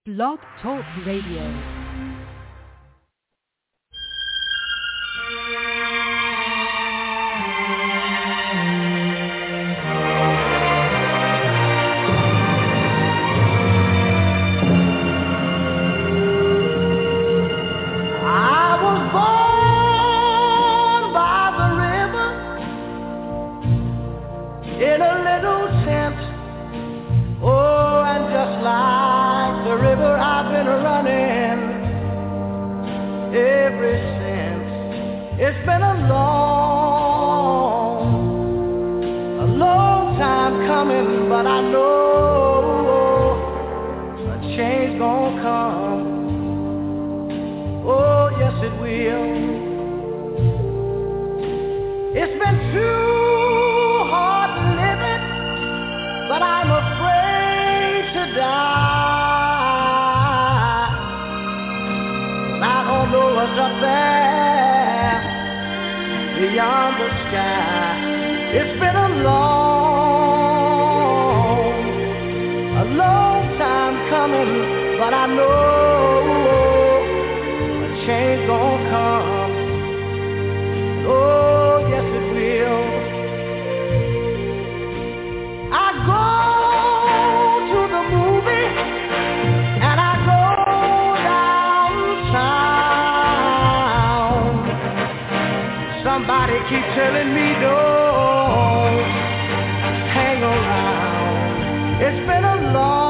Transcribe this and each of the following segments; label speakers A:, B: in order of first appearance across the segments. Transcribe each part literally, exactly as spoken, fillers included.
A: Blog Talk Radio.
B: It's been a long, a long time coming, but I know a change gonna come. Oh, yes it will. It's been too hard living, but I'm afraid to die. I don't know what's up there beyond the sky. It's been a long, a long time coming, but I know a change gonna come. Oh, yes it will. I go to the movie and I go downtown. Somebody keep telling me don't hang around. It's been a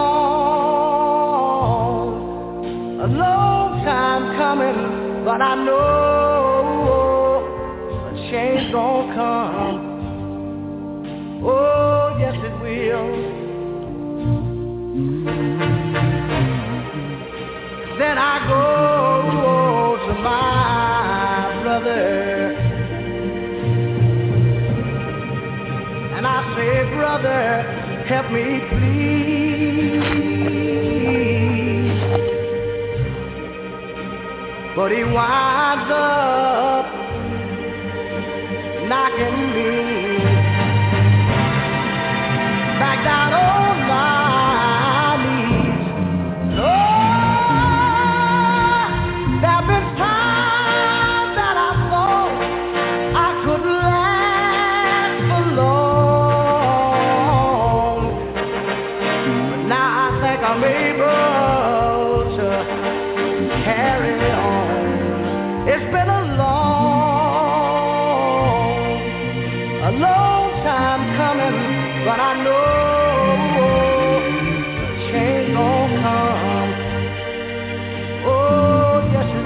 B: long, a long time coming, but I know a change gonna come. Oh, yes it will. Then I go to my brother and I say, brother, help me please. But he winds up knocking me back down on my knees. Lord, there've been times that I thought I could last for long. I'm able to carry on. It's been a long, a long time coming, but I know change gonna come. Oh, yes it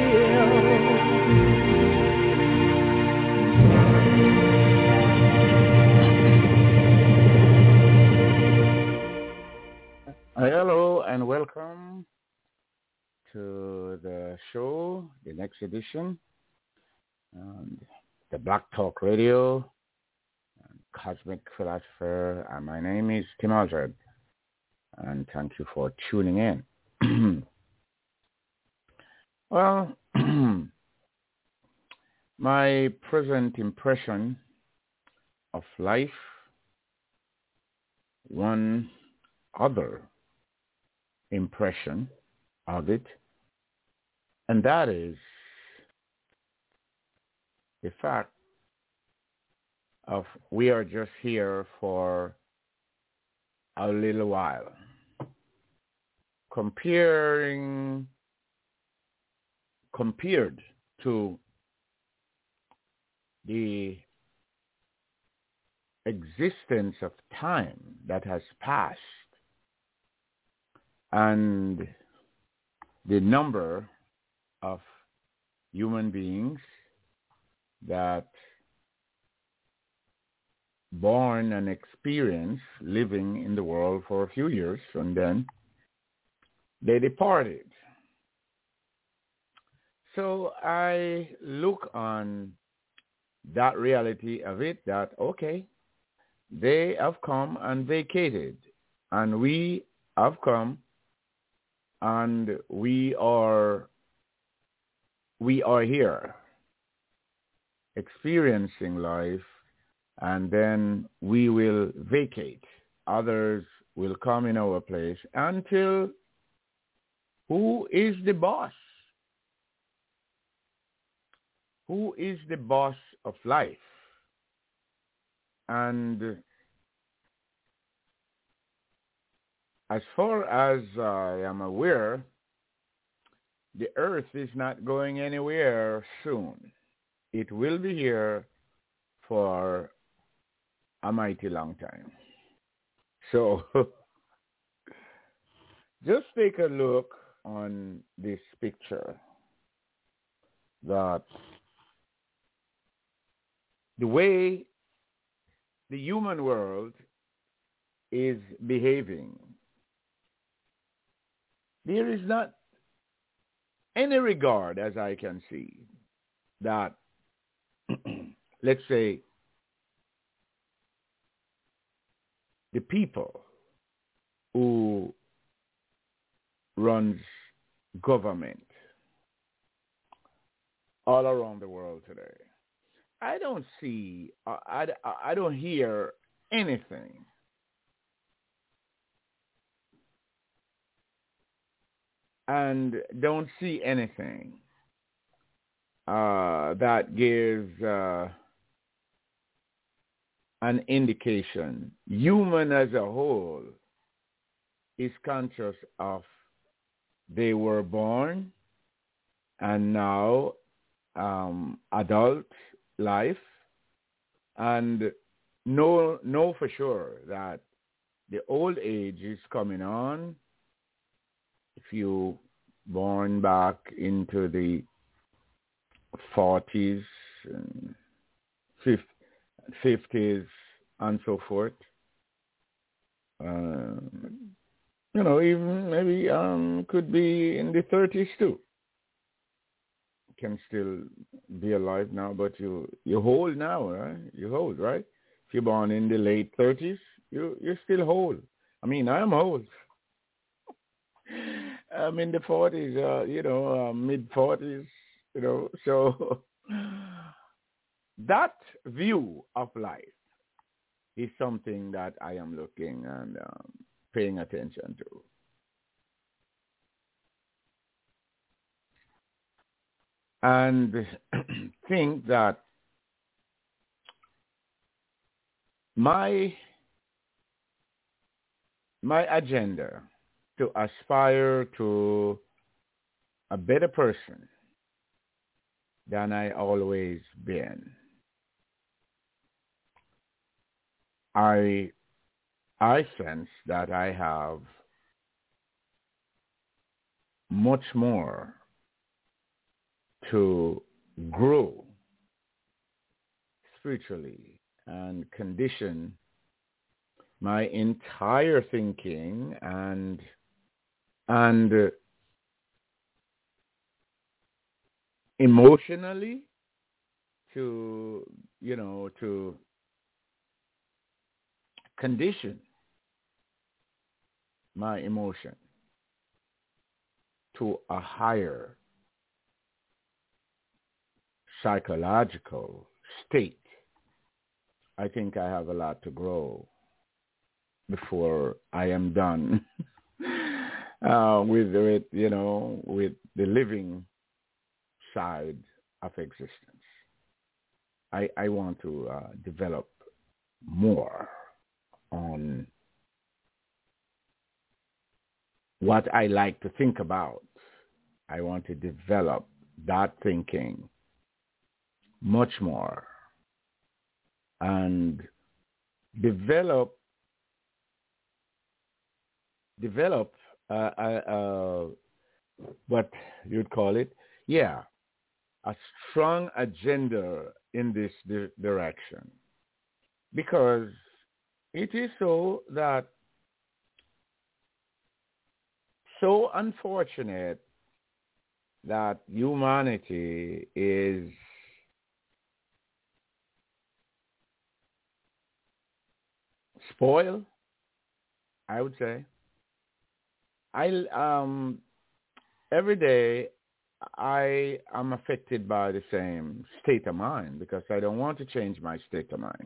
C: Hello and welcome to the show, the next edition, um, the Black Talk Radio, and Cosmic Philosopher, and my name is Tim Aldred, and thank you for tuning in. Well, my present impression of life, one other impression of it, and that is the fact of we are just here for a little while. Comparing, compared to the existence of time that has passed and the number of human beings that born and experience living in the world for a few years and then they departed. So I look on that reality of it that, okay, they have come and vacated and we have come and we are we are here experiencing life, and then we will vacate. Others will come in our place until Who is the boss? Who is the boss of life? And as far as I am aware, the earth is not going anywhere soon. It will be here for a mighty long time. So just take a look on this picture that the way the human world is behaving, there is not any regard, as I can see, that, let's say, the people who runs government all around the world today, I don't see, I, I, I don't hear anything and don't see anything uh, that gives uh, an indication human as a whole is conscious of they were born and now um, adult life, and know know for sure that the old age is coming on. If you born back into the forties and fifties and so forth, uh, you know, even maybe um, could be in the thirties too. Can still be alive now, but you you're old now, right? You're old, right? If you're born in the late thirties, you you're still old. I mean, I'm old. I'm in the forties, uh, you know, uh, mid forties, you know. So that view of life is something that I am looking and um, paying attention to. And think that my my agenda to aspire to a better person than I always been, I I sense that I have much more to grow spiritually and condition my entire thinking and and uh, emotionally to, you know, to condition my emotion to a higher psychological state. I think I have a lot to grow before I am done uh, with it, you know, with the living side of existence. I, I want to uh, develop more on what I like to think about. I want to develop that thinking much more and develop develop uh, uh, uh, what you'd call it, yeah, a strong agenda in this di- direction, because it is so that so unfortunate that humanity is spoiled, I would say. I um every day I am affected by the same state of mind because I don't want to change my state of mind.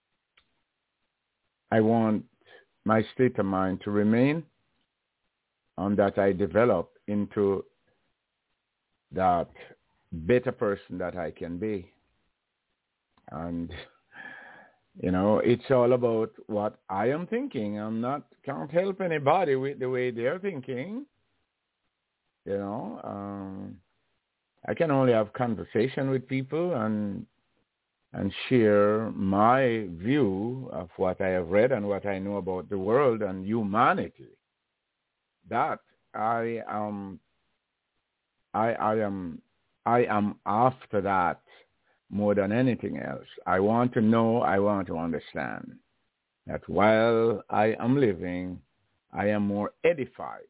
C: I want my state of mind to remain and that I develop into that better person that I can be. And, you know, it's all about what I am thinking. I'm not, can't help anybody with the way they're thinking. You know, um, I can only have conversation with people and and share my view of what I have read and what I know about the world and humanity. That I am, I, I am, I am after that more than anything else. I want to know, I want to understand that while I am living, I am more edified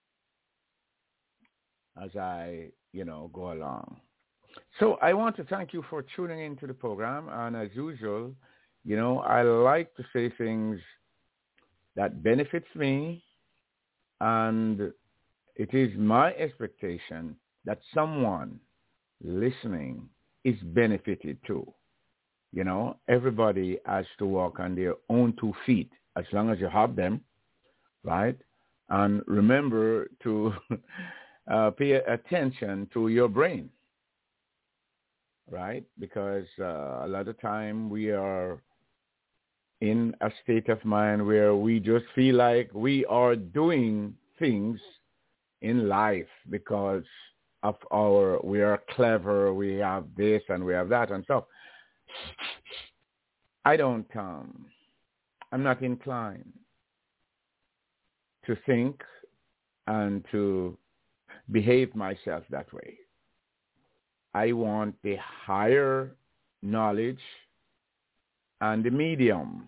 C: as I, you know, go along. So I want to thank you for tuning into the program. And as usual, you know, I like to say things that benefits me. And it is my expectation that someone listening is benefited too. You know, everybody has to walk on their own two feet as long as you have them, right? And remember to uh, pay attention to your brain, right? Because uh, a lot of time we are in a state of mind where we just feel like we are doing things in life because of our, we are clever, we have this and we have that and stuff. I don't, um, I'm not inclined to think and to behave myself that way. I want the higher knowledge and the medium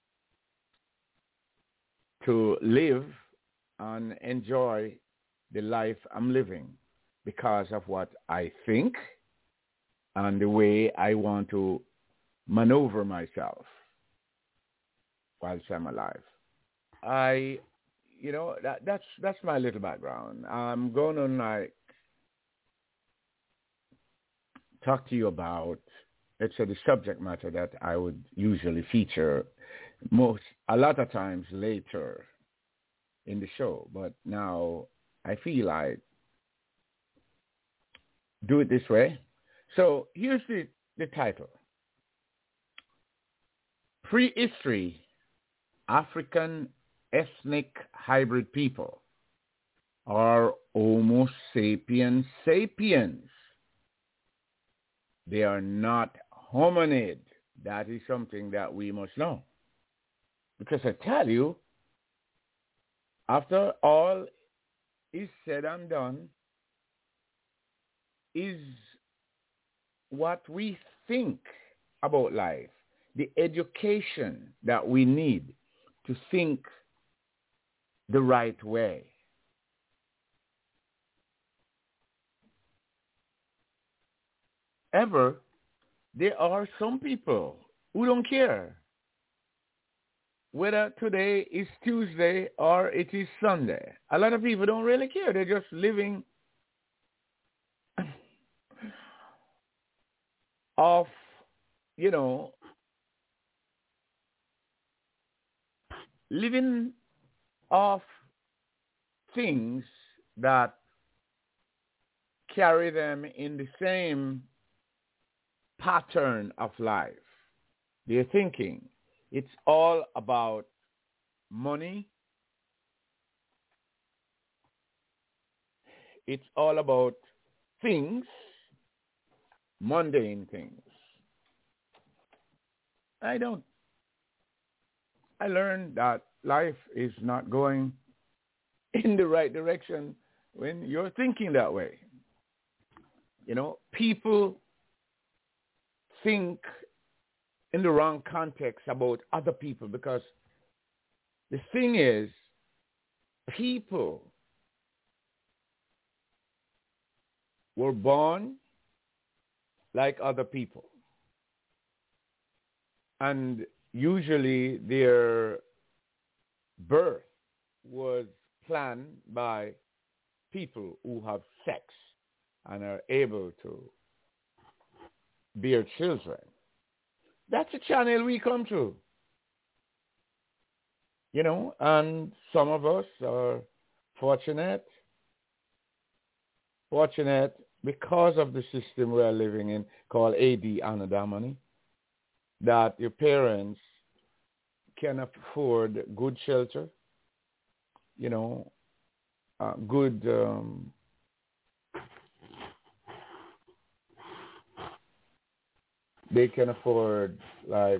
C: to live and enjoy the life I'm living because of what I think and the way I want to maneuver myself whilst I'm alive. I, you know, that, that's that's my little background. I'm going to like talk to you about, let's say, the subject matter that I would usually feature most, a lot of times later in the show. But now I feel like do it this way. So here's the, the title. Prehistory, African ethnic hybrid people are Homo sapiens sapiens. They are not hominid. That is something that we must know. Because I tell you, after all is said and done, is what we think about life, the education that we need to think the right way. Ever, there are some people who don't care whether today is Tuesday or it is Sunday. A lot of people don't really care. They're just living off, you know, living off things that carry them in the same pattern of life. They're thinking it's all about money. It's all about things, mundane things. I don't. I learned that life is not going in the right direction when you're thinking that way. You know, people think in the wrong context about other people, because the thing is, people were born like other people. And usually their birth was planned by people who have sex and are able to bear children. That's a channel we come to. You know, and some of us are fortunate, fortunate because of the system we are living in called A D Anno Domini, that your parents can afford good shelter, you know, uh, good um, they can afford, like,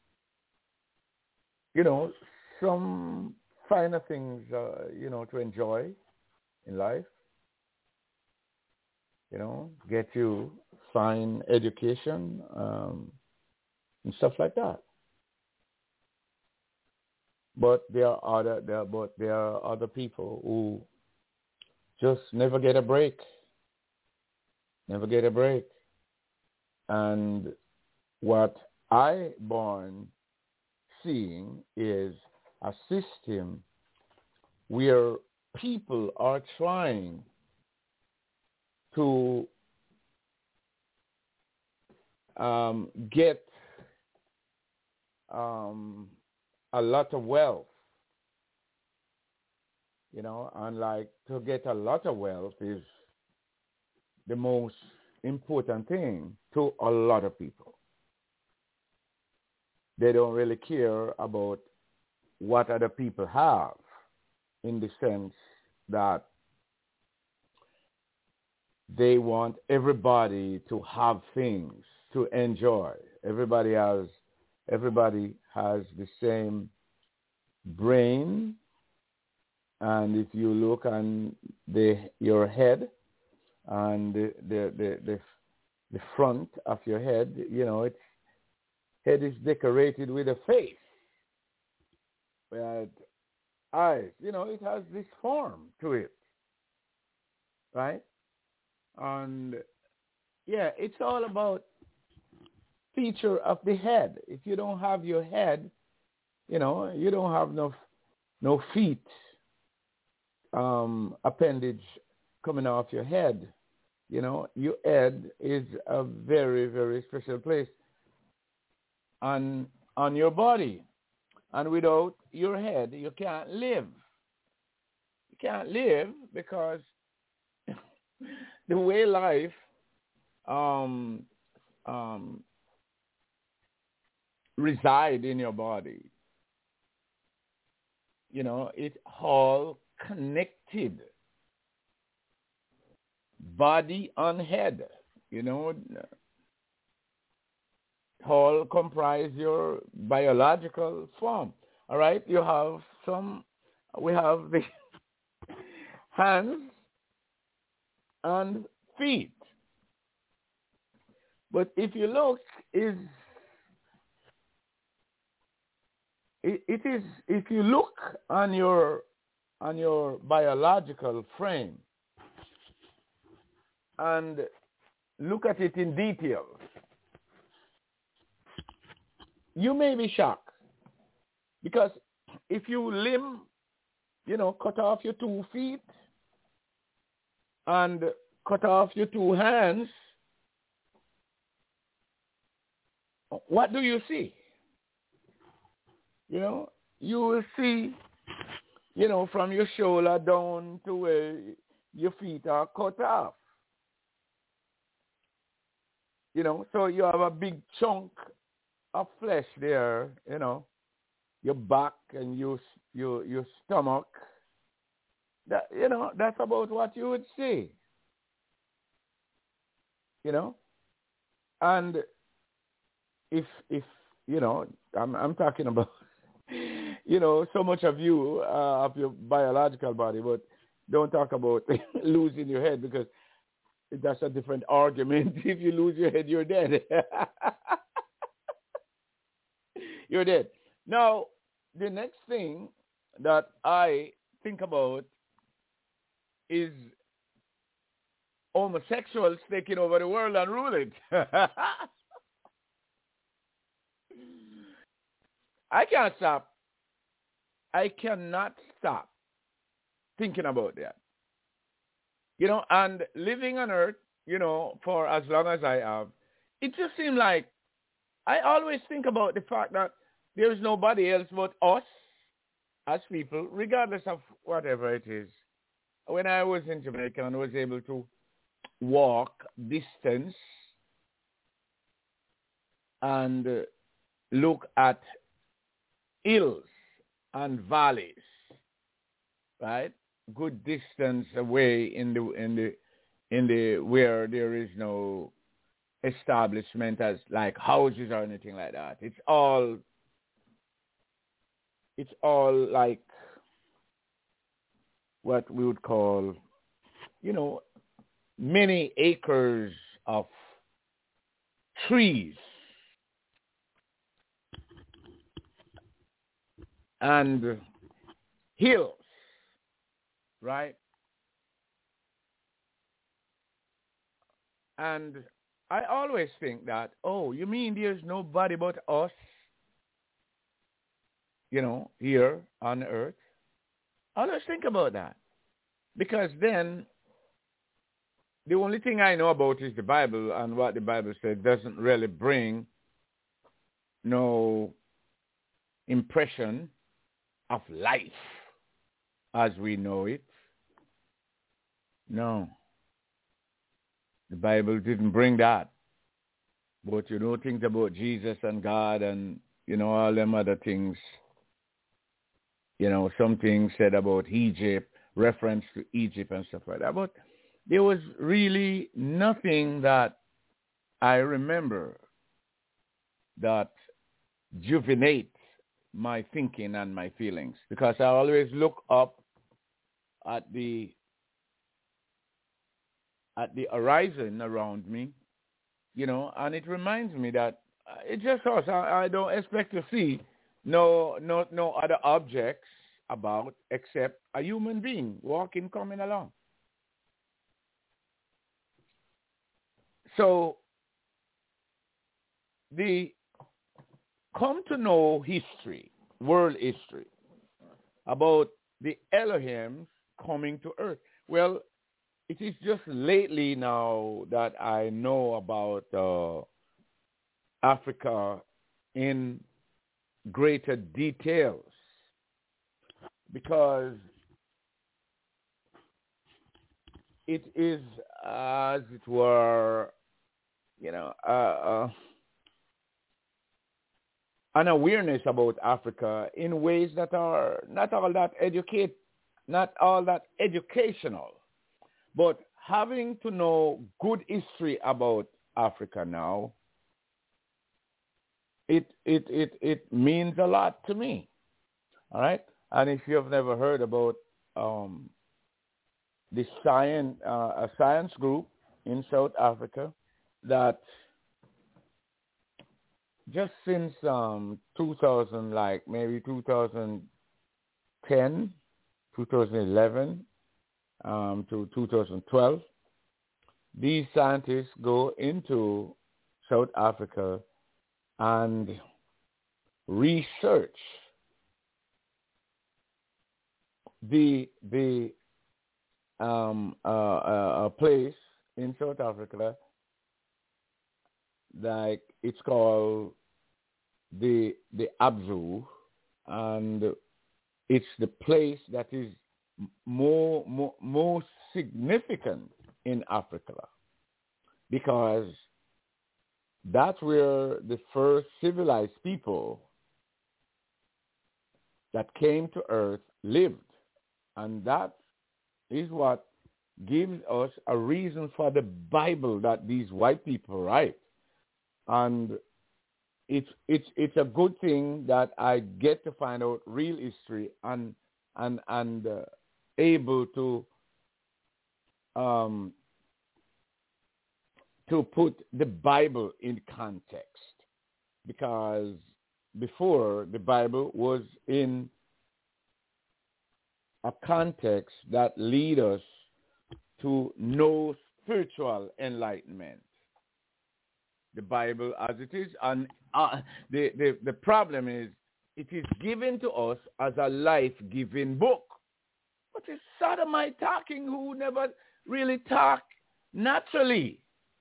C: you know, some finer things, uh, you know, to enjoy in life, you know, get you fine education um, and stuff like that. But there are other, there, but there are other people who just never get a break, never get a break. And what I born seeing is a system where people are trying to um, get um, a lot of wealth, you know, and like to get a lot of wealth is the most important thing to a lot of people. They don't really care about what other people have, in the sense that they want everybody to have things to enjoy. Everybody has, everybody has the same brain, and if you look on the your head and the the the, the, the front of your head, you know, it's head is decorated with a face, but eyes, you know, it has this form to it, right? And yeah, it's all about feature of the head. If you don't have your head, you know, you don't have no no feet um, appendage coming off your head. You know, your head is a very, very special place on on your body, and without your head, you can't live. You can't live because the way life um, um, reside in your body, you know, it's all connected, body and head, you know, all comprise your biological form. All right, you have some, we have the hands and feet. But if you look, is it, it is if you look on your on your biological frame and look at it in detail, you may be shocked, because if you limb, you know, cut off your two feet and cut off your two hands, what do you see? You know, you will see, you know, from your shoulder down to where your feet are cut off. You know, so you have a big chunk of flesh there, you know, your back and your your your stomach. That, you know, that's about what you would see. You know, and if if you know, I'm I'm talking about, you know, so much of you uh, of your biological body, but don't talk about losing your head, because that's a different argument. If you lose your head, you're dead. You're dead. Now, the next thing that I think about is homosexuals taking over the world and rule it. I can't stop. I cannot stop thinking about that. You know, and living on earth, you know, for as long as I have, it just seemed like I always think about the fact that there is nobody else but us as people, regardless of whatever it is, when I was in Jamaica and was able to walk distance and uh, look at hills and valleys, right? Good distance away in the in the in the where there is no establishment as like houses or anything like that. It's all it's all like what we would call, you know, many acres of trees and hills, right? And I always think that, oh, you mean there's nobody but us, you know, here on earth? I always think about that. Because then the only thing I know about is the Bible, and what the Bible says doesn't really bring no impression of life as we know it. No. The Bible didn't bring that. But you know things about Jesus and God and, you know, all them other things. You know, some things said about Egypt, reference to Egypt and stuff like that. But there was really nothing that I remember that juvenates my thinking and my feelings, because I always look up at the at the horizon around me, you know, and it reminds me that it's just us. I, I don't expect to see no no no other objects about except a human being walking, coming along. So the come to know history, world history, about the Elohims coming to earth. Well, it is just lately now that I know about uh, Africa in greater details, because it is, as it were, you know, uh, uh, an awareness about Africa in ways that are not all that educate, not all that educational, but having to know good history about Africa now, it it it it means a lot to me. All right, and if you have never heard about um, the science uh, a science group in South Africa that just since um, two thousand, like maybe two thousand ten, two thousand eleven um, to two thousand twelve, these scientists go into South Africa and research the the um, uh, uh, a place in South Africa, like it's called the the Abzu, and it's the place that is more more most significant in Africa, because that's where the first civilized people that came to Earth lived, and that is what gives us a reason for the Bible that these white people write. And it's it's it's a good thing that I get to find out real history and and and uh, able to um, to put the Bible in context, because before the Bible was in a context that lead us to no spiritual enlightenment. The Bible as it is, and uh, the, the, the problem is it is given to us as a life-giving book. But it's sodomite talking who never really talk naturally.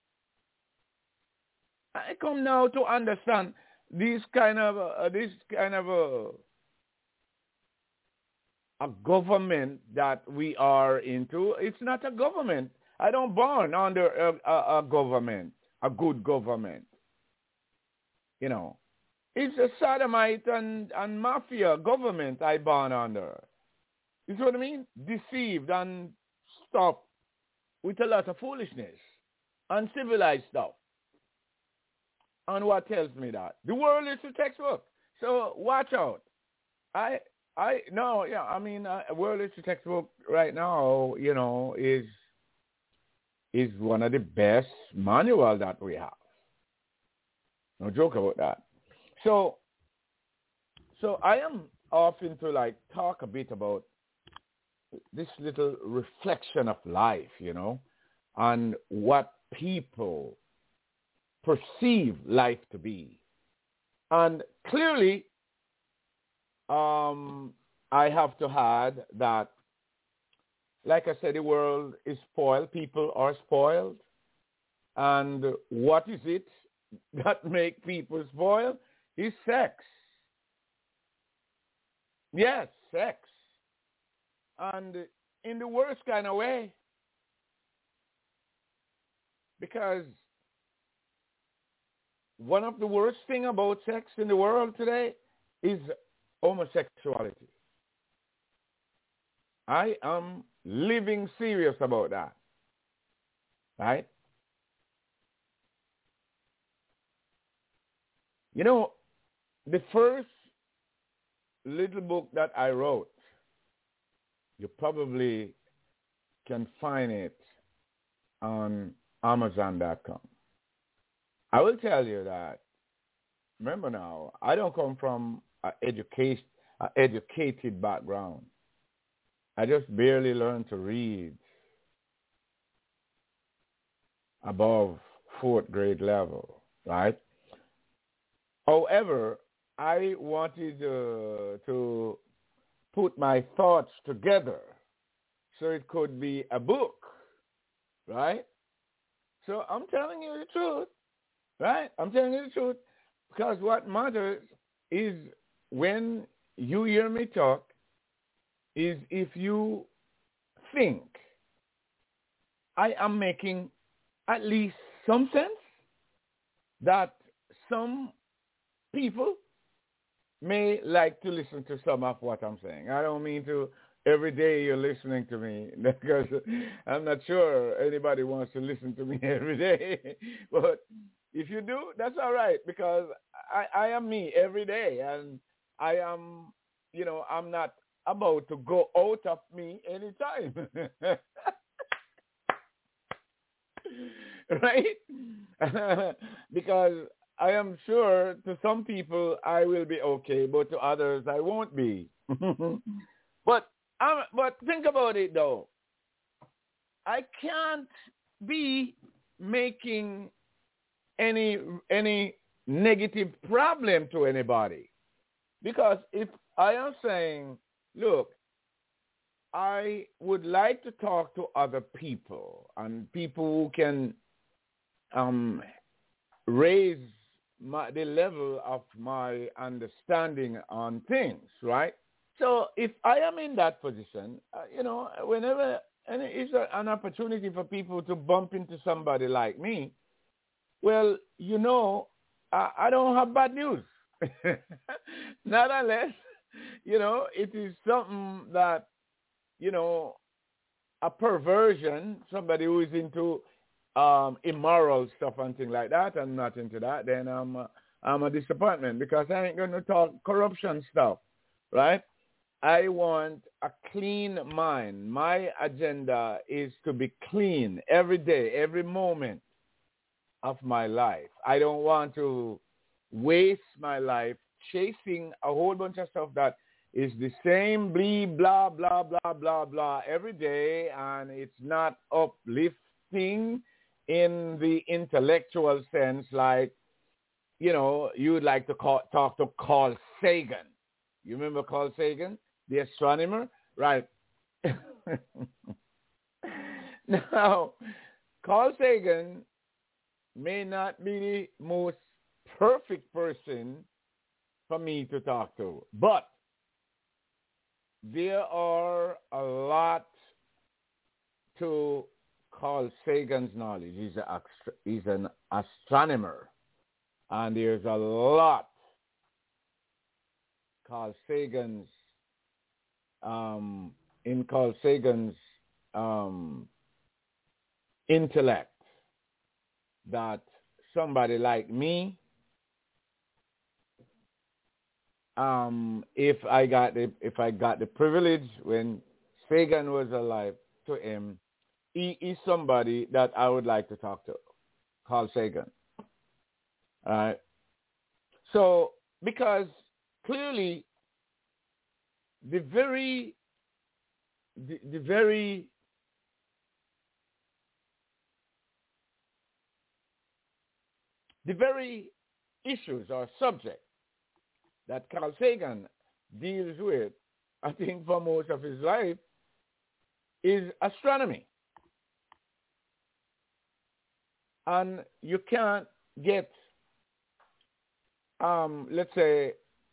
C: I come now to understand these kind of uh, this kind of uh, a government that we are into. It's not a government. I don't born under a, a, a government, a good government. You know, it's a sodomite and, and mafia government I born under. You see what I mean? Deceived and stuff with a lot of foolishness, uncivilized stuff. And what tells me that? The world is a textbook. So watch out. I, I, no, yeah, I mean, uh, world is a textbook right now, you know, is, is one of the best manual that we have. No joke about that. So, so I am often to like talk a bit about this little reflection of life, you know, and what people perceive life to be. And clearly, um, I have to add that, like I said, the world is spoiled. People are spoiled. And what is it that make people spoiled? Is sex. Yes, sex. And in the worst kind of way. Because one of the worst things about sex in the world today is homosexuality. I am living serious about that. Right? You know, the first little book that I wrote, you probably can find it on Amazon dot com. I will tell you that, remember now, I don't come from an education, an educated background. I just barely learned to read above fourth grade level, right? However, I wanted uh, to put my thoughts together so it could be a book, right? So I'm telling you the truth. Right? I'm telling you the truth. Because what matters is when you hear me talk is if you think I am making at least some sense that some people may like to listen to some of what I'm saying. I don't mean to every day you're listening to me because I'm not sure anybody wants to listen to me every day. But if you do, that's all right, because I, I am me every day, and I am, you know, I'm not about to go out of me anytime. Right? Because I am sure to some people I will be okay, but to others I won't be. But um, but think about it though. I can't be making any any negative problem to anybody. Because if I am saying, look, I would like to talk to other people and people who can um, raise my, the level of my understanding on things, right? So if I am in that position, uh, you know, whenever and it's a, an opportunity for people to bump into somebody like me, well, you know, I, I don't have bad news. Not unless, you know, it is something that, you know, a perversion, somebody who is into um, immoral stuff and things like that, and not into that, then I'm a, I'm a disappointment, because I ain't going to talk corruption stuff, right? I want a clean mind. My agenda is to be clean every day, every moment of my life. I don't want to waste my life chasing a whole bunch of stuff that is the same blah, blah, blah, blah, blah every day, and it's not uplifting in the intellectual sense, like, you know, you would like to call, talk to Carl Sagan. You remember Carl Sagan, the astronomer? Right. Now, Carl Sagan may not be the most perfect person for me to talk to, but there are a lot to Carl Sagan's knowledge. He's, a, he's an astronomer, and there's a lot Carl Sagan's um, in Carl Sagan's um, intellect that somebody like me, um, if I got the, if I got the privilege when Sagan was alive to him, he is somebody that I would like to talk to, Carl Sagan. All right. So because clearly the very the, the very the very issues or subject that Carl Sagan deals with, I think for most of his life, is astronomy. And you can't get, um, let's say,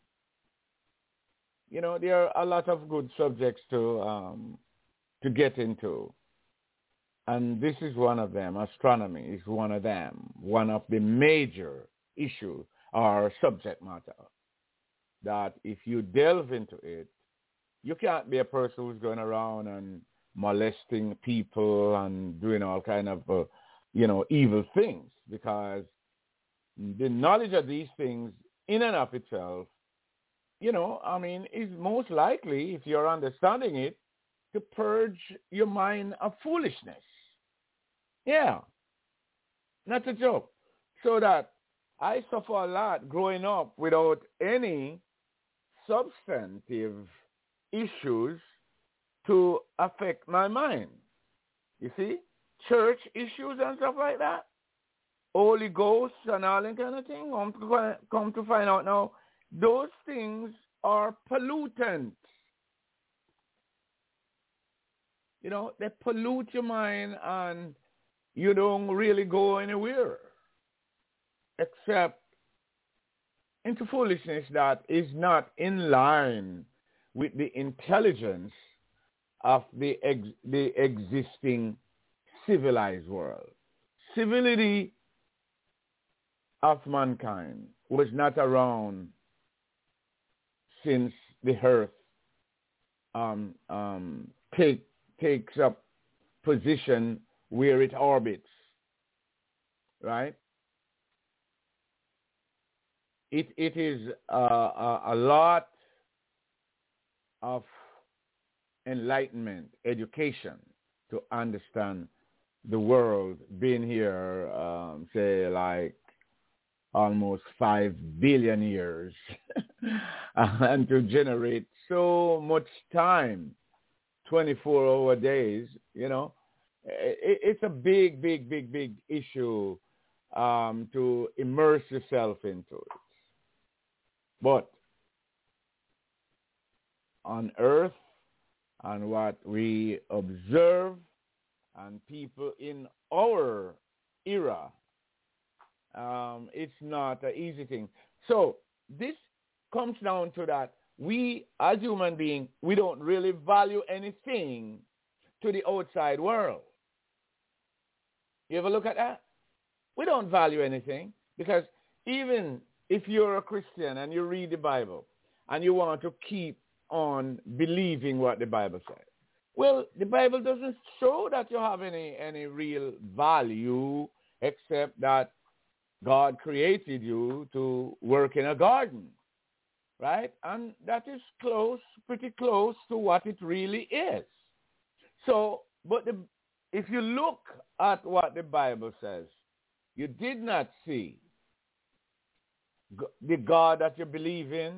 C: you know, there are a lot of good subjects to um, to get into. And this is one of them. Astronomy is one of them, one of the major issues or subject matter that if you delve into it, you can't be a person who's going around and molesting people and doing all kind of, uh, you know, evil things, because the knowledge of these things in and of itself, you know, I mean, is most likely, if you're understanding it, to purge your mind of foolishness. Yeah, not a joke. So that I suffer a lot growing up without any substantive issues to affect my mind. You see? Church issues and stuff like that. Holy Ghost and all that kind of thing. Come to, come to find out now, those things are pollutants. You know, they pollute your mind and you don't really go anywhere except into foolishness that is not in line with the intelligence of the ex- the existing civilized world. Civility of mankind was not around since the earth um, um, take, takes up position where it orbits, right? It it is uh, a, a lot of enlightenment, education to understand the world being here, um, say like almost five billion years, and to generate so much time, twenty-four hour days, you know, it, it's a big, big, big, big issue um, to immerse yourself into it. But on earth, and what we observe, and people in our era, um, it's not an easy thing. So this comes down to that we, as human beings, we don't really value anything to the outside world. You ever look at that? We don't value anything, because even if you're a Christian and you read the Bible and you want to keep on believing what the Bible says, well, the Bible doesn't show that you have any, any real value except that God created you to work in a garden, right? And that is close, pretty close to what it really is. So, but the, if you look at what the Bible says, you did not see the God that you believe in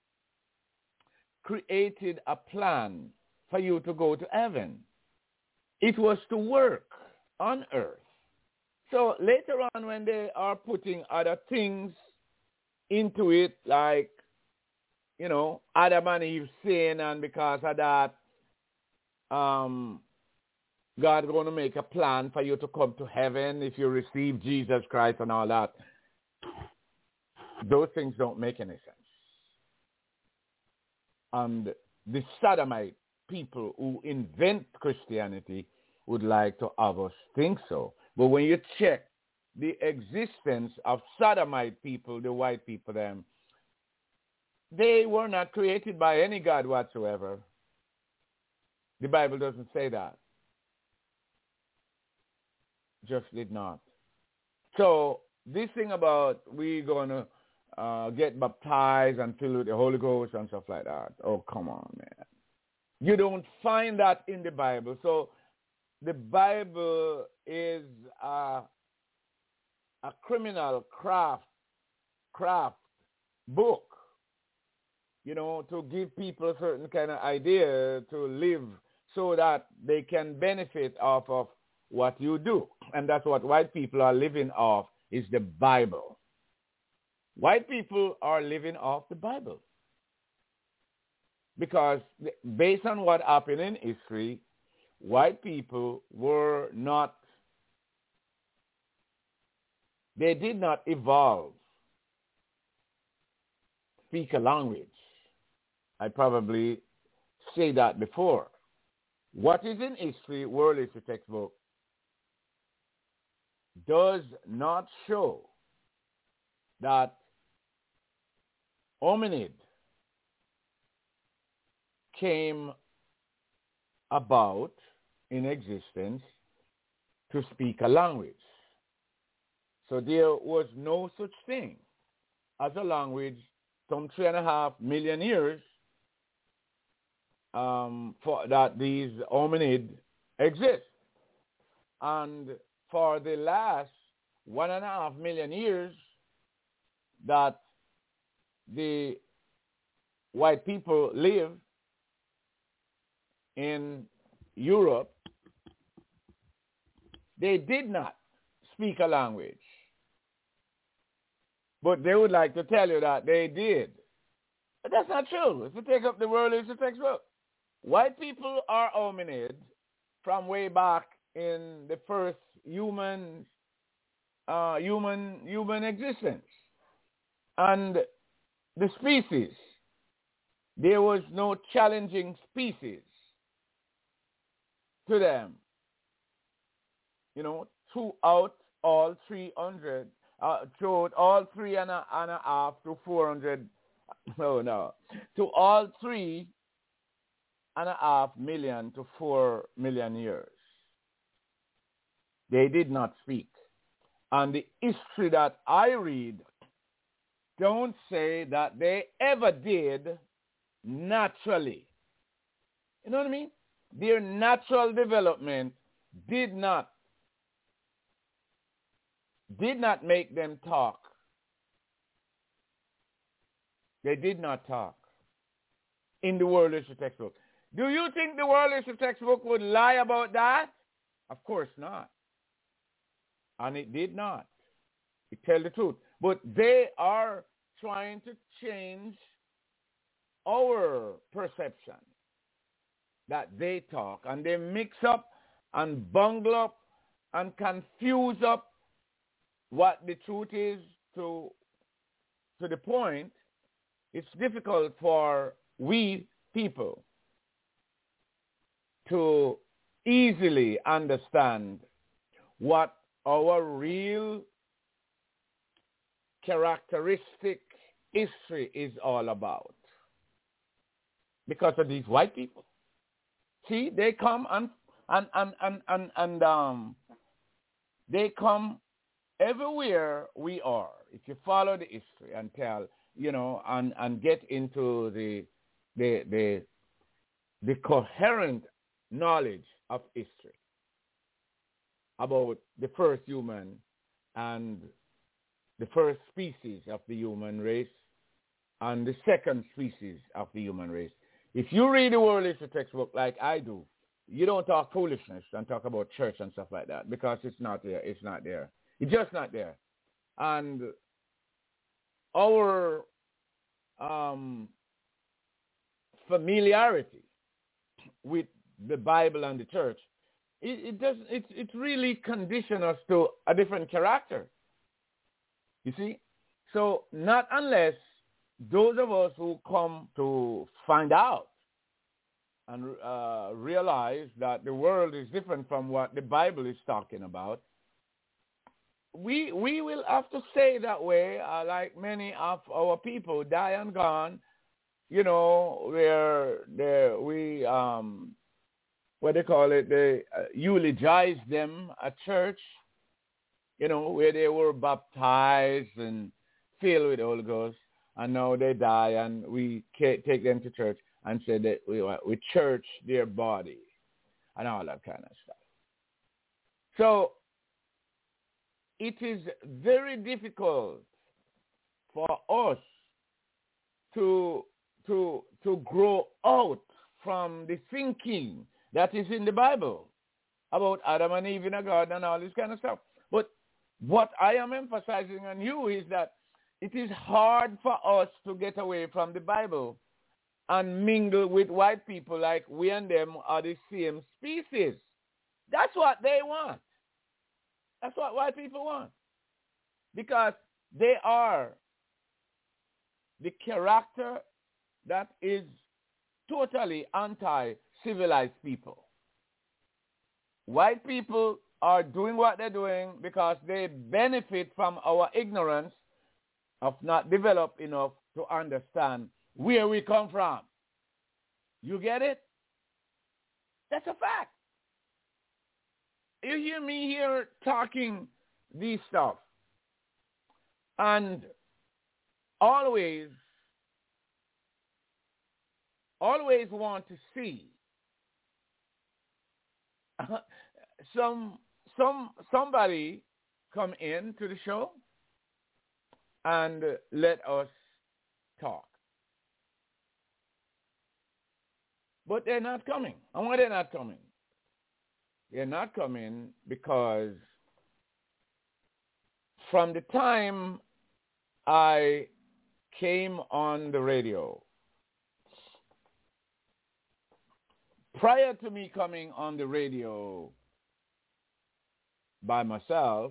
C: created a plan for you to go to heaven. It was to work on earth. So later on, when they are putting other things into it, like, you know, Adam and Eve sin, and because of that, um, God going to make a plan for you to come to heaven if you receive Jesus Christ and all that. Those things don't make any sense. And the Sodomite people who invent Christianity would like to have us think so. But when you check the existence of Sodomite people, the white people, them, they were not created by any God whatsoever. The Bible doesn't say that. Just did not. So this thing about we going to uh, get baptized and filled with the Holy Ghost and stuff like that, oh, come on, man. You don't find that in the Bible. So the Bible is uh, a criminal craft, craft book, you know, to give people a certain kind of idea to live so that they can benefit off of what you do. And that's what white people are living off, is the Bible. White people are living off the Bible. Because based on what happened in history, white people were not, they did not evolve, speak a language. I probably say that before. What is in history, world history textbook, does not show that hominid came about in existence to speak a language. So there was no such thing as a language some three and a half million years um, for that these hominid exist. And for the last one and a half million years that the white people live in Europe, they did not speak a language. But they would like to tell you that they did. But that's not true. If you take up the world history textbook, white people are hominid from way back in the first human uh, human human existence. And the species, there was no challenging species to them. You know, throughout all three hundred, uh, throughout all three and a, and a half to four hundred, no, no, to all three and a half million to four million years. They did not speak. And the history that I read don't say that they ever did naturally. You know what I mean? Their natural development did not did not make them talk. They did not talk in the world history textbook. Do you think the world history textbook would lie about that? Of course not. And it did not. It tells the truth. But they are trying to change our perception that they talk, and they mix up and bungle up and confuse up what the truth is to to the point it's difficult for we people to easily understand what our real characteristic history is all about because of these white people. See, they come and and and and and, and um they come everywhere we are. If you follow the history and tell, you know, and, and get into the the the the coherent knowledge of history about the first human and the first species of the human race and the second species of the human race. If you read the world history textbook like I do, you don't talk foolishness and talk about church and stuff like that because it's not there. It's not there. It's just not there. And our um, familiarity with the Bible and the church, it, it does it it really conditions us to a different character. You see? So not unless those of us who come to find out and uh, realize that the world is different from what the Bible is talking about, we we will have to stay that way, uh, like many of our people die and gone, you know, where they, we, um, what they call it, they uh, eulogize them at church, you know, where they were baptized and filled with the Holy Ghost, and now they die, and we take them to church and say that we, we church their body and all that kind of stuff. So it is very difficult for us to to to grow out from the thinking that is in the Bible about Adam and Eve in a garden and all this kind of stuff. But what I am emphasizing on you is that it is hard for us to get away from the Bible and mingle with white people like we and them are the same species. That's what they want. That's what white people want. Because they are the character that is totally anti-civilized people. White people are doing what they're doing because they benefit from our ignorance of not developed enough to understand where we come from. You get it? That's a fact. You hear me here talking these stuff. And always, always want to see some some somebody come in to the show and let us talk. But they're not coming. And why they're not coming? They're not coming because from the time I came on the radio, prior to me coming on the radio by myself,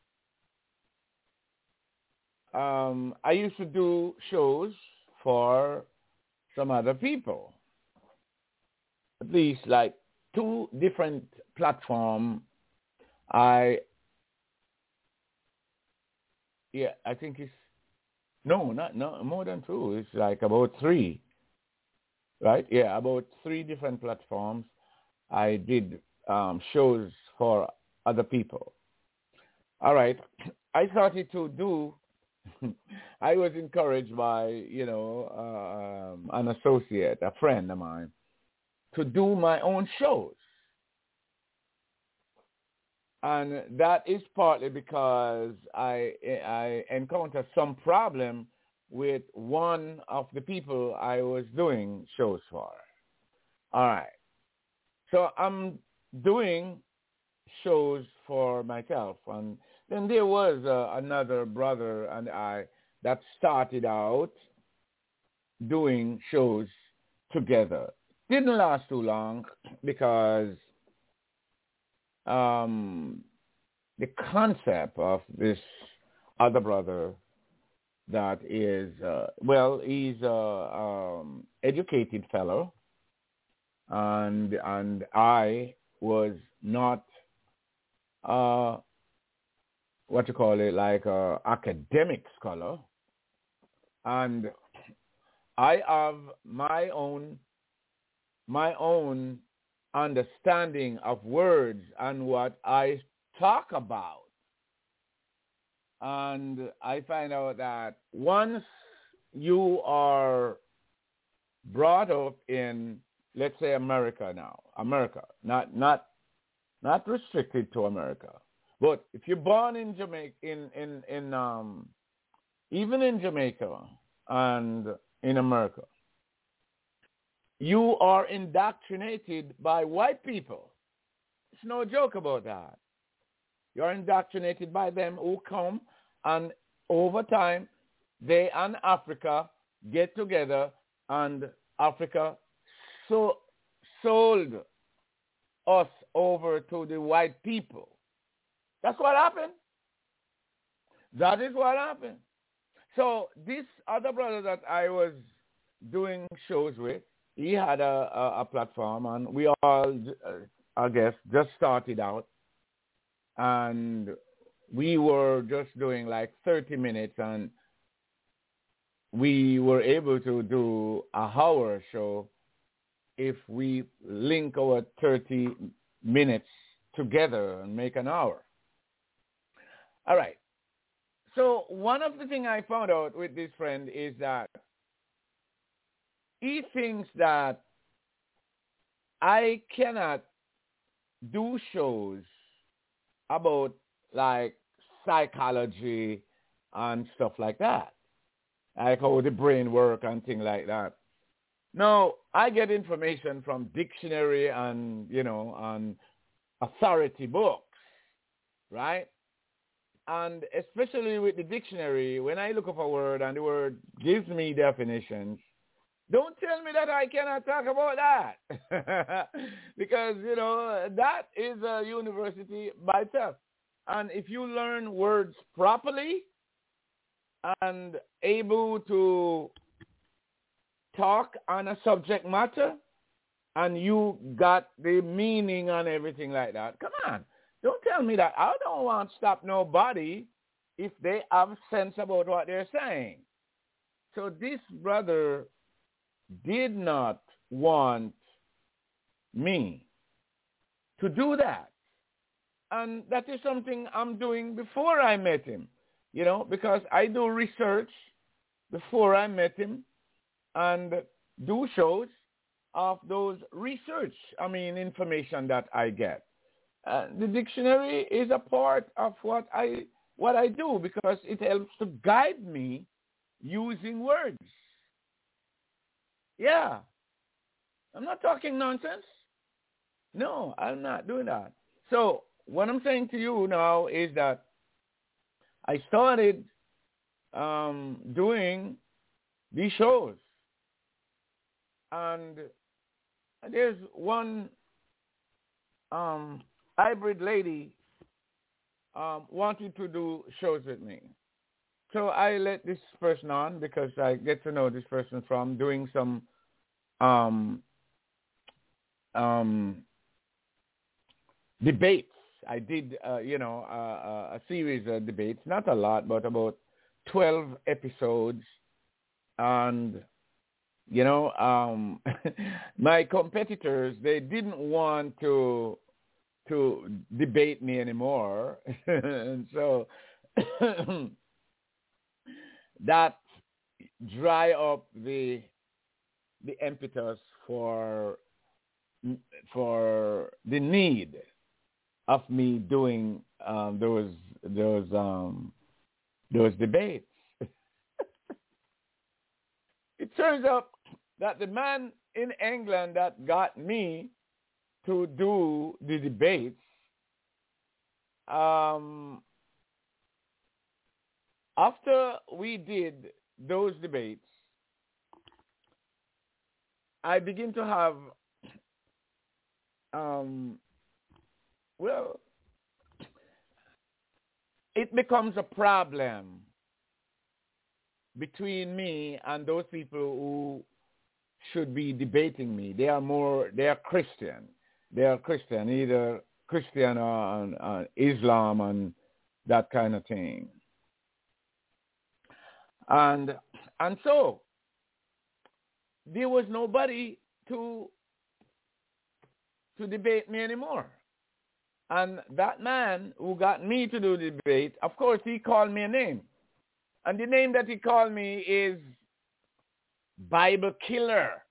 C: um, I used to do shows for some other people. At least like two different platforms. I, yeah, I think it's, no, not, no, more than two. It's like about three, right? Yeah, about three different platforms. I did um, shows for other people. All right. I started to do, I was encouraged by, you know, uh, um, an associate, a friend of mine, to do my own shows. And that is partly because I I encountered some problem with one of the people I was doing shows for. All right. So I'm doing shows for myself. And then there was uh, another brother and I that started out doing shows together. Didn't last too long because um, the concept of this other brother that is, uh, well, he's a um, educated fellow, and and I was not, uh, what you call it, like a academic scholar, and I have my own my own understanding of words and what I talk about. And I find out that once you are brought up in, let's say, America now, America, not not not restricted to America, but if you're born in Jamaica, in in in um, even in Jamaica and in America, you are indoctrinated by white people. It's no joke about that. You're indoctrinated by them who come, and over time, they and Africa get together, and Africa so sold us over to the white people. That's what happened. That is what happened. So this other brother that I was doing shows with, he had a, a, a platform, and we all, uh, I guess, just started out, and we were just doing like thirty minutes, and we were able to do a hour show if we link our thirty minutes together and make an hour. All right. So one of the things I found out with this friend is that he thinks that I cannot do shows about like psychology and stuff like that, like how the brain work and things like that. No, I get information from dictionary and, you know, and authority books, right? And especially with the dictionary, when I look up a word and the word gives me definitions, don't tell me that I cannot talk about that. Because, you know, that is a university by itself. And if you learn words properly and able to talk on a subject matter and you got the meaning and everything like that, come on. Don't tell me that. I don't want to stop nobody if they have sense about what they're saying. So this brother did not want me to do that. And that is something I'm doing before I met him, you know, because I do research before I met him and do shows of those research, I mean, information that I get. Uh, the dictionary is a part of what I what I do because it helps to guide me using words. Yeah. I'm not talking nonsense. No, I'm not doing that. So what I'm saying to you now is that I started um, doing these shows. And there's one um, hybrid lady um, wanted to do shows with me. So I let this person on because I get to know this person from doing some um, um, debates. I did, uh, you know, uh, a series of debates, not a lot, but about twelve episodes. And, you know, um, my competitors, they didn't want to to debate me anymore. And so that dry up the the impetus for for the need of me doing um, those those um, those debates. It turns out that the man in England that got me to do the debates, um, after we did those debates, I begin to have, um, well, it becomes a problem between me and those people who should be debating me. They are more, they are Christian. They are Christian, either Christian or uh, Islam and that kind of thing. And and so there was nobody to to debate me anymore. And that man who got me to do the debate, of course, he called me a name. And the name that he called me is Bible Killer.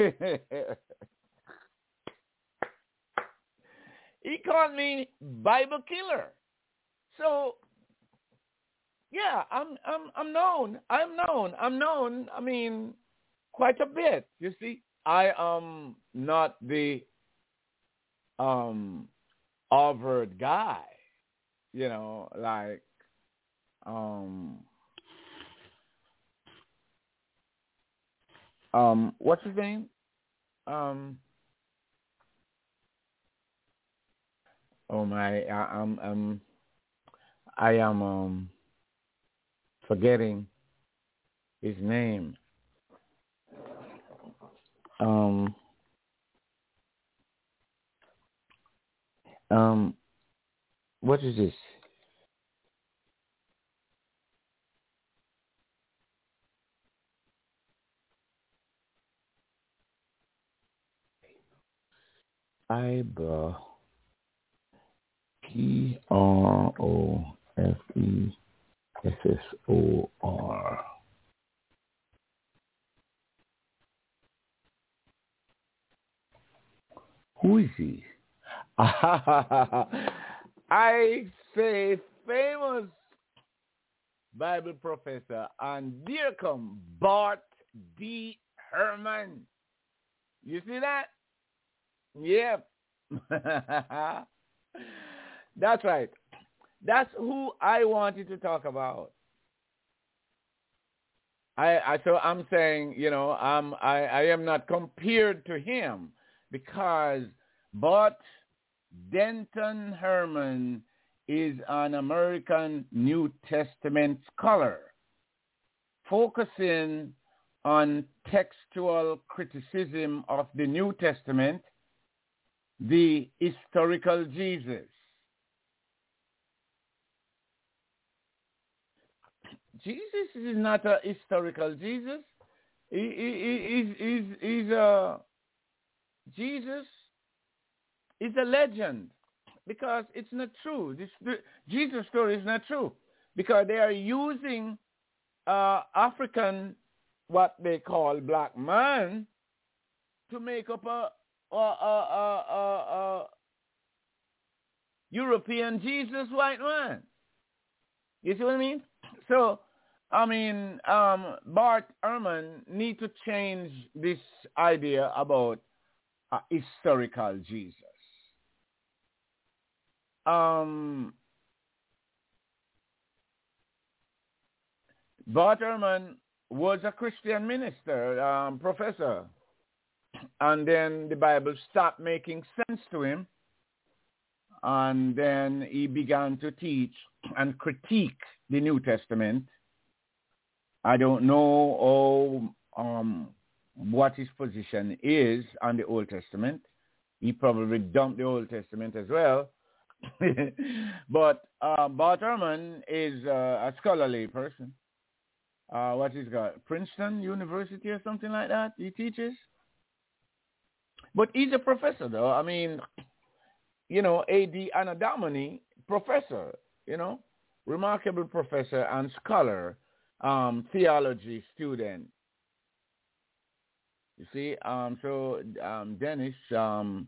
C: He called me Bible Killer. So, yeah, I'm I'm I'm known. I'm known. I'm known. I mean, quite a bit. You see, I am not the um Harvard guy. You know, like um um what's his name? Um. Oh my! I, I'm um I am um forgetting his name. um, um, what is this? Ibra. P R O F E S S O R. Who is he? I say famous Bible professor, and there come Bart D. Ehrman. You see that? Yep. That's right. That's who I wanted to talk about. I, I so I'm saying, you know, I'm I, I am not compared to him because but Denton Ehrman is an American New Testament scholar focusing on textual criticism of the New Testament, the historical Jesus. Jesus is not a historical Jesus. He, he, he, he's, he's a, Jesus is a legend because it's not true. This, the Jesus story is not true because they are using uh, African, what they call black man, to make up a, a, a, a, a, a European Jesus white man. You see what I mean? So, I mean, um, Bart Ehrman need to change this idea about a historical Jesus. Um, Bart Ehrman was a Christian minister, um, professor, and then the Bible stopped making sense to him, and then he began to teach and critique the New Testament. I don't know how, um, what his position is on the Old Testament. He probably dumped the Old Testament as well. But uh, Bart Ehrman is uh, a scholarly person. Uh, what he's got? Princeton University or something like that. He teaches. But he's a professor, though. I mean, you know, A D Anno Domini, professor, you know, remarkable professor and scholar. Um, theology student. You see, um, so um, Dennis, um,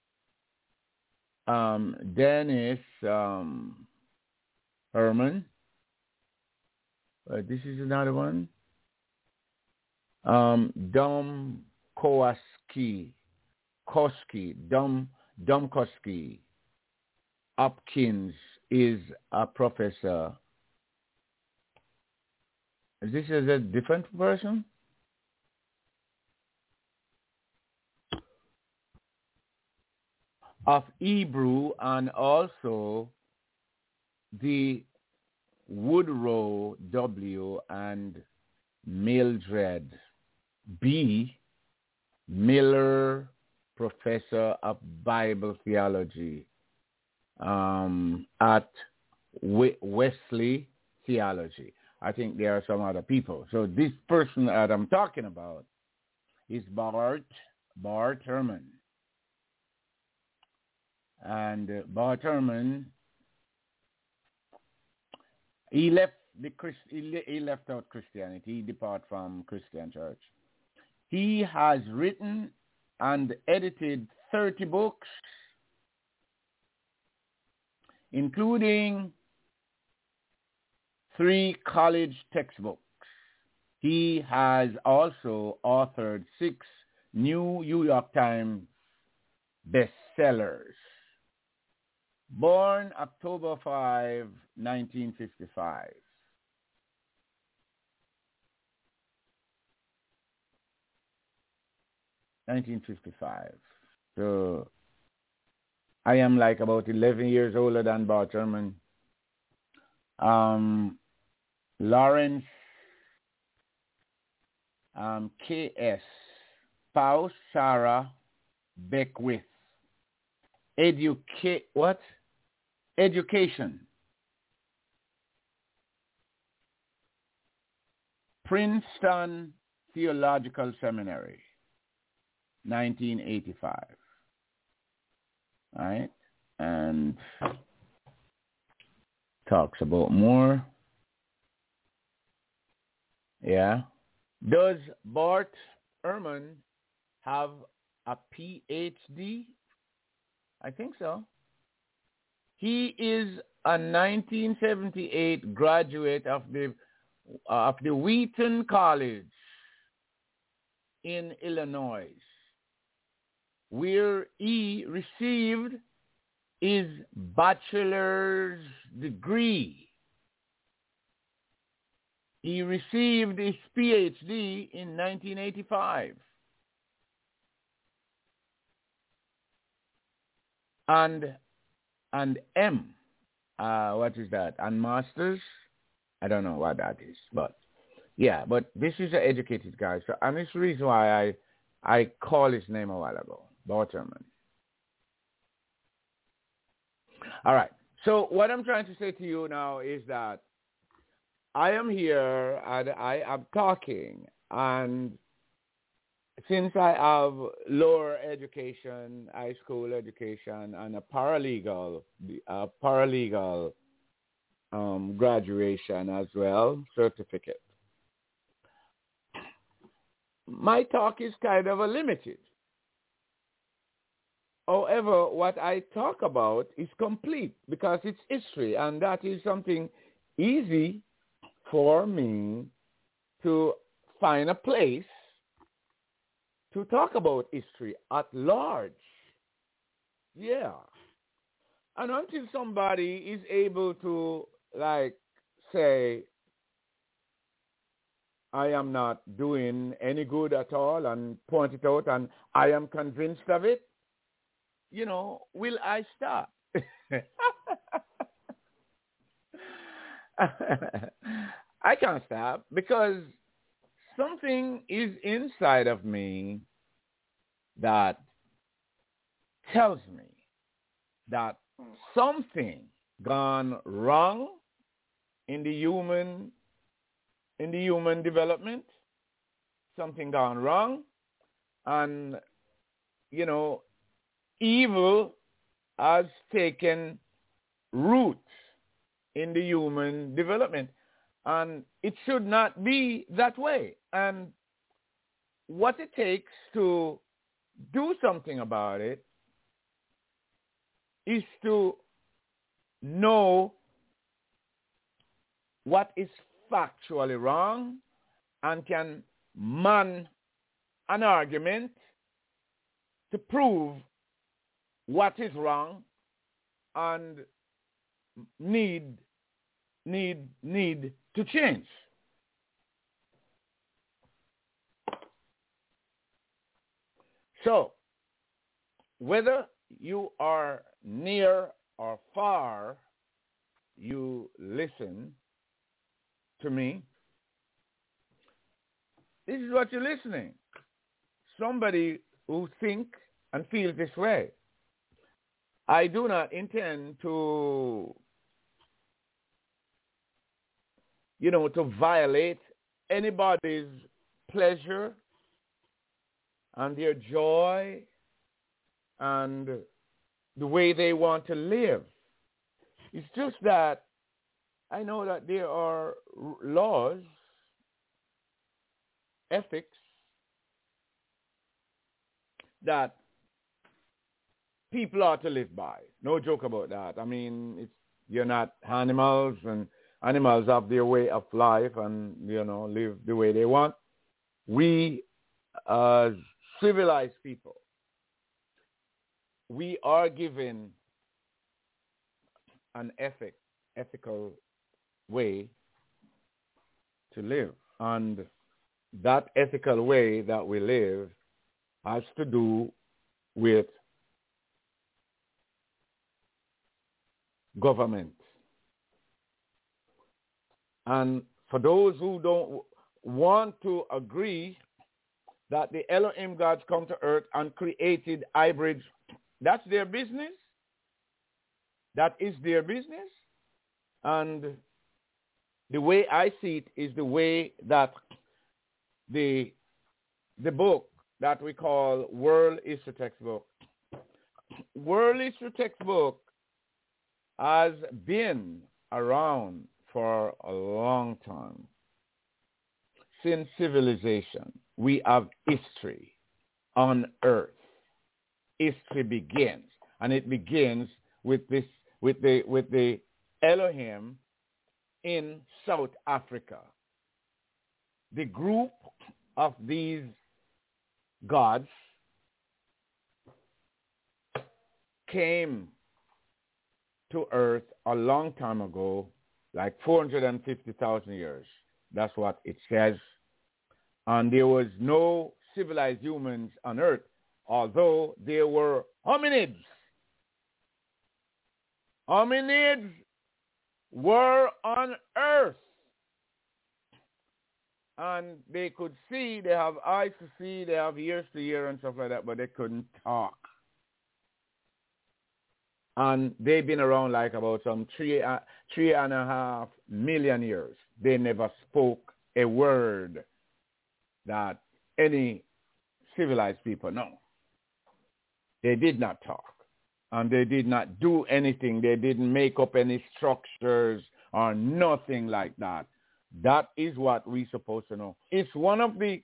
C: um, Dennis um, Ehrman. Uh, this is another one. Um, Dom Kowalski, Koski, Dom Dom Koski. Hopkins is a professor. This is a different version? Of Hebrew, and also the Woodrow W. and Mildred B. Miller Professor of Bible Theology um, at Wesley Theology. I think there are some other people. So this person that I'm talking about is Bart, Bart Ehrman. And uh, Bart Ehrman, he left the Christ, he, le- he left out Christianity. He departed from Christian church. He has written and edited thirty books, including three college textbooks. He has also authored six New York Times bestsellers. Born October fifth, nineteen fifty-five. nineteen fifty-five. So I am like about eleven years older than Bart Ehrman. Um, Lawrence um, K S spouse Sarah Beckwith. Educate what? Education. Princeton Theological Seminary, nineteen eighty-five. All right, and talks about more. Yeah. Does Bart Ehrman have a P H D? I think so. He is a nineteen seventy-eight graduate of the uh, of the Wheaton College in Illinois, where he received his bachelor's degree. He received his P H D in nineteen eighty-five. And and M, uh, what is that? And master's? I don't know what that is, but yeah, but this is an educated guy. So, and it's the reason why I I called his name a while ago, Bart Ehrman. All right. So what I'm trying to say to you now is that I am here and I am talking, and since I have lower education, high school education, and a paralegal, a paralegal um, graduation as well, certificate, my talk is kind of a limited. However, what I talk about is complete because it's history, and that is something easy for me to find a place to talk about history at large. Yeah. And until somebody is able to, like, say, I am not doing any good at all and point it out and I am convinced of it, you know, will I stop? I can't stop because something is inside of me that tells me that something gone wrong in the human in the human development, something gone wrong, and you know, evil has taken root in the human development. And it should not be that way. And what it takes to do something about it is to know what is factually wrong and can man an argument to prove what is wrong and need, need, need to change. So, whether you are near or far, you listen to me. This is what you're listening. Somebody who thinks and feels this way. I do not intend to, you know, to violate anybody's pleasure and their joy and the way they want to live. It's just that I know that there are laws, ethics, that people ought to live by. No joke about that. I mean, it's, you're not animals, and animals have their way of life and, you know, live the way they want. We, as civilized people, we are given an ethic, ethical way to live. And that ethical way that we live has to do with government. And for those who don't want to agree that the Elohim gods come to earth and created hybrids. That's their business. That is their business. And the way I see it is the way that the, the book that we call World History Textbook. World History Textbook has been around for a long time. Since civilization, we have history on earth. History begins, and it begins with this, with the, with the Elohim in South Africa. The group of these gods came to earth a long time ago, like four hundred fifty thousand years. That's what it says. And there was no civilized humans on earth, although there were hominids. Hominids were on earth. And they could see, they have eyes to see, they have ears to hear and stuff like that, but they couldn't talk. And they've been around like about some three, uh, three and a half million years. They never spoke a word that any civilized people know. They did not talk. And they did not do anything. They didn't make up any structures or nothing like that. That is what we're supposed to know. It's one of the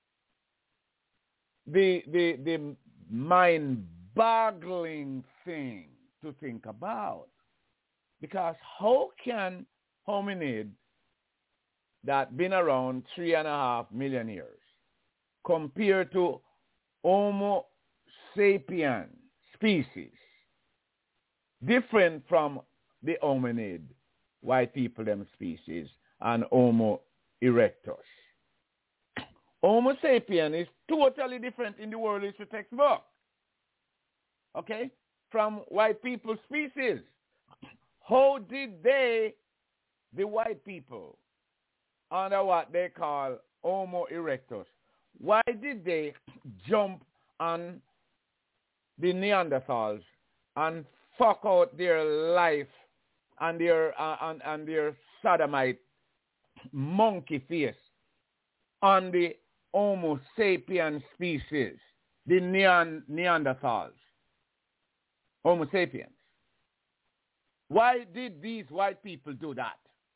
C: the the, the mind-boggling things to think about. Because how can hominid that been around three and a half million years compare to Homo sapien species, different from the hominid, white people them species, and Homo erectus? Homo sapien is totally different in the World History Textbook, okay, from white people species. How did they, the white people, under what they call Homo erectus, why did they jump on the Neanderthals and fuck out their life and their uh, and, and their sodomite monkey face on the Homo sapien species, the Nean- Neanderthals, Homo sapiens? Why did these white people do that?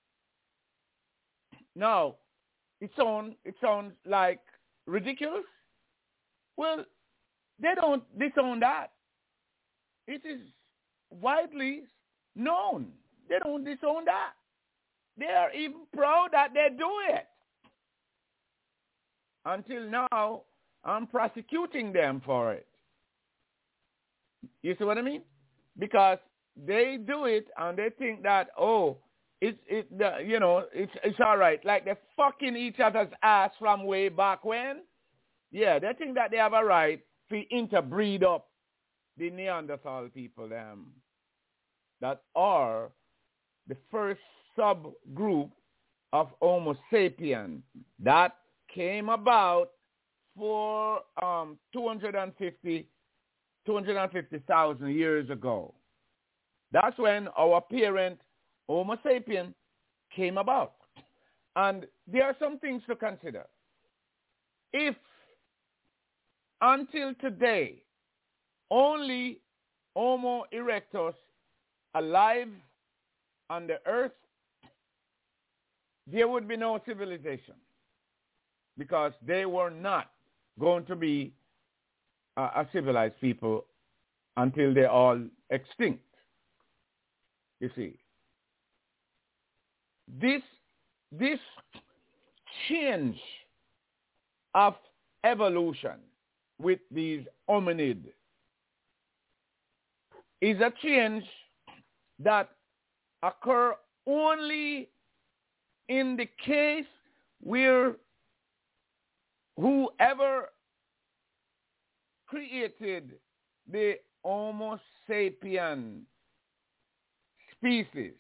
C: Now, it sounds it sounds like ridiculous. Well, they don't disown that. It is widely known. They don't disown that. They are even proud that they do it. Until now, I'm prosecuting them for it. You see what I mean? Because they do it and they think that, oh, it's it the, you know it's it's all right. Like they're fucking each other's ass from way back when. Yeah, they think that they have a right to interbreed up the Neanderthal people them that are the first subgroup of Homo sapien that came about for um two hundred fifty thousand years ago. That's when our parent Homo sapien came about. And there are some things to consider. If until today only Homo erectus alive on the earth, there would be no civilization, because they were not going to be uh, a civilized people until they're all extinct. You see, this this change of evolution with these hominid is a change that occur only in the case where whoever created the Homo sapien species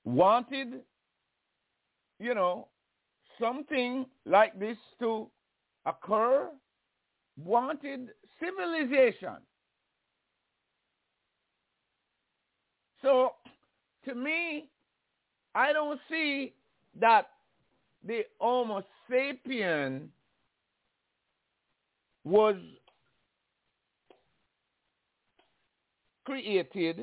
C: wanted, you know, something like this to occur wanted civilization. So, to me, I don't see that the Homo sapien was created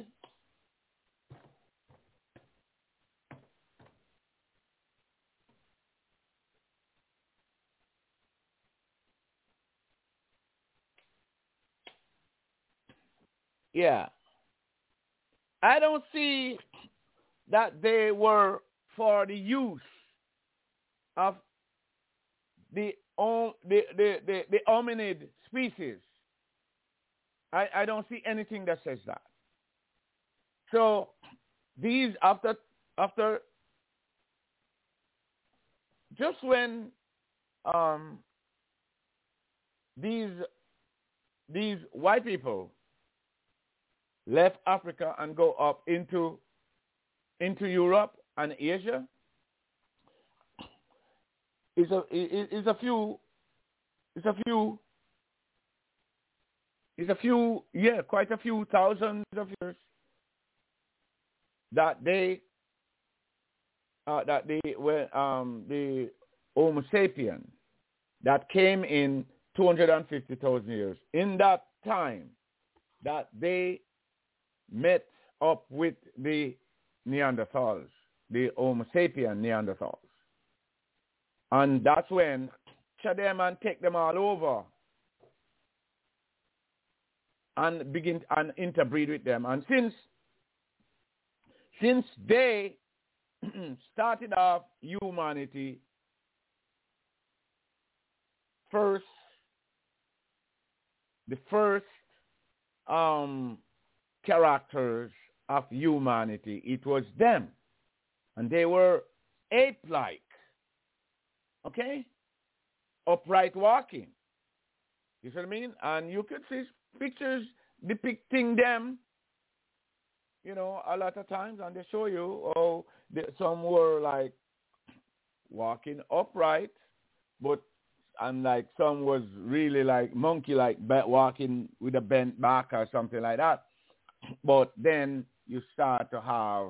C: yeah. I don't see that they were for the use of the the the the, the hominid species. I, I don't see anything that says that. So these after after just when um, these these white people left Africa and go up into into Europe and Asia, is a is a few is a few is a few yeah quite a few thousands of years that they uh, that they were um, the Homo sapien that came in two hundred fifty thousand years. In that time, that they met up with the Neanderthals, the Homo sapien Neanderthals. And that's when them and take them all over and begin and interbreed with them. And since since they started off humanity first, the first um, characters of humanity, it was them. And they were ape-like. Okay? Upright walking. You see what I mean? And you could see pictures depicting them, you know, a lot of times, and they show you how they, some were like walking upright, but and like some was really like monkey-like walking with a bent back or something like that. But then you start to have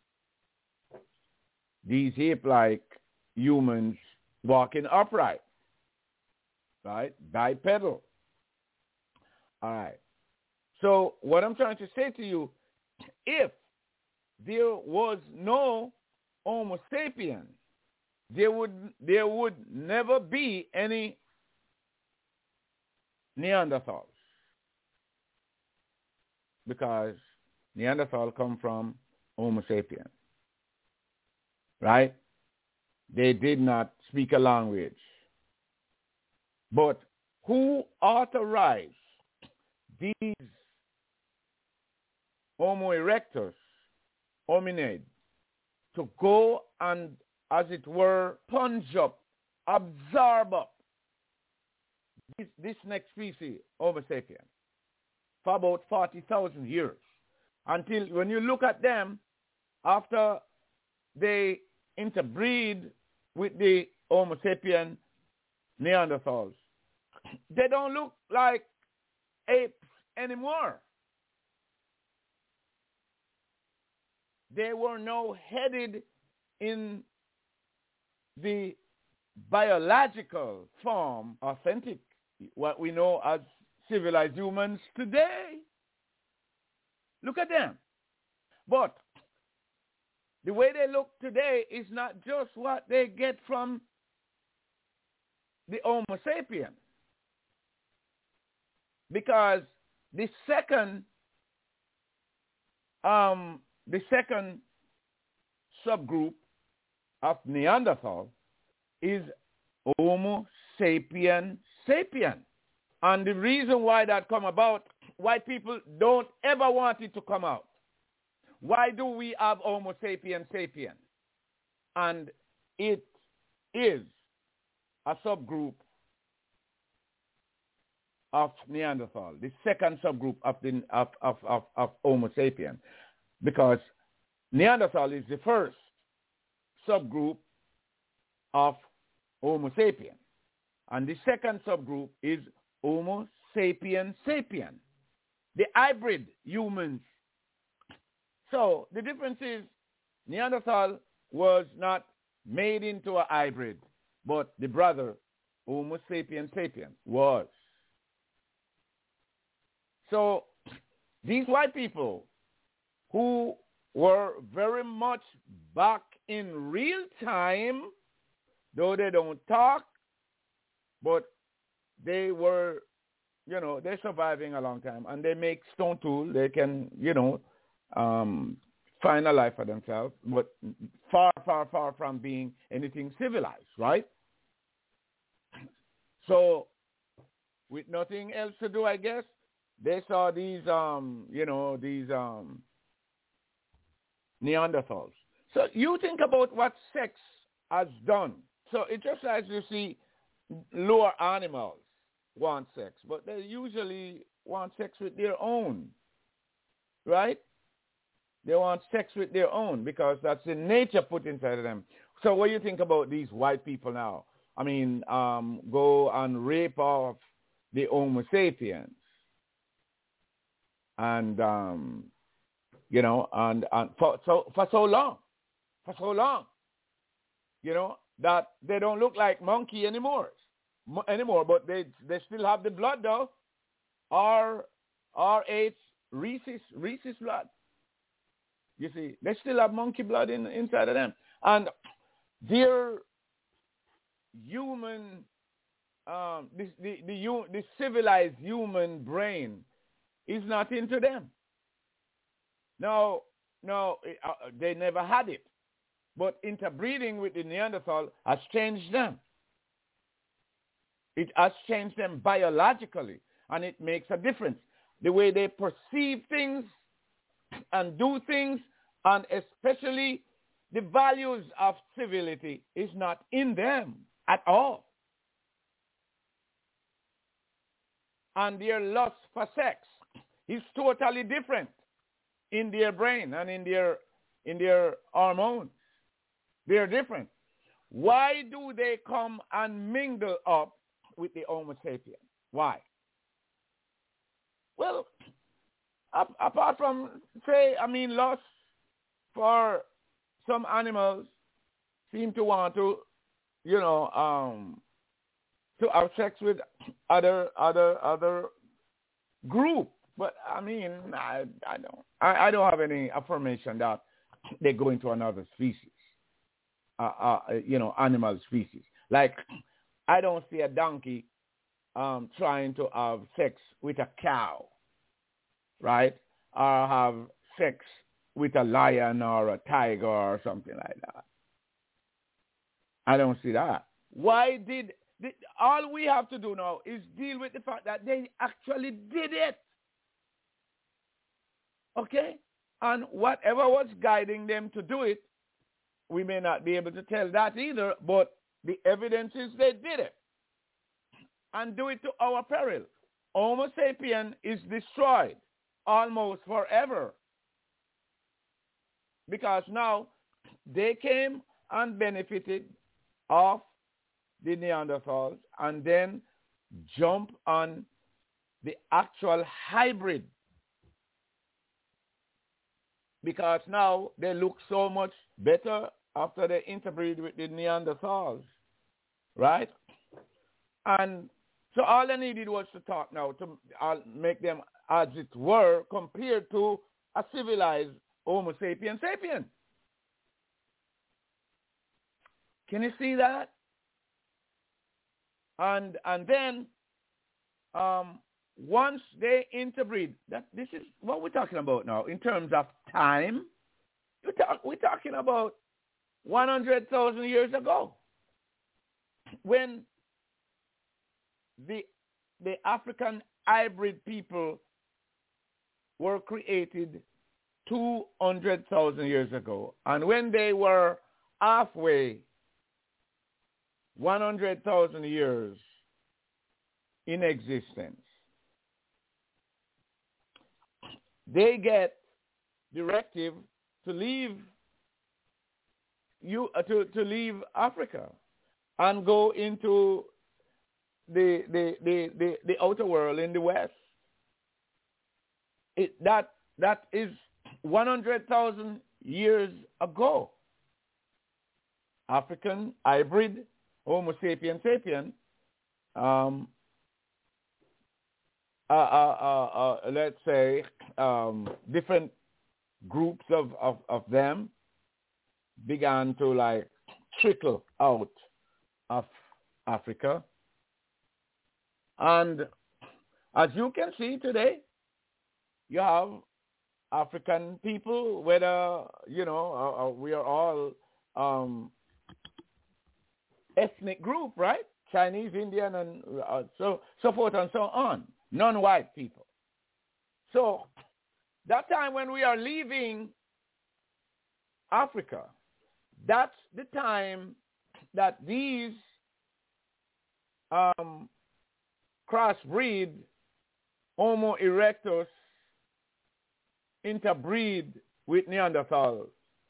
C: these ape-like humans walking upright, right? Bipedal. All right. So what I'm trying to say to you, if there was no Homo sapien, there would there would never be any Neanderthals, because Neanderthal come from Homo sapien, right? They did not speak a language. But who authorized these Homo erectus, hominid, to go and, as it were, punch up, absorb up this, this next species, Homo sapien, for about forty thousand years? Until when you look at them, after they interbreed with the Homo sapien Neanderthals, they don't look like apes anymore. They were now headed in the biological form, authentic, what we know as civilized humans today. Look at them. But the way they look today is not just what they get from the Homo sapien. Because the second um, the second subgroup of Neanderthal is Homo sapien sapien. And the reason why that come about, white people don't ever want it to come out. Why do we have Homo sapien sapien? And it is a subgroup of Neanderthal, the second subgroup of, the, of, of, of, of Homo sapien. Because Neanderthal is the first subgroup of Homo sapien. And the second subgroup is Homo sapiens sapiens, the hybrid humans. So the difference is Neanderthal was not made into a hybrid, but the brother, Homo sapiens sapiens, was. So these white people who were very much back in real time, though they don't talk, but they were, you know, they're surviving a long time, and they make stone tools. They can, you know, um, find a life for themselves, but far, far, far from being anything civilized, right? So with nothing else to do, I guess, they saw these, um, you know, these um, Neanderthals. So you think about what sex has done. So it's just as you see lower animals want sex, but they usually want sex with their own, right? They want sex with their own because that's the nature put inside of them. So what do you think about these white people now? I mean, um, go and rape off the Homo sapiens. And, um, you know, and, and for, so, for so long, for so long, you know, that they don't look like monkey anymore, anymore, but they they still have the blood, though. R, R H, rhesus, rhesus blood. You see, they still have monkey blood in, inside of them. And their human, um, the, the, the, the civilized human brain is not into them. No, no, uh, they never had it. But interbreeding with the Neanderthal has changed them. It has changed them biologically, and it makes a difference. The way they perceive things and do things, and especially the values of civility is not in them at all. And their lust for sex is totally different in their brain and in their in their hormones. They're different. Why do they come and mingle up with the Homo sapiens? Why? Well, ap- apart from, say, I mean, lust for some animals seem to want to, you know, um, to have sex with other other other group. But I mean, I I don't I, I don't have any affirmation that they go into another species, uh, uh, you know, animal species. Like I don't see a donkey um, trying to have sex with a cow, right? Or have sex with a lion or a tiger or something like that. I don't see that. Why did, did all we have to do now is deal with the fact that they actually did it. Okay? And whatever was guiding them to do it, we may not be able to tell that either, but the evidence is they did it. And do it to our peril. Homo sapien is destroyed almost forever. Because now they came and benefited off the Neanderthals and then jump on the actual hybrid. Because now they look so much better after they interbreed with the Neanderthals, right? And so all they needed was to talk now to uh, make them, as it were, compared to a civilized Homo sapiens sapien. Can you see that? And and then um, once they interbreed, that this is what we're talking about now in terms of time. We're, talk, we're talking about one hundred thousand years ago, when the the African hybrid people were created two hundred thousand years ago. And when they were halfway, one hundred thousand years in existence, they get directive to leave you uh, to, to leave Africa and go into the the the the, the outer world in the West. It, that that is one hundred thousand years ago. African hybrid Homo sapien sapien. Um, uh, uh, uh, uh, let's say um, different groups of, of, of them began to like trickle out of Africa. And as you can see today, you have African people, whether, you know, uh, uh, we are all um, ethnic group, right? Chinese, Indian, and uh, so so forth and so on. Non-white people. So that time when we are leaving Africa, that's the time that these um, crossbreed Homo erectus interbreed with Neanderthals.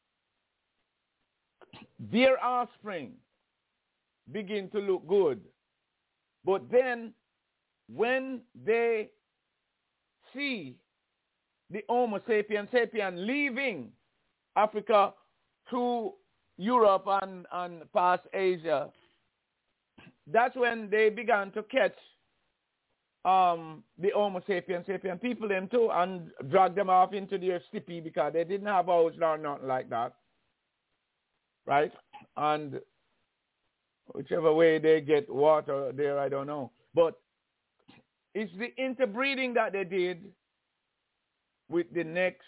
C: Their offspring begin to look good. But then when they see the Homo sapien sapien leaving Africa to Europe and, and past Asia, that's when they began to catch um, the Homo sapien sapien people them too and drag them off into their stippy because they didn't have house or nothing like that. Right? And whichever way they get water there, I don't know. But it's the interbreeding that they did with the next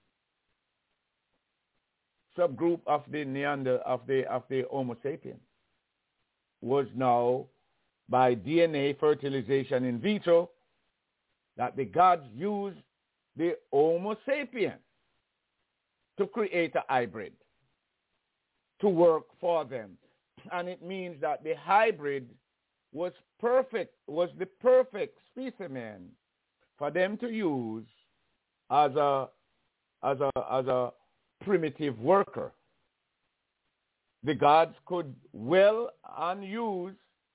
C: subgroup of the Neander of the of the Homo sapien was now by D N A fertilization in vitro that the gods used the Homo sapien to create a hybrid to work for them. And it means that the hybrid was perfect, was the perfect specimen for them to use as a as a as a primitive worker. The gods could well and use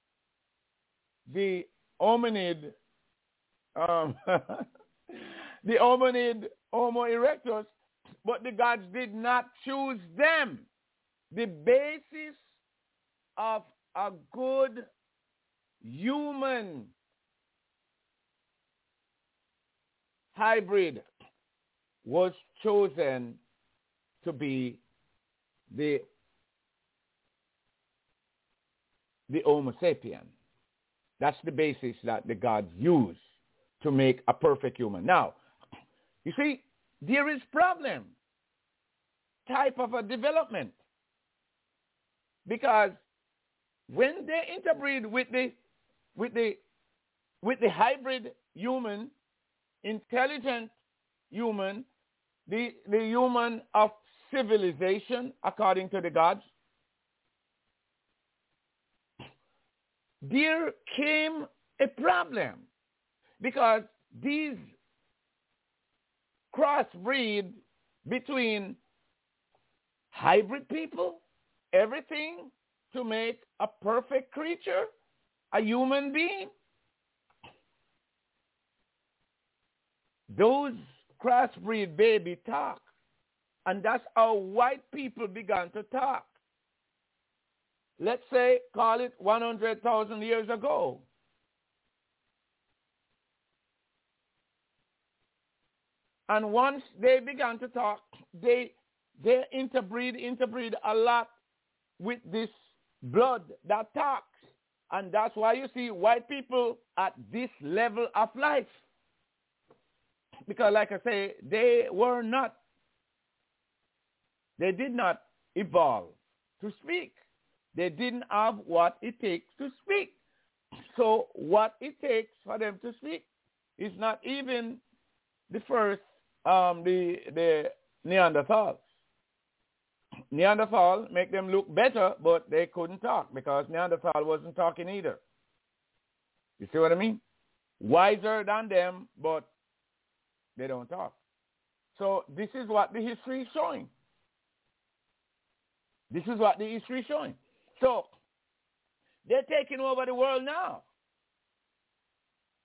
C: the hominid um, the hominid Homo erectus, but the gods did not choose them. The basis of a good human hybrid was chosen to be the the Homo sapien. That's the basis that the gods use to make a perfect human. Now, you see, there is problem type of a development because when they interbreed with the with the with the hybrid human, intelligent human, the the human of civilization according to the gods, there came a problem because these crossbreed between hybrid people, everything to make a perfect creature, a human being. Those crossbreed baby talk, and that's how white people began to talk. Let's say, call it one hundred thousand years ago. And once they began to talk, they they interbreed, interbreed a lot with this blood that talks. And that's why you see white people at this level of life. Because like I say, they were not, they did not evolve to speak. They didn't have what it takes to speak. So what it takes for them to speak is not even the first, um, the, the Neanderthals. Neanderthal make them look better, but they couldn't talk because Neanderthal wasn't talking either. You see what I mean? Wiser than them, but they don't talk. So this is what the history is showing. This is what the history is showing. So they're taking over the world now.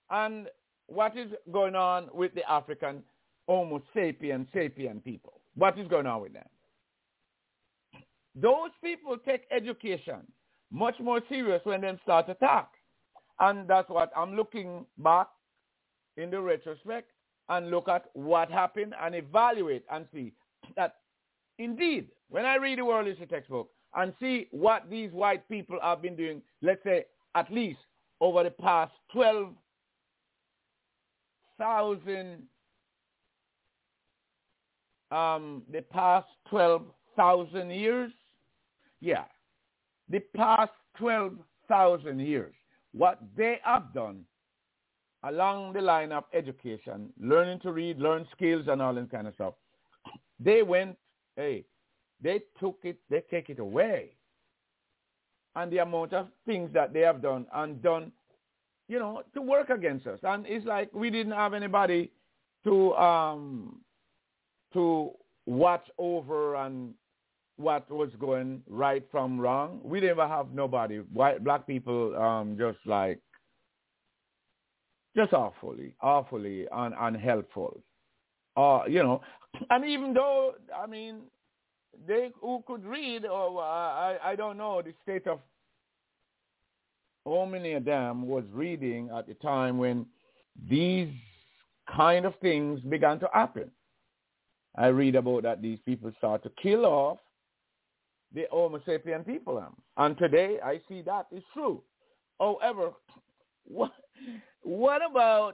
C: and what is going on with the African Homo sapien sapien people? What is going on with them? Those people take education much more serious when they start to talk. And that's what I'm looking back in the retrospect and look at what happened and evaluate and see that indeed, when I read the world history textbook and see what these white people have been doing, let's say at least over the past twelve thousand, um, the past twelve thousand years, yeah, the past twelve thousand years, what they have done along the line of education, learning to read, learn skills and all that kind of stuff, they went, hey, they took it, they take it away. And the amount of things that they have done and done, you know, to work against us. And it's like we didn't have anybody to um, to watch over and what was going right from wrong. We didn't even have nobody. White, black people um, just like, just awfully, awfully un- unhelpful. Uh, you know, and even though, I mean, they who could read, or uh, I, I don't know the state of how many of them was reading at the time when these kind of things began to happen. I read about that these people start to kill off the Homo sapien people. Um, and today I see that is true. However, what, what about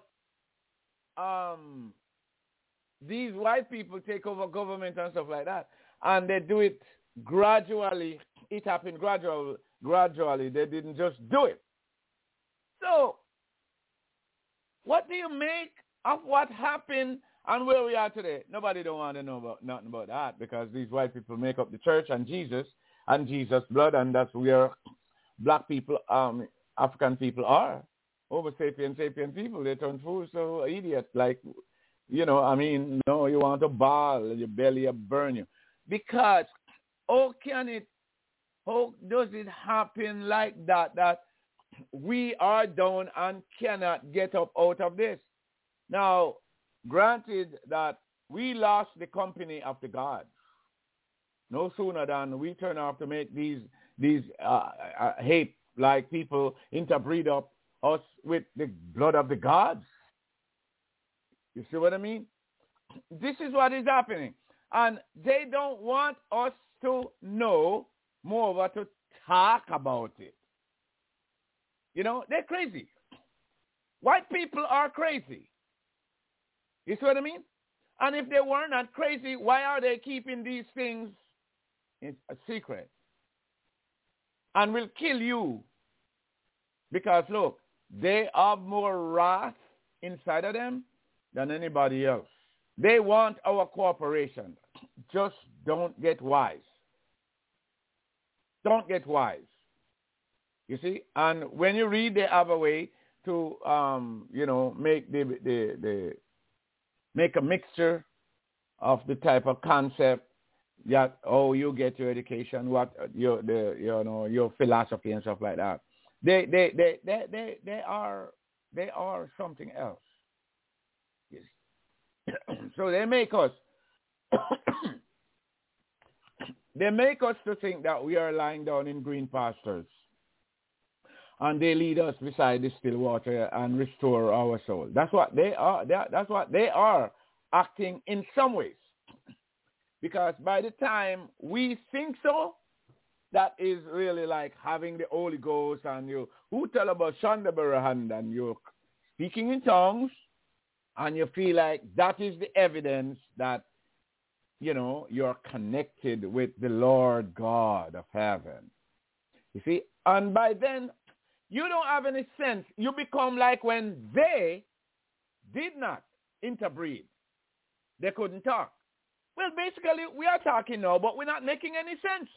C: um, these white people take over government and stuff like that, and they do it gradually? It happened gradually. Gradually, they didn't just do it. So, what do you make of what happened and where we are today? Nobody don't want to know about nothing about that, because these white people make up the church and Jesus and Jesus' blood, and that's where black people, um, African people are. Homo sapien, sapien people, they turn fools, so idiots. Like, you know, I mean, no, you want to bawl, your belly will burn you. Because how can it, how does it happen like that, that we are down and cannot get up out of this? Now, granted that we lost the company of the gods no sooner than we turn off to make these these uh, uh, hate-like people interbreed up us with the blood of the gods. You see what I mean? This is what is happening. And they don't want us to know more, but to talk about it. You know, they're crazy. White people are crazy. You see what I mean? And if they were not crazy, why are they keeping these things in a secret? And will kill you. Because, look, they have more wrath inside of them than anybody else. They want our cooperation. Just don't get wise. Don't get wise. You see? And when you read, they have a way to, um, you know, make the, the, the, make a mixture of the type of concept that, oh, you get your education, what your, the, you know, your philosophy and stuff like that. They, they, they, they, they, they are, they are something else. Yes. So they make us, they make us to think that we are lying down in green pastures, and they lead us beside the still water and restore our soul. That's what they are. That's what they are acting in some ways. Because by the time we think so, that is really like having the Holy Ghost, and you who tell about Shandabarahand, and you're speaking in tongues, and you feel like that is the evidence that, you know, you're connected with the Lord God of heaven. You see? And by then, you don't have any sense. You become like when they did not interbreed. They couldn't talk. Well, basically, we are talking now, but we're not making any sense.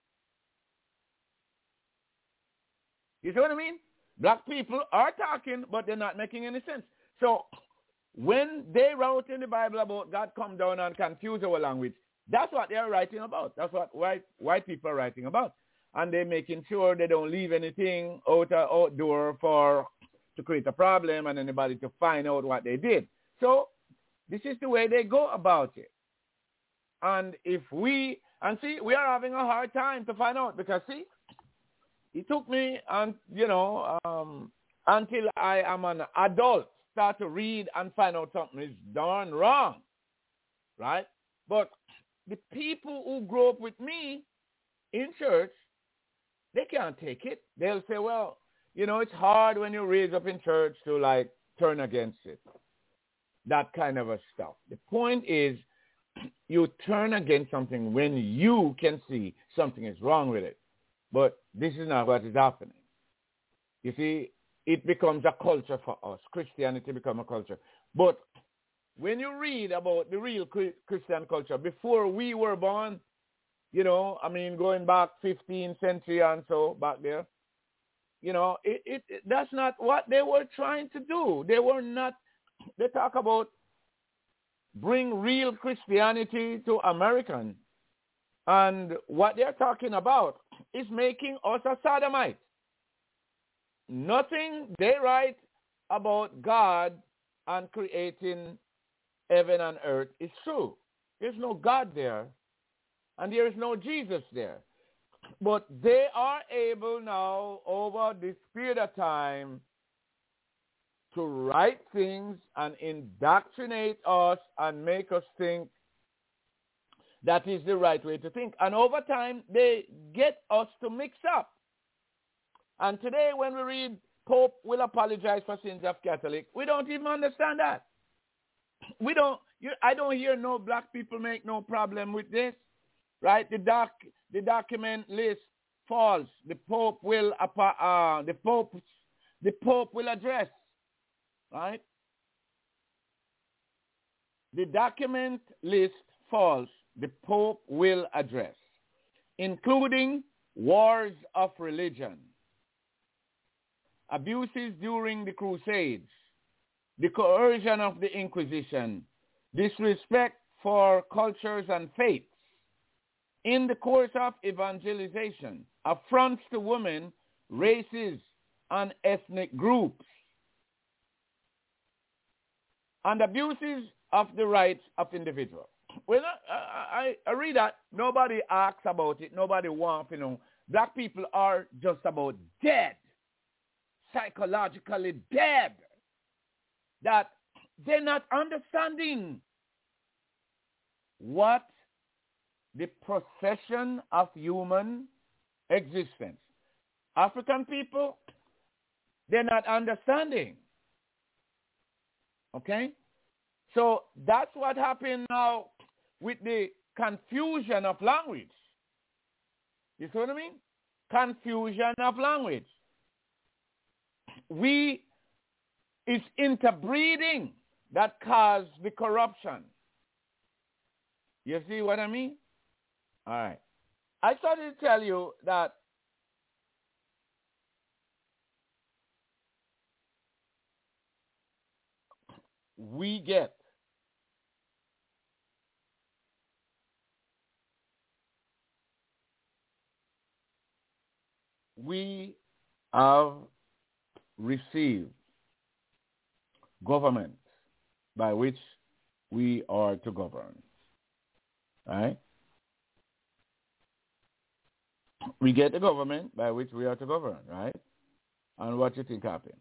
C: You see what I mean? Black people are talking, but they're not making any sense. So when they wrote in the Bible about God come down and confuse our language, that's what they're writing about. That's what white white people are writing about. And they're making sure they don't leave anything out outdoor for to create a problem and anybody to find out what they did. So this is the way they go about it. And if we, and see, we are having a hard time to find out because, see, it took me, and you know, um, until I am an adult, start to read and find out something is darn wrong, right? But the people who grew up with me in church, they can't take it. They'll say, well, you know, it's hard when you raise up in church to, like, turn against it. That kind of a stuff. The point is, you turn against something when you can see something is wrong with it. But this is not what is happening. You see, it becomes a culture for us. Christianity becomes a culture. But when you read about the real Christian culture, before we were born, you know, I mean, going back fifteenth century and so back there, you know, it, it, it that's not what they were trying to do. They were not, they talk about bring real Christianity to American. And what they're talking about is making us a sodomite. Nothing they write about God and creating heaven and earth is true. There's no God there, and there is no Jesus there. But they are able now, over this period of time, to write things and indoctrinate us and make us think that is the right way to think. And over time, they get us to mix up. And today, when we read Pope will apologize for sins of Catholic, we don't even understand that. We don't. You, I don't hear no black people make no problem with this, right? The doc, the document lists false. The Pope will uh, the Pope, the Pope will address, right? The document list false. The Pope will address, including wars of religion, abuses during the Crusades, the coercion of the Inquisition, disrespect for cultures and faiths, in the course of evangelization, affronts to women, races, and ethnic groups, and abuses of the rights of individuals. When I, I, I read that, nobody asks about it. Nobody wants, you know. Black people are just about dead, psychologically dead, that they're not understanding what the procession of human existence. African people, they're not understanding. Okay? So that's what happened now with the confusion of language. You see what I mean? Confusion of language. We, it's interbreeding that caused the corruption. You see what I mean? All right. I started to tell you that we get we have received government by which we are to govern. Right? We get the government by which we are to govern, right? And what do you think happened?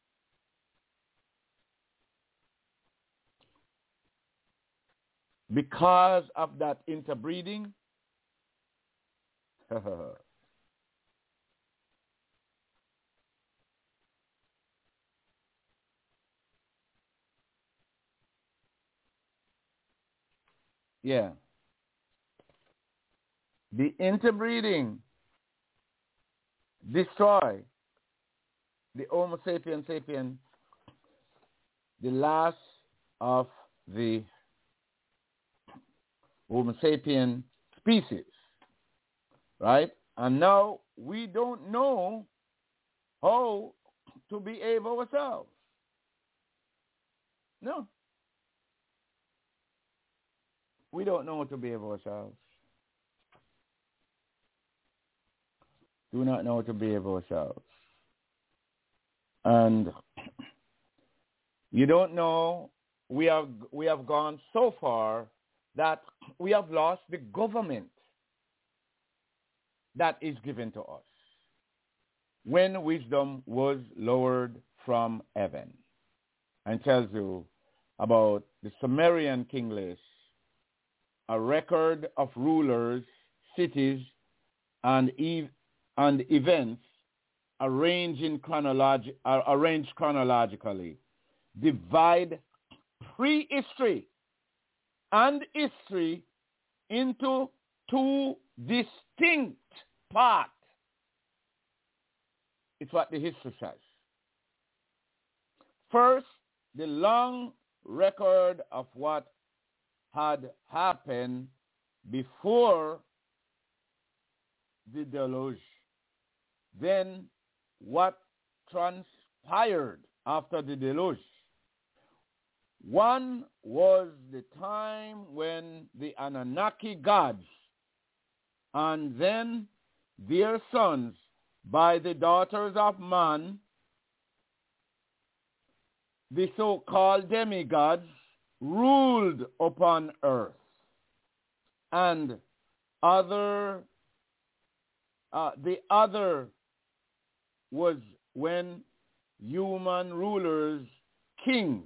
C: Because of that interbreeding, yeah, the interbreeding destroy the Homo sapien sapien, the last of the Homo sapien species, right? And now we don't know how to behave ourselves. No. We don't know how to behave ourselves. Do not know how to behave ourselves. And You don't know, we have, we have gone so far that we have lost the government that is given to us when wisdom was lowered from heaven. And tells you about the Sumerian king list, a record of rulers, cities, and, ev- and events arranged, in chronologi- uh, arranged chronologically, divide prehistory and history into two distinct parts. It's what the history says. First, the long record of what had happened before the deluge. Then what transpired after the deluge. One was the time when the Anunnaki gods and then their sons by the daughters of man, the so-called demigods, ruled upon earth. And other, uh, the other was when human rulers, kings,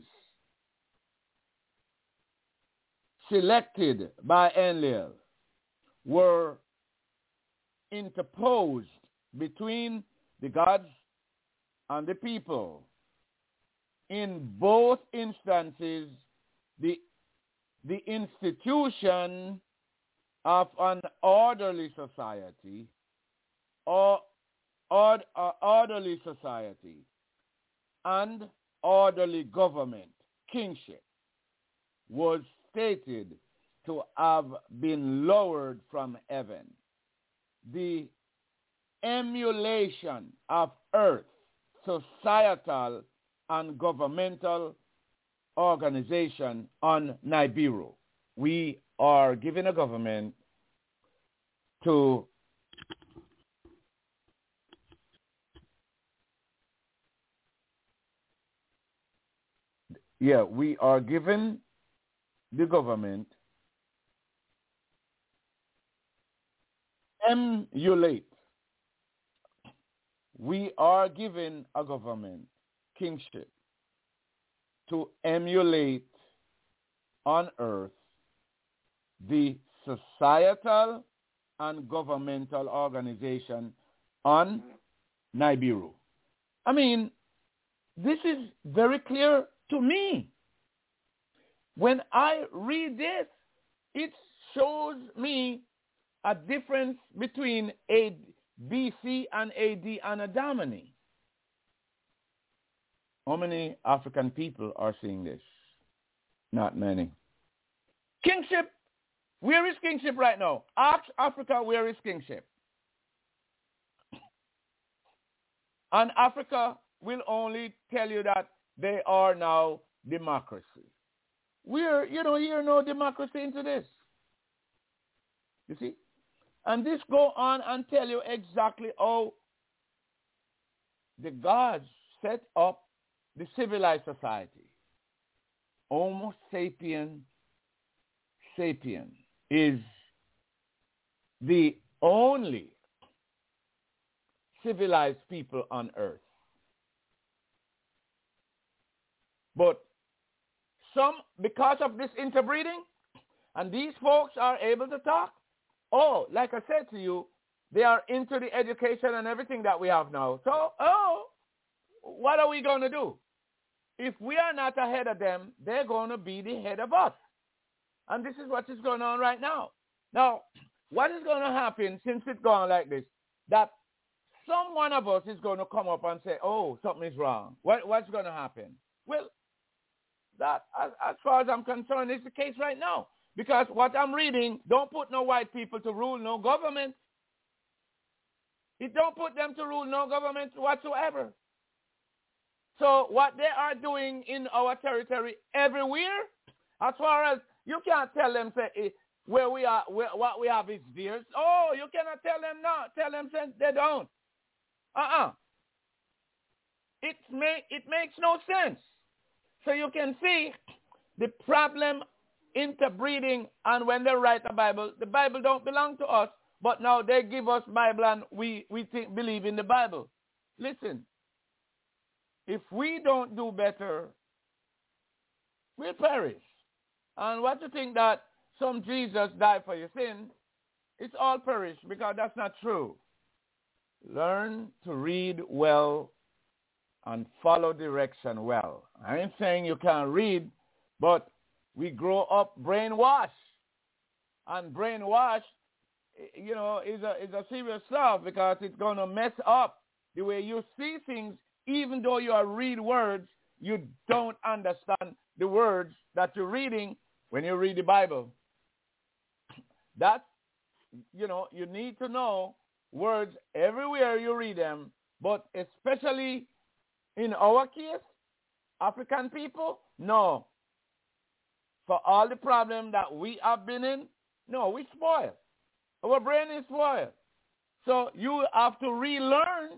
C: selected by Enlil, were interposed between the gods and the people. In both instances, the, the institution of an orderly society or, or uh, orderly society and orderly government, kingship, was stated to have been lowered from heaven. The emulation of earth, societal and governmental organization on Nibiru. We are giving a government to yeah, we are given the government emulate. We are given a government, kingship, to emulate on earth the societal and governmental organization on Nibiru. I mean, this is very clear to me. When I read this, it shows me a difference between a B C and A D Anno Domini. How many African people are seeing this? Not many. Kingship. Where is kingship right now? Ask Africa, where is kingship? And Africa will only tell you that they are now democracy. We're, you know, here no democracy into this. You see? And this go on and tell you exactly how the gods set up the civilized society. Homo sapien sapien is the only civilized people on earth. But some, because of this interbreeding, and these folks are able to talk, oh, like I said to you, they are into the education and everything that we have now. So, oh, what are we going to do? If we are not ahead of them, they're going to be the head of us. And this is what is going on right now. Now, what is going to happen since it's gone like this? That some one of us is going to come up and say, oh, something is wrong. What, what's going to happen? Well, that, as, as far as I'm concerned, is the case right now. Because what I'm reading, don't put no white people to rule no government. It don't put them to rule no government whatsoever. So what they are doing in our territory everywhere, as far as you can't tell them say, where we are, where, what we have is theirs. Oh, you cannot tell them no. Tell them say they don't. Uh-uh. It, may, it makes no sense. So you can see the problem interbreeding, and when they write a Bible, the Bible don't belong to us, but now they give us Bible and we, we think, believe in the Bible. Listen, if we don't do better, we'll perish. And what you think that some Jesus died for your sin, it's all perish, because that's not true. Learn to read well and follow direction well. I ain't saying you can't read, but we grow up brainwashed. And brainwash, you know, is a, is a serious stuff, because it's going to mess up the way you see things. Even though you are read words, you don't understand the words that you're reading when you read the Bible. That's, you know, you need to know words everywhere you read them, but especially in our case, African people, no. For all the problem that we have been in, no, we spoiled. Our brain is spoiled. So you have to relearn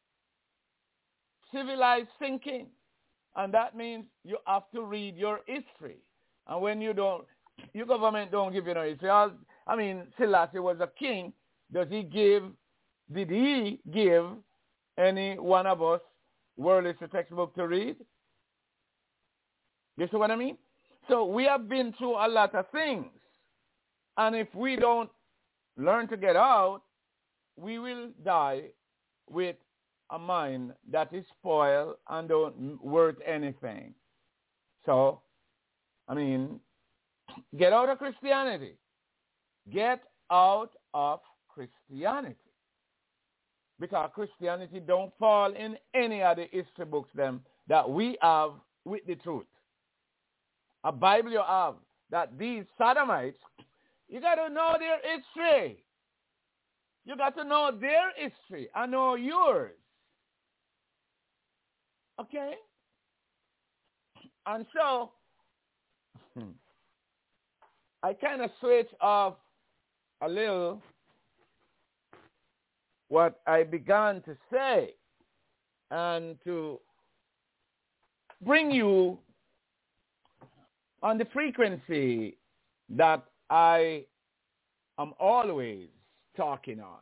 C: civilized thinking. And that means you have to read your history. And when you don't, your government don't give you no history. I mean, Selassie was a king. Does he give, did he give any one of us world history textbook to read? You see what I mean? So we have been through a lot of things. And if we don't learn to get out, we will die with a mind that is spoiled and don't worth anything. So, I mean, get out of Christianity. Get out of Christianity. Because Christianity don't fall in any of the history books them that we have with the truth. A Bible you have that these Sodomites, you got to know their history. You got to know their history and know yours. Okay? And so, I kind of switch off a little what I began to say and to bring you on the frequency that I am always talking on.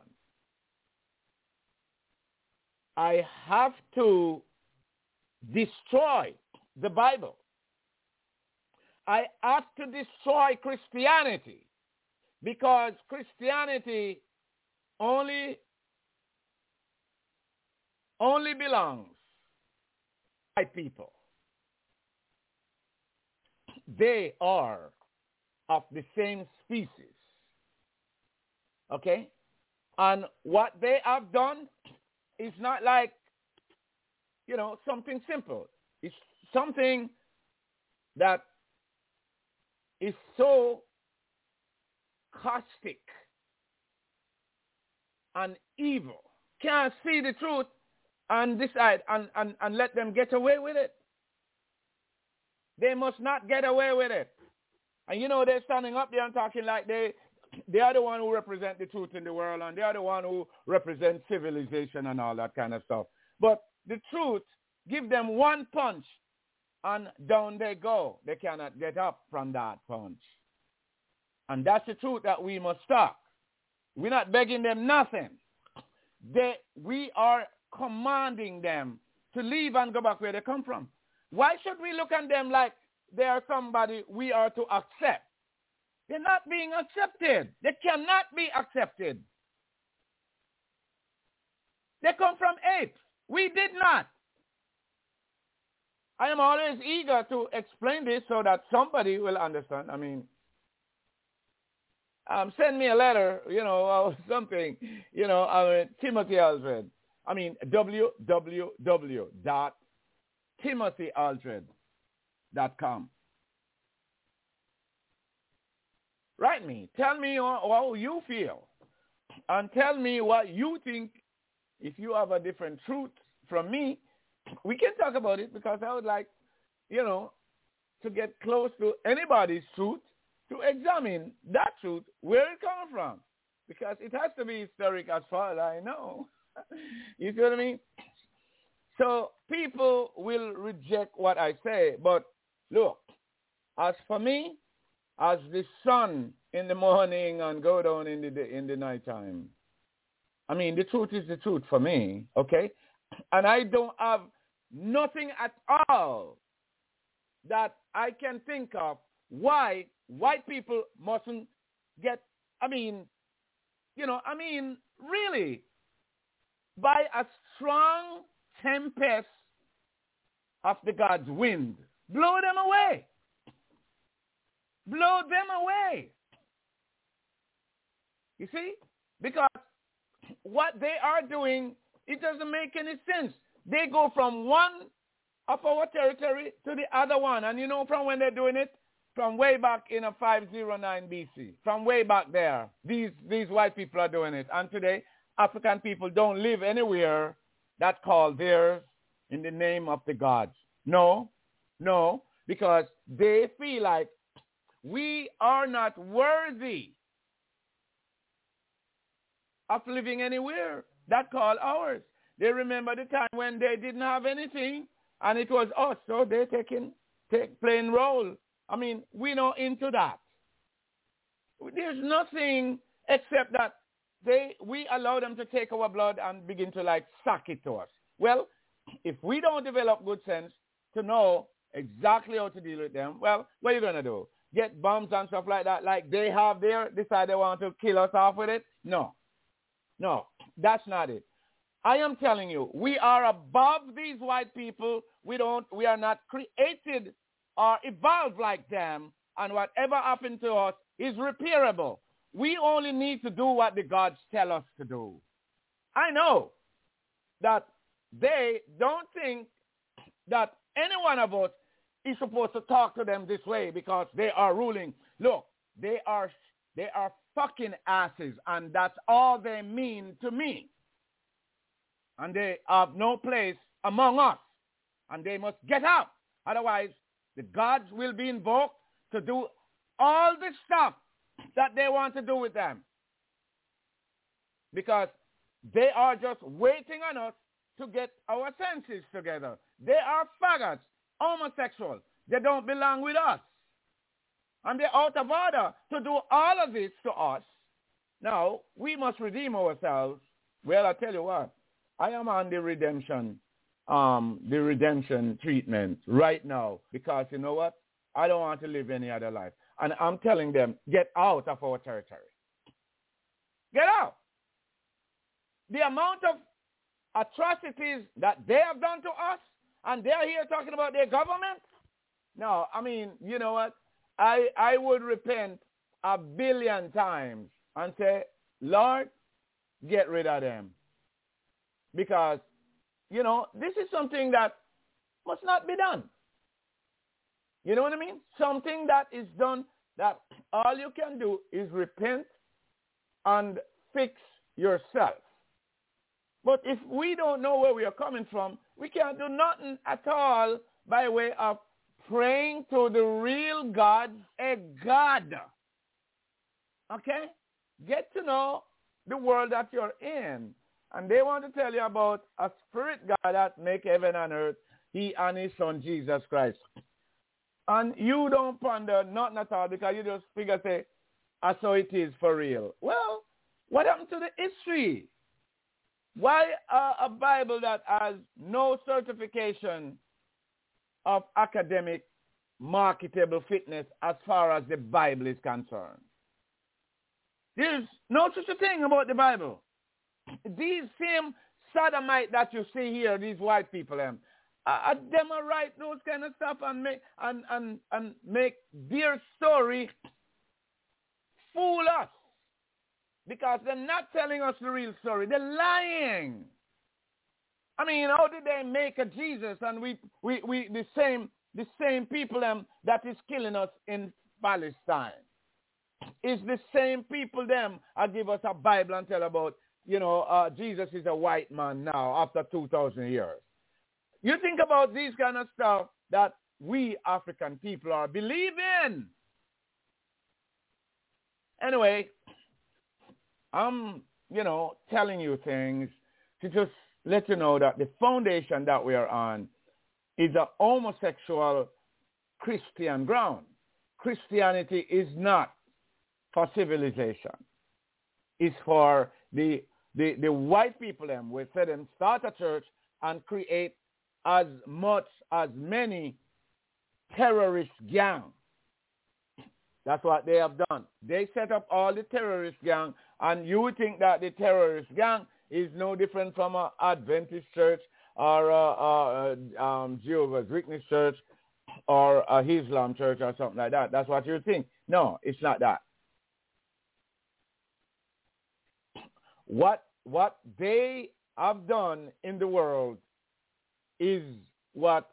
C: I have to destroy the Bible. I have to destroy Christianity, because Christianity only, only belongs to people. They are of the same species. Okay? And what they have done is not like, you know, something simple. It's something that is so caustic and evil. Can't see the truth and decide and, and, and let them get away with it. They must not get away with it. And you know, they're standing up there and talking like they, they are the one who represent the truth in the world, and they are the one who represent civilization and all that kind of stuff. But the truth, give them one punch, and down they go. They cannot get up from that punch. And that's the truth that we must stop. We're not begging them nothing. They, we are commanding them to leave and go back where they come from. Why should we look at them like they are somebody we are to accept? They're not being accepted. They cannot be accepted. They come from apes. We did not. I am always eager to explain this so that somebody will understand. I mean, um, send me a letter, you know, or something, you know, uh, Timothy Aldred. I mean, w w w dot timothy aldred dot com. Write me. Tell me how you feel. And tell me what you think. If you have a different truth from me, we can talk about it, because I would like, you know, to get close to anybody's truth, to examine that truth, where it comes from. Because it has to be historic as far as I know. You see what I mean? So people will reject what I say. But look, as for me, as the sun in the morning and go down in the in the nighttime, I mean, the truth is the truth for me, okay? And I don't have nothing at all that I can think of why white people mustn't get, I mean, you know, I mean, really, by a strong tempest of the God's wind, blow them away. Blow them away. You see? Because what they are doing, it doesn't make any sense. They go from one of our territory to the other one. And you know from when they're doing it? From way back in a five oh nine B C. From way back there. These, these white people are doing it. And today, African people don't live anywhere that called theirs in the name of the gods. No, no, because they feel like we are not worthy of living anywhere that called ours. They remember the time when they didn't have anything and it was us, so they're taking take playing role. I mean, we're not into that. There's nothing except that they we allow them to take our blood and begin to like suck it to us. Well, if we don't develop good sense to know exactly how to deal with them, well, what are you going to do? Get bombs and stuff like that like they have there, decide they want to kill us off with it? No. No, that's not it. I am telling you, we are above these white people. We don't, we are not created or evolved like them, and whatever happened to us is repairable. We only need to do what the gods tell us to do. I know that they don't think that any one of us is supposed to talk to them this way because they are ruling. Look, they are they are fucking asses, and that's all they mean to me. And they have no place among us, and they must get out. Otherwise, the gods will be invoked to do all the stuff that they want to do with them. Because they are just waiting on us to get our senses together. They are faggots, homosexuals. They don't belong with us. And they're out of order to do all of this to us. Now, we must redeem ourselves. Well, I tell you what, I am on the redemption, um, the redemption treatment right now because you know what? I don't want to live any other life. And I'm telling them, get out of our territory. Get out. The amount of atrocities that they have done to us, and they're here talking about their government. No, I mean, you know what? I, I would repent a billion times and say, Lord, get rid of them. Because, you know, this is something that must not be done. You know what I mean? Something that is done that all you can do is repent and fix yourself. But if we don't know where we are coming from, we can't do nothing at all by way of praying to the real God, a God. Okay? Get to know the world that you're in. And they want to tell you about a spirit God that make heaven and earth, he and his son Jesus Christ. And you don't ponder nothing at all because you just figure, say, ah, so it is for real. Well, what happened to the history? Why uh, a Bible that has no certification of academic marketable fitness as far as the Bible is concerned? There's no such a thing about the Bible. These same sodomite that you see here, these white people, um, uh, them are write those kind of stuff and make and, and, and make their story fool us. Because they're not telling us the real story. They're lying. I mean, how did they make a Jesus and we, we, we the same the same people um, that is killing us in Palestine? It's the same people them that give us a Bible and tell about, you know, uh, Jesus is a white man now after two thousand years. You think about these kind of stuff that we African people are believing. Anyway, I'm, you know, telling you things to just let you know that the foundation that we are on is a homosexual Christian ground. Christianity is not for civilization. It's for the the, the white people them. We say them start a church and create as much as many terrorist gangs. That's what they have done. They set up all the terrorist gang, and you would think that the terrorist gang is no different from an Adventist church or a, a, um, Jehovah's Witness church or a Islam church or something like that. That's what you think. No, it's not that. What what they have done in the world is what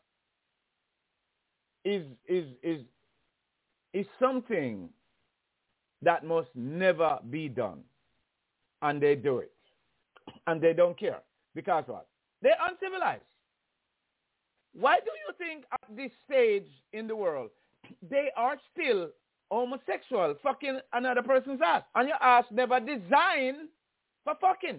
C: is is is is something that must never be done, and they do it, and they don't care because what? They're uncivilized. Why do you think at this stage in the world they are still homosexual, fucking another person's ass, and your ass never designed for fucking?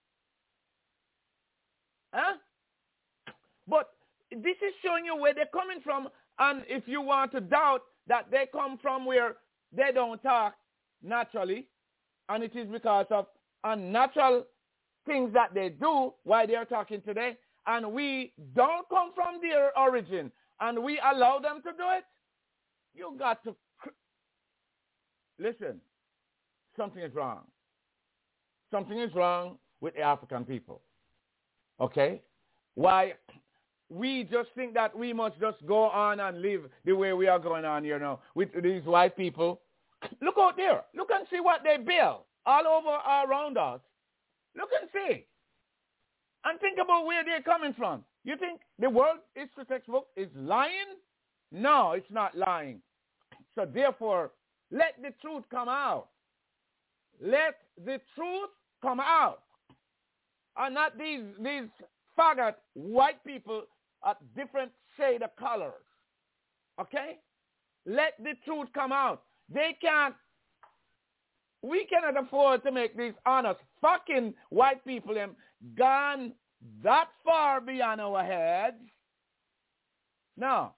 C: Huh? But this is showing you where they're coming from, and if you want to doubt that they come from where they don't talk naturally, and it is because of unnatural things that they do why they are talking today, and we don't come from their origin, and we allow them to do it, you got to listen. Something is wrong. Something is wrong with the African people. Okay? Why? We just think that we must just go on and live the way we are going on here now with these white people. Look out there. Look and see what they build all over around us. Look and see. And think about where they're coming from. You think the world history textbook is lying? No, it's not lying. So therefore, let the truth come out. Let the truth come out. And not these, these faggot white people at different shade of colors. Okay? Let the truth come out. They can't, we cannot afford to make these honest fucking white people them gone that far beyond our heads. No.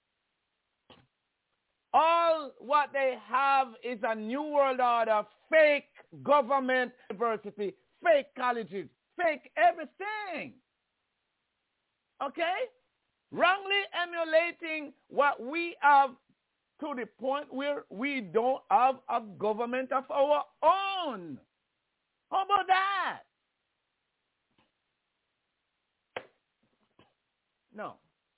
C: All what they have is a new world order, fake government university, fake colleges, fake everything. Okay? Wrongly emulating what we have to the point where we don't have a government of our own. How about that? No.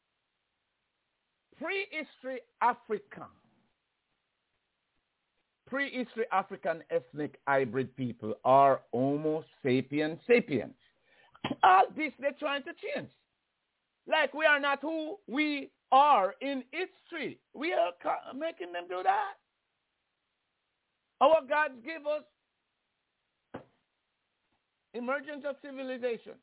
C: Prehistory African. Prehistory African ethnic hybrid people are Homo sapiens sapiens. All this they're trying to change. Like we are not who we are in history. We are making them do that. Our God gave us emergence of civilization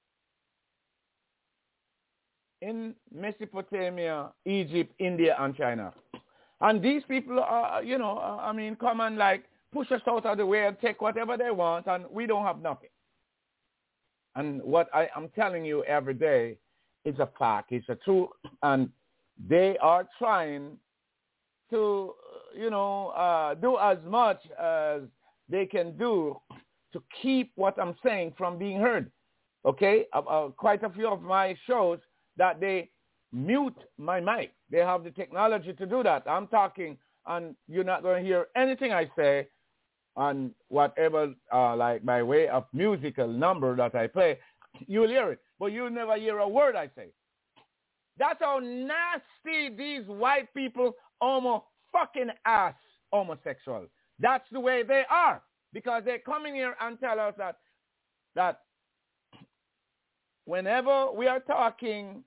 C: in Mesopotamia, Egypt, India, and China. And these people are, you know, I mean, come and like push us out of the way and take whatever they want, and we don't have nothing. And what I am telling you every day is a fact, it's a truth, and they are trying to, you know, uh, do as much as they can do to keep what I'm saying from being heard. Okay? Uh, uh, quite a few of my shows that they mute my mic. They have the technology to do that. I'm talking, and you're not going to hear anything I say on whatever, uh, like by way of musical number that I play. You'll hear it, but you'll never hear a word I say. That's how nasty these white people homo fucking ass homosexual. That's the way they are, because they come in here and tell us that that whenever we are talking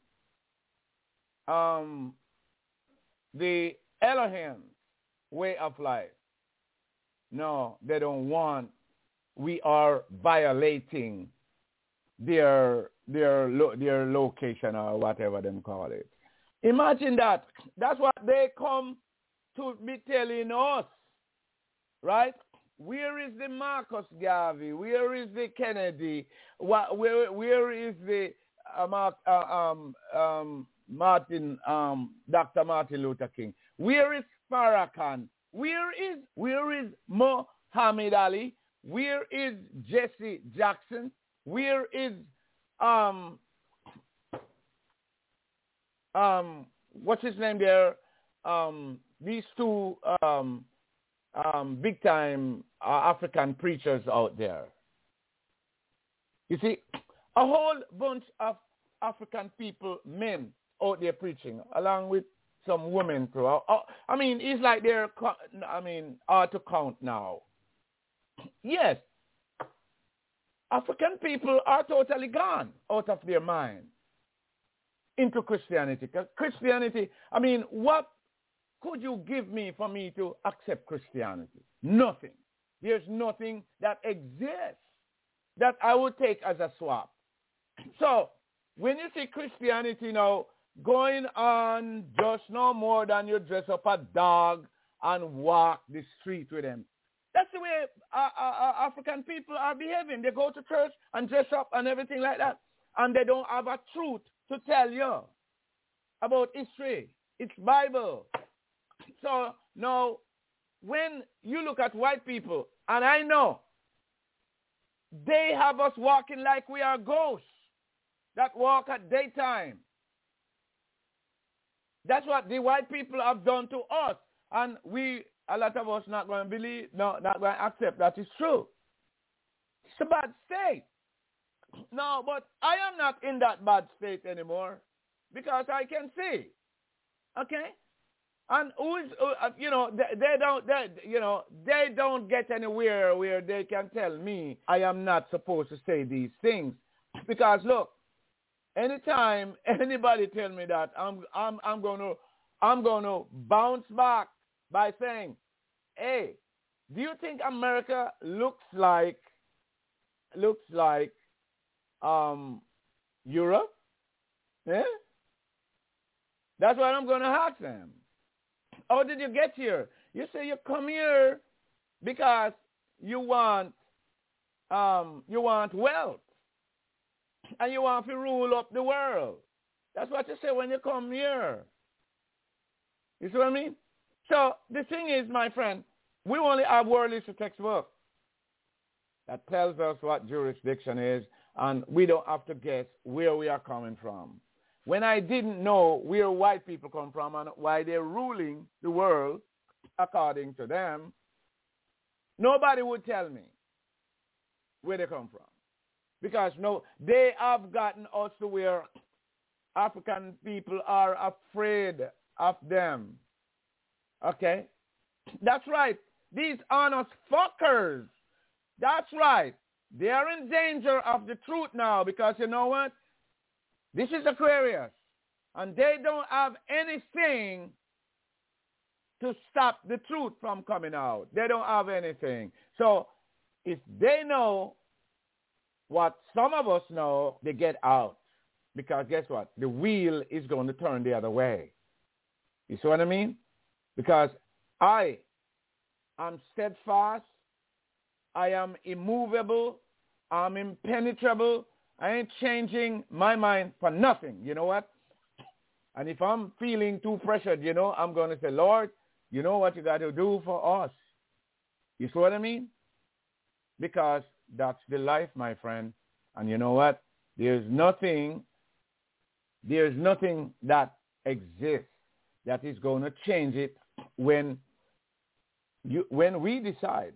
C: um, the Elohim way of life, no, they don't want. We are violating their their lo- their location or whatever them call it. Imagine that. That's what they come to be telling us, right? where is the Marcus Garvey? Where is the Kennedy? Where, where, where is the uh, Mark, uh, um, um, Martin, um, Doctor Martin Luther King? Where is Farrakhan? Where is, where is Muhammad Ali? Where is Jesse Jackson? Where is um um what's his name there? Um, these two um um big time uh, African preachers out there. You see, a whole bunch of African people, men out there preaching, along with some women too. I mean, it's like they're, I mean, hard to count now. Yes, African people are totally gone out of their mind into Christianity. Because Christianity, I mean, what could you give me for me to accept Christianity? Nothing. There's nothing that exists that I would take as a swap. So when you see Christianity now going on just no more than you dress up a dog and walk the street with them, that's the way uh, uh, African people are behaving. They go to church and dress up and everything like that. And they don't have a truth to tell you about history. It's Bible. So now, when you look at white people, and I know, they have us walking like we are ghosts that walk at daytime. That's what the white people have done to us. And we, a lot of us not going to believe, no, not going to accept that is true. It's a bad state. No, but I am not in that bad state anymore because I can see. Okay? And who is, uh, you know, they, they don't, they, you know, they don't get anywhere where they can tell me I am not supposed to say these things. Because look, anytime anybody tell me that, I'm, I'm, I'm going to, I'm going to bounce back by saying, hey, do you think America looks like, looks like um, Europe? Eh? That's what I'm going to ask them. How did you get here? You say you come here because you want, um, you want wealth and you want to rule up the world. That's what you say when you come here. You see what I mean? So the thing is, my friend, we only have world history textbook that tells us what jurisdiction is, and we don't have to guess where we are coming from. When I didn't know where white people come from and why they're ruling the world according to them, nobody would tell me where they come from. Because no, they have gotten us to where African people are afraid of them. Okay? That's right. These honest fuckers. That's right. They are in danger of the truth now because you know what? This is Aquarius. And they don't have anything to stop the truth from coming out. They don't have anything. So if they know what some of us know, they get out. Because guess what? The wheel is going to turn the other way. You see what I mean? Because I am steadfast. I am immovable. I'm impenetrable. I ain't changing my mind for nothing. You know what? And if I'm feeling too pressured, you know, I'm going to say, Lord, you know what you got to do for us. You see what I mean? Because that's the life, my friend. And you know what? There's nothing, there's nothing that exists that is going to change it when you, when we decide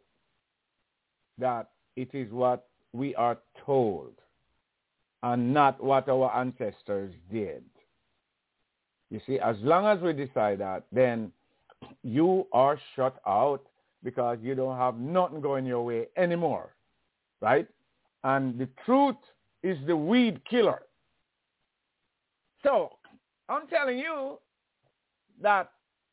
C: that it is what we are told and not what our ancestors did. You see, as long as we decide that, then you are shut out because you don't have nothing going your way anymore, right? And the truth is the weed killer. So I'm telling you that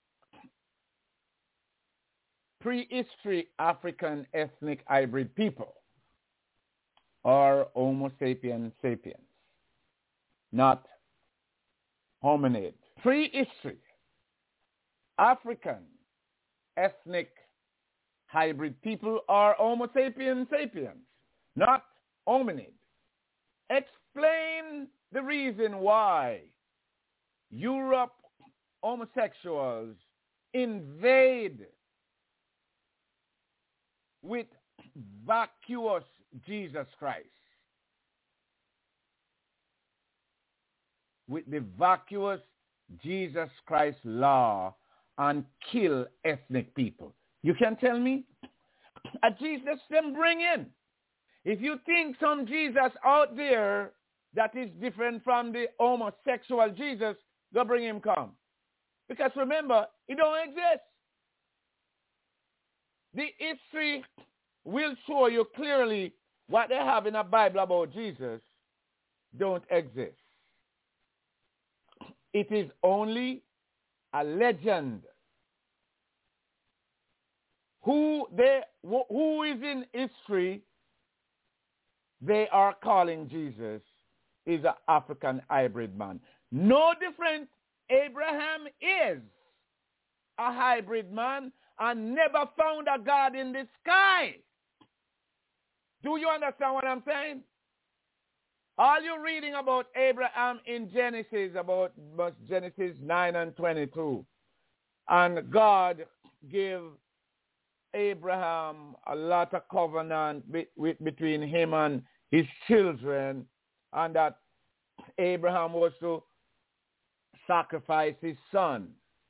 C: prehistory African ethnic hybrid people are Homo sapiens sapiens, not hominid. Prehistory African ethnic hybrid people are Homo sapiens sapiens, not hominid. Explain the reason why Europe homosexuals invade with vacuous Jesus Christ. With the vacuous Jesus Christ law and kill ethnic people. You can tell me? A Jesus them bring in. If you think some Jesus out there that is different from the homosexual Jesus, go bring him come. Because remember, he don't exist. The history will show you clearly what they have in the Bible about Jesus don't exist. It is only a legend. Who they who is in history they are calling Jesus is an African hybrid man. No different. Abraham is a hybrid man and never found a God in the sky. Do you understand what I'm saying? All you reading about Abraham in Genesis, about Genesis nine and twenty-two. And God gave Abraham a lot of covenant be, with, between him and his children, and that Abraham was to sacrifice his son.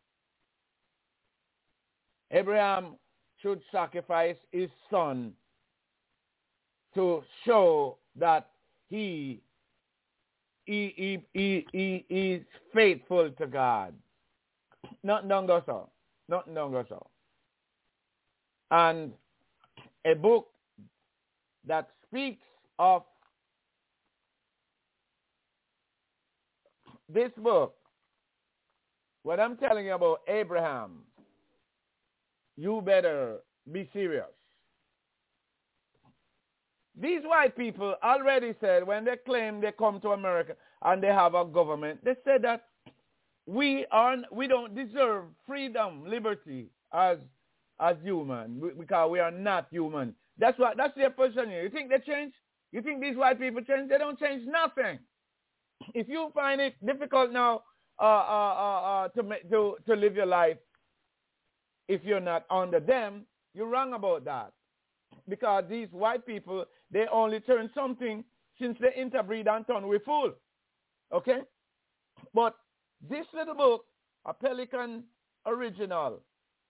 C: Abraham should sacrifice his son to show that he, he, he, he, he, he is faithful to God. Nothing don't go so. Nothing don't go so. And a book that speaks of this book, what I'm telling you about Abraham, you better be serious. These white people already said when they claim they come to America and they have a government, they said that we are we don't deserve freedom, liberty as as human because we are not human. That's what that's their position. You think they change? You think these white people change? They don't change nothing. If you find it difficult now uh, uh, uh, uh, to, to to live your life, if you're not under them, you're wrong about that. Because these white people, they only turn something since they interbreed and turn we fool. Okay? But this little book, a Pelican original,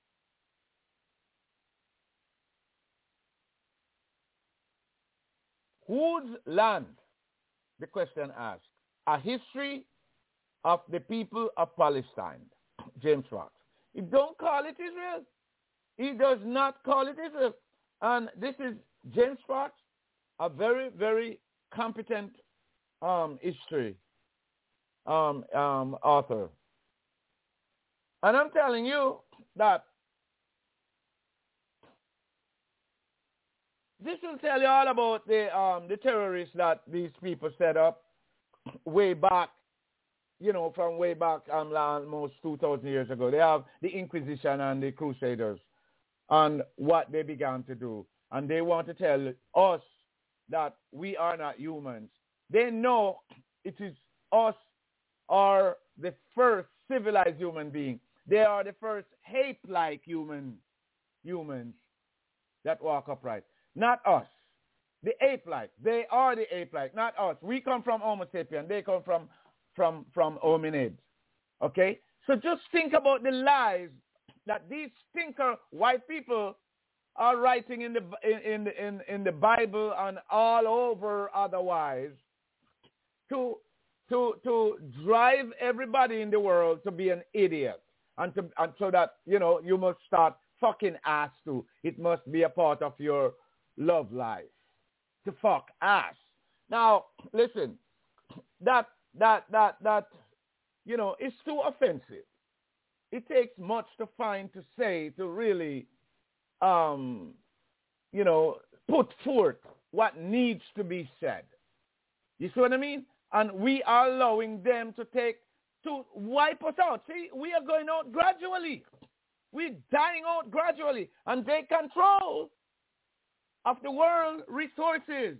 C: whose land, the question asked, a history of the people of Palestine, James Fox. He don't call it Israel. He does not call it Israel. And this is James Fox, a very, very competent um, history um, um, author. And I'm telling you that this will tell you all about the um, the terrorists that these people set up way back, you know, from way back um, almost two thousand years ago. They have the Inquisition and the Crusaders and what they began to do. And they want to tell us that we are not humans. They know it is us are the first civilized human being. They are the first ape-like human humans that walk upright. Not us. The ape-like. They are the ape-like, not us. We come from Homo sapien. They come from, from, from hominids. Okay? So just think about the lies that these stinker white people are writing in the in the in, in the Bible and all over otherwise to to to drive everybody in the world to be an idiot and to and so that you know you must start fucking ass too. It must be a part of your love life to fuck ass. Now listen, that that that that you know is too offensive. It takes much to find to say to really, um, you know, put forth what needs to be said. You see what I mean? And we are allowing them to take, to wipe us out. See, we are going out gradually. We're dying out gradually, and they control of the world resources.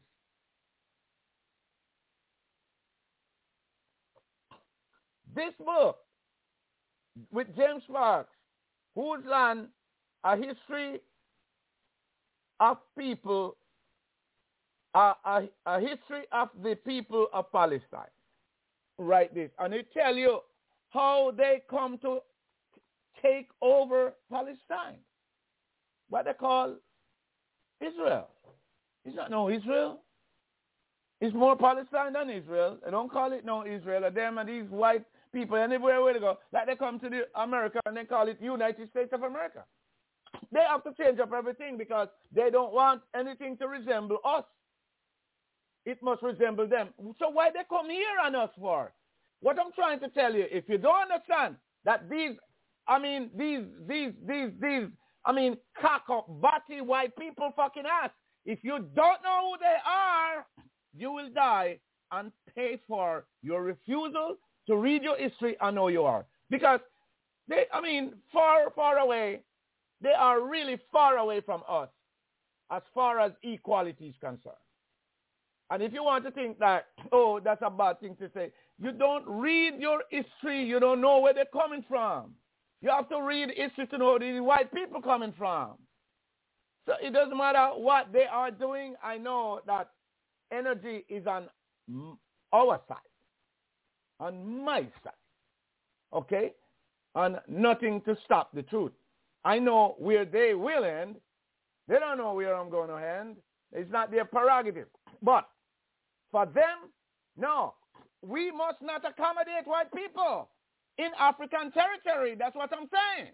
C: This book with James Sparks, Whose Land? A History of People, a, a, a History of the People of Palestine. Write this, and it tell you how they come to take over Palestine. What they call Israel. It's not no Israel. It's more Palestine than Israel. They don't call it no Israel. Or them and these white people, anywhere where they go, like they come to the America and they call it United States of America. They have to change up everything because they don't want anything to resemble us. It must resemble them. So why they come here on us for? What I'm trying to tell you, if you don't understand that these, I mean, these, these, these, these, I mean, cock up, batty white people fucking ass, if you don't know who they are, you will die and pay for your refusal to read your history and know you are. Because they, I mean, far, far away, they are really far away from us as far as equality is concerned. And if you want to think that, oh, that's a bad thing to say, you don't read your history, you don't know where they're coming from. You have to read history to know where the white people coming from. So it doesn't matter what they are doing. I know that energy is on our side, on my side, okay? And nothing to stop the truth. I know where they will end. They don't know where I'm going to end. It's not their prerogative. But for them, no. We must not accommodate white people in African territory. That's what I'm saying.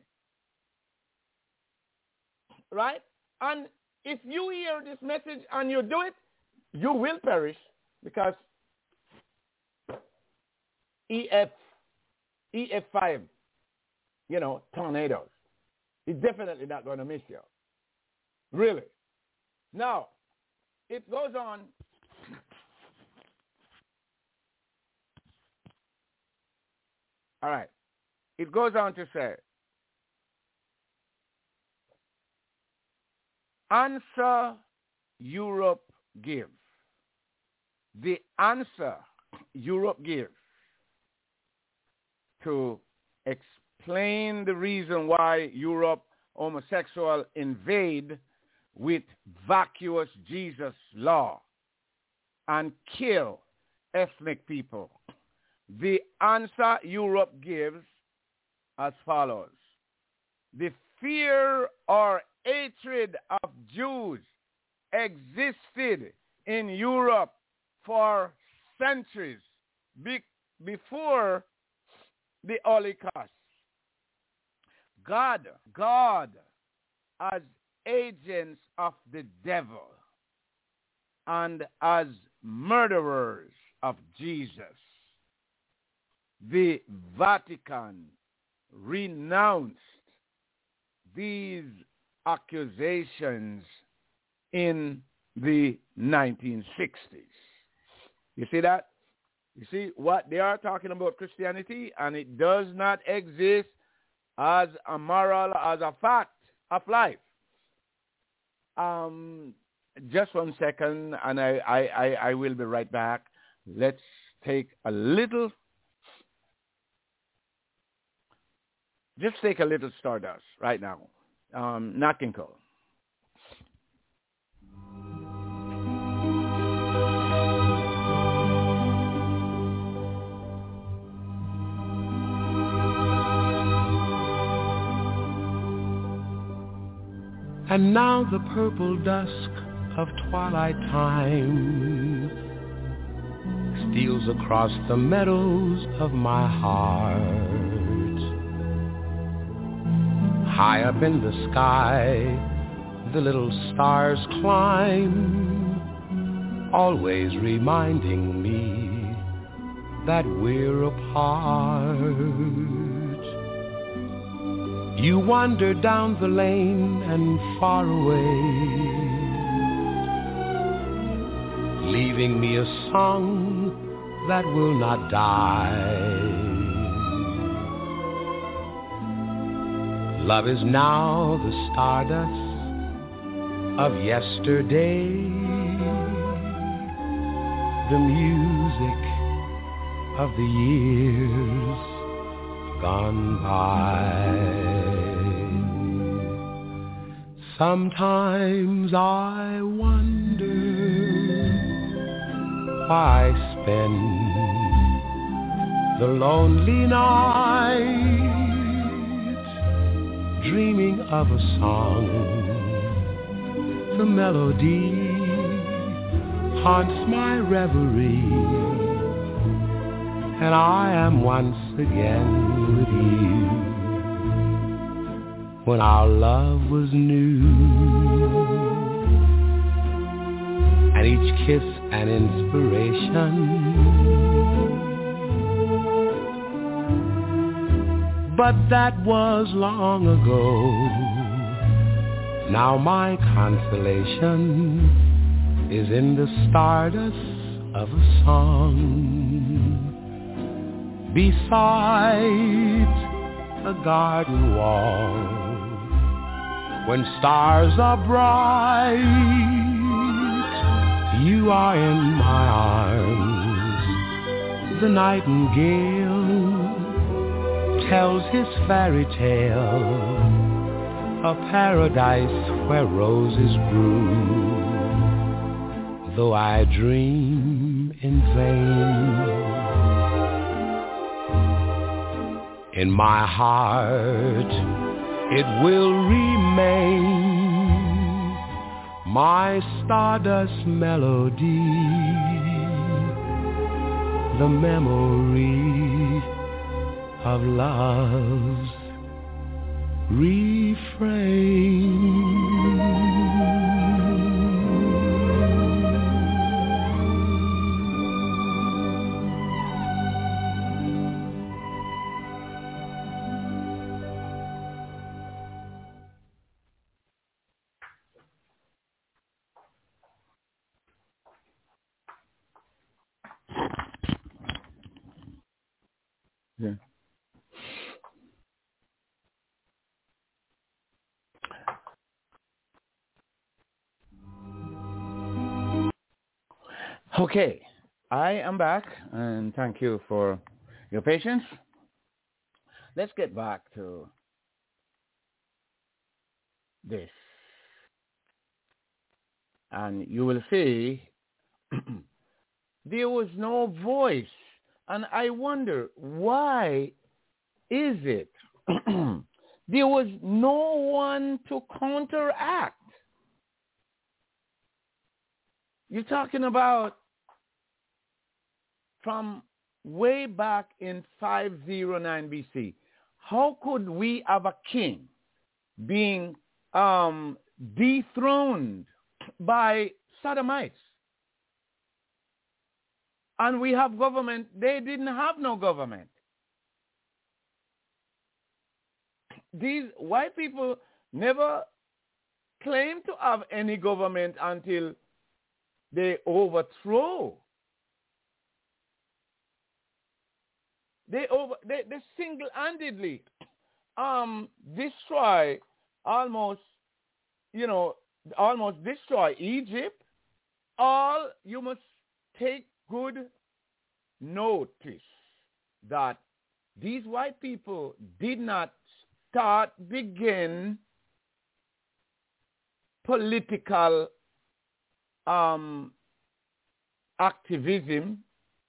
C: Right? And if you hear this message and you do it, you will perish because E F, E F five, you know, tornadoes. It's definitely not going to miss you. Really. Now, it goes on. All right. It goes on to say, answer Europe gives. The answer Europe gives to explain the reason why Europe homosexual invade with vacuous Jesus law and kill ethnic people. The answer Europe gives as follows. The fear or hatred of Jews existed in Europe for centuries be- before the Holocaust. God, God, as agents of the devil and as murderers of Jesus, the Vatican renounced these accusations in the nineteen sixties. You see that? You see what they are talking about Christianity, and it does not exist as a moral, as a fact of life. Um, just one second, and I, I, I, I will be right back. Let's take a little, just take a little Stardust right now. Um, Nat King Cole.
D: And now the purple dusk of twilight time steals across the meadows of my heart. High up in the sky, the little stars climb, always reminding me that we're apart. You wander down the lane and far away, leaving me a song that will not die. Love is now the stardust of yesterday, the music of the years gone by. Sometimes I wonder why I spend the lonely night dreaming of a song. The melody haunts my reverie, and I am once again with you when our love was new, and each kiss an inspiration. But that was long ago. Now my consolation is in the stardust of a song beside a garden wall. When stars are bright, you are in my arms. The nightingale tells his fairy tale, a paradise where roses grew. Though I dream in vain, in my heart it will remain, my stardust melody, the memory of love's refrain.
C: Yeah. Okay, I am back, and thank you for your patience. Let's get back to this. And you will see there was no voice. And I wonder, why is it there was no one to counteract? You're talking about from way back in five oh nine B C. How could we have a king being um, dethroned by Sodomites? And we have government. They didn't have no government. These white people never claimed to have any government until they overthrow. They over they, they single-handedly um destroy almost, you know, almost destroy Egypt. All you must take good notice that these white people did not start, begin political um, activism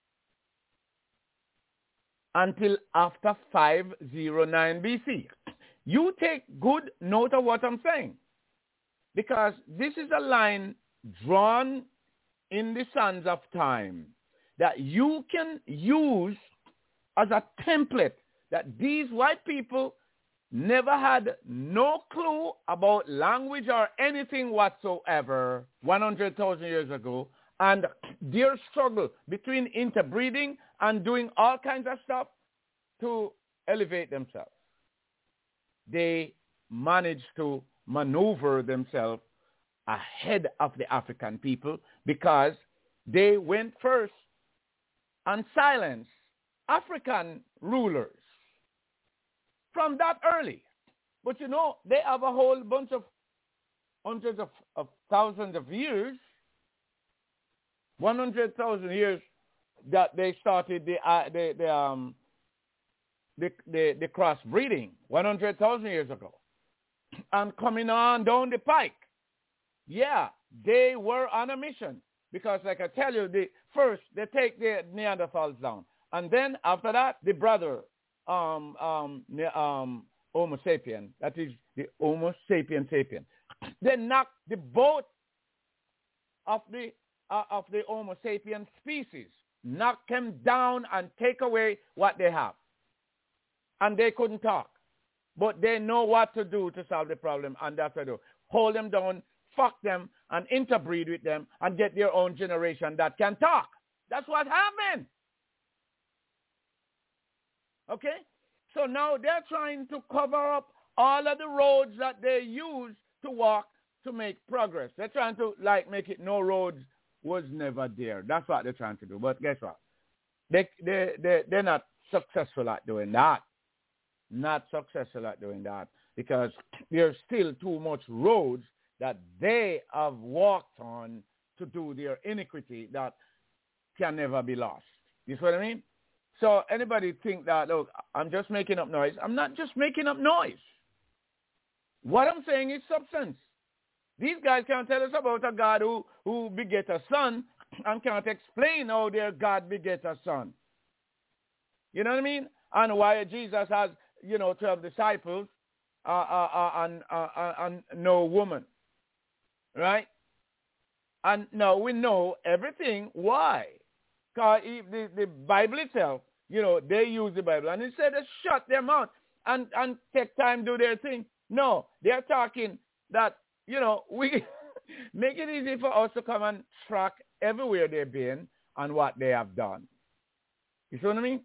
C: until after five oh nine B C. You take good note of what I'm saying, because this is a line drawn in the sands of time that you can use as a template, that these white people never had no clue about language or anything whatsoever one hundred thousand years ago, and their struggle between interbreeding and doing all kinds of stuff to elevate themselves. They managed to maneuver themselves ahead of the African people because they went first and silenced African rulers from that early. But you know, they have a whole bunch of hundreds of, of thousands of years, one hundred thousand years that they started the uh, the the um the the, the crossbreeding, one hundred thousand years ago, and coming on down the pike. Yeah, they were on a mission because, like I tell you, the first they take the Neanderthals down, and then after that, the brother um um um Homo sapien, that is the Homo sapien sapien. They knock the both of the uh, of the Homo sapien species, knock them down and take away what they have. And they couldn't talk. But they know what to do to solve the problem, and that's what they do. Hold them down, fuck them, and interbreed with them, and get their own generation that can talk. That's what happened. Okay? So now they're trying to cover up all of the roads that they use to walk to make progress. They're trying to, like, make it no roads was never there. That's what they're trying to do. But guess what? They, they, they, they're not successful at doing that. Not successful at doing that because there's still too much roads that they have walked on to do their iniquity that can never be lost. You see what I mean? So anybody think that, look, I'm just making up noise. I'm not just making up noise. What I'm saying is substance. These guys can't tell us about a God who, who beget a son and can't explain how their God beget a son. You know what I mean? And why Jesus has, you know, twelve disciples uh, uh, uh, and, uh, uh, and no woman. Right? And now we know everything. Why? Because the, the Bible itself, you know, they use the Bible. And instead of shut their mouth and, and take time to do their thing. No, they're talking that, you know, we make it easy for us to come and track everywhere they've been and what they have done. You see what I mean?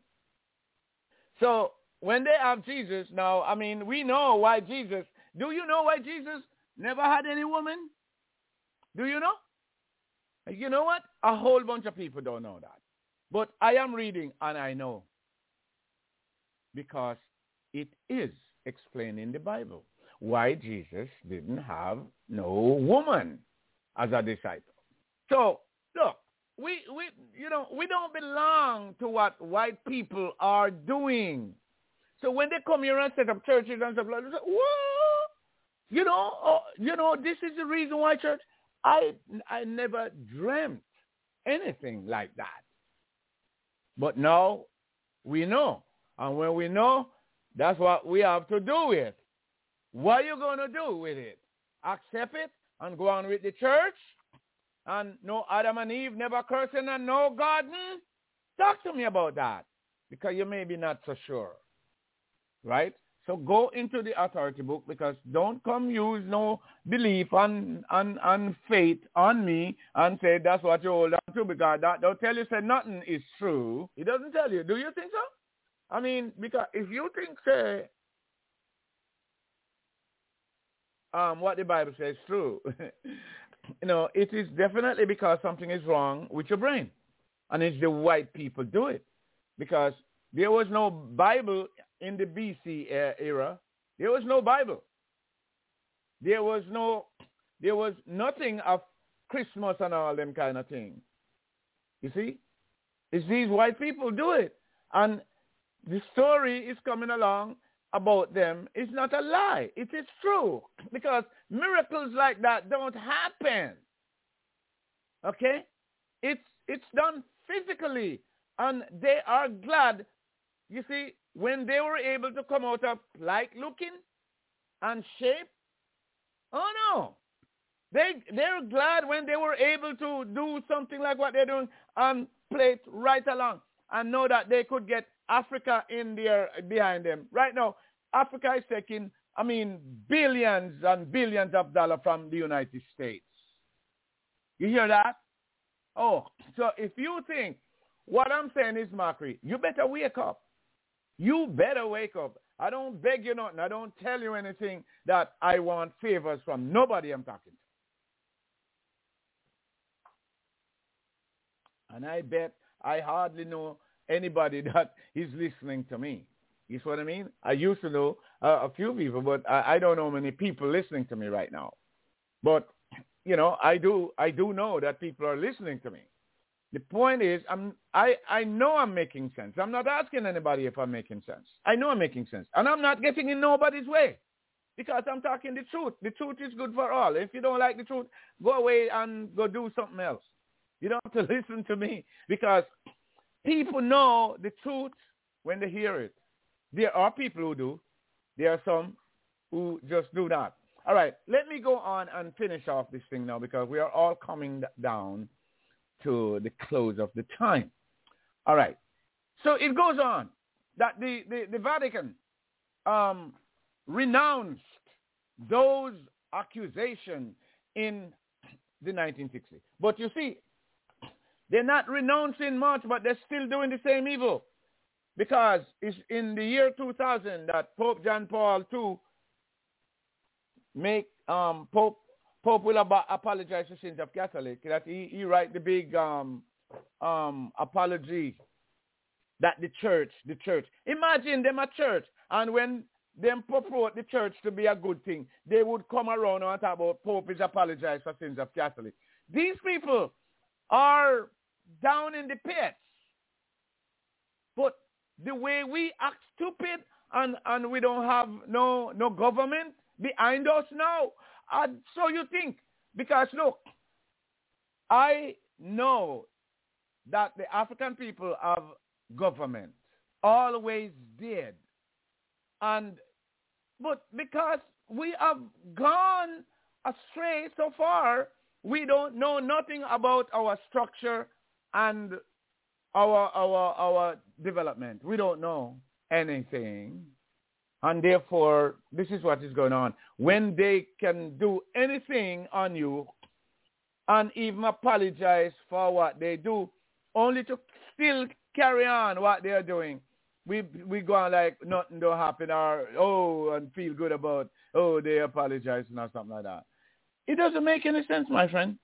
C: So when they have Jesus now, I mean, we know why Jesus, do you know why Jesus never had any woman? Do you know? You know what? A whole bunch of people don't know that. But I am reading and I know. Because it is explained in the Bible why Jesus didn't have no woman as a disciple. So, look, we, we, you know, we don't belong to what white people are doing. So when they come here and set up churches and stuff like that, they say, whoa, you know, oh, you know, this is the reason why church, I, I never dreamt anything like that. But now we know. And when we know, that's what we have to do with. What are you going to do with it? Accept it and go on with the church? And no Adam and Eve never cursing and no garden? Talk to me about that. Because you may be not so sure. Right? So go into the authority book because don't come use no belief and, and, and faith on me and say that's what you hold on to because that don't tell you say nothing is true. It doesn't tell you. Do you think so? I mean, because if you think say um, what the Bible says is true, you know, it is definitely because something is wrong with your brain. And it's the white people do it. Because there was no Bible in the B C era. There was no Bible. There was no, there was nothing of Christmas and all them kind of things. You see? It's these white people do it. And the story is coming along about them. It's not a lie. It is true. Because miracles like that don't happen. Okay? It's, it's done physically. And they are glad. You see, when they were able to come out of like looking and shape, oh no. They, they're glad when they were able to do something like what they're doing and play it right along and know that they could get Africa in there behind them. Right now, Africa is taking, I mean, billions and billions of dollars from the United States. You hear that? Oh, so if you think what I'm saying is mockery, you better wake up. You better wake up. I don't beg you nothing. I don't tell you anything that I want favors from nobody I'm talking to. And I bet I hardly know anybody that is listening to me. You see what I mean? I used to know uh, a few people, but I, I don't know many people listening to me right now. But, you know, I do I do know that people are listening to me. The point is, I'm, I, I know I'm making sense. I'm not asking anybody if I'm making sense. I know I'm making sense. And I'm not getting in nobody's way because I'm talking the truth. The truth is good for all. If you don't like the truth, go away and go do something else. You don't have to listen to me because people know the truth when they hear it. There are people who do. There are some who just do not. All right, let me go on and finish off this thing now because we are all coming down to the close of the time. All right. So it goes on that the, the, the Vatican um, renounced those accusations in the nineteen sixties. But you see, they're not renouncing much, but they're still doing the same evil. Because it's in the year two thousand that Pope John Paul the Second make um, Pope Pope will ab- apologize to sins of Catholic. That he, he write the big um, um, apology that the church, the church. Imagine them at church, and when them purport the church to be a good thing, they would come around and talk about Pope is apologize for sins of Catholic. These people are down in the pits. But the way we act stupid and, and we don't have no no government behind us now. And so you think, because look, I know that the African people have government, always did. And, but because we have gone astray so far, we don't know nothing about our structure and our, our, our development. We don't know anything. And therefore, this is what is going on. When they can do anything on you and even apologize for what they do, only to still carry on what they are doing, we we go on like nothing don't happen or, oh, and feel good about, oh, they apologize or something like that. It doesn't make any sense, my friend.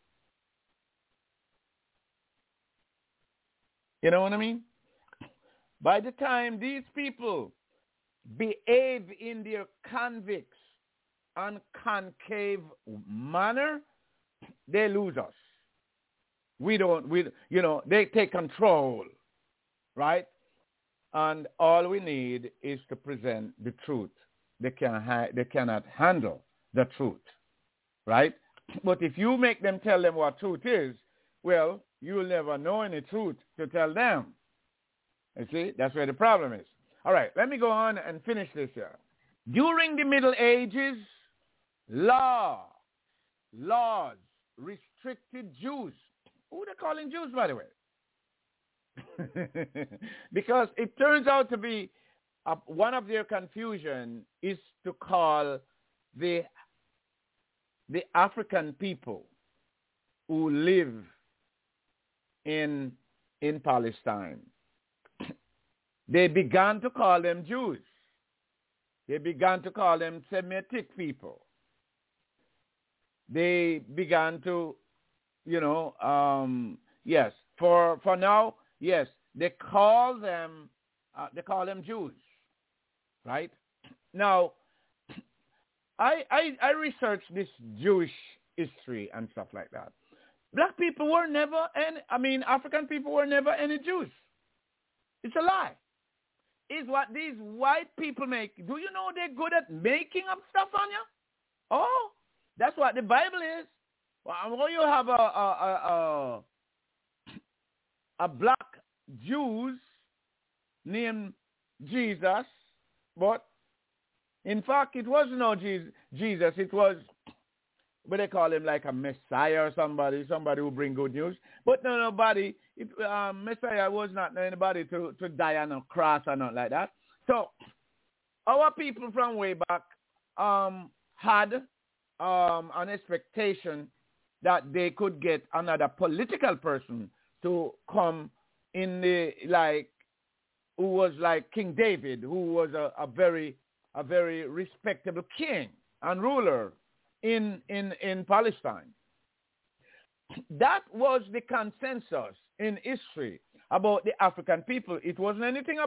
C: You know what I mean? By the time these people behave in their convex and concave manner, they lose us. We don't, we, you know, they take control, right? And all we need is to present the truth. They can ha- they cannot handle the truth, right? But if you make them tell them what truth is, well, you'll never know any truth to tell them. You see, that's where the problem is. All right, let me go on and finish this here. During the Middle Ages, law, laws restricted Jews. Who are they calling Jews, by the way? Because it turns out to be uh, one of their confusion is to call the the African people who live in in Palestine. They began to call them Jews. They began to call them Semitic people. They began to, you know, um, yes, for for now, yes, they call them, uh, they call them Jews, right? Now, I, I I researched this Jewish history and stuff like that. Black people were never any, I mean, African people were never any Jews. It's a lie. Is what these white people make. Do you know they're good at making up stuff on you? Oh, that's what the Bible is. Well, you have a a, a, a black Jews named Jesus, but in fact it was no Jesus. It was, what they call him, like a Messiah or somebody, somebody who bring good news. But no, nobody, it, um, Messiah was not anybody to, to die on a cross or not like that. So our people from way back um, had um, an expectation that they could get another political person to come in the, like, who was like King David, who was a, a very, a very respectable king and ruler in, in, in Palestine. That was the consensus in history about the African people. It wasn't anything about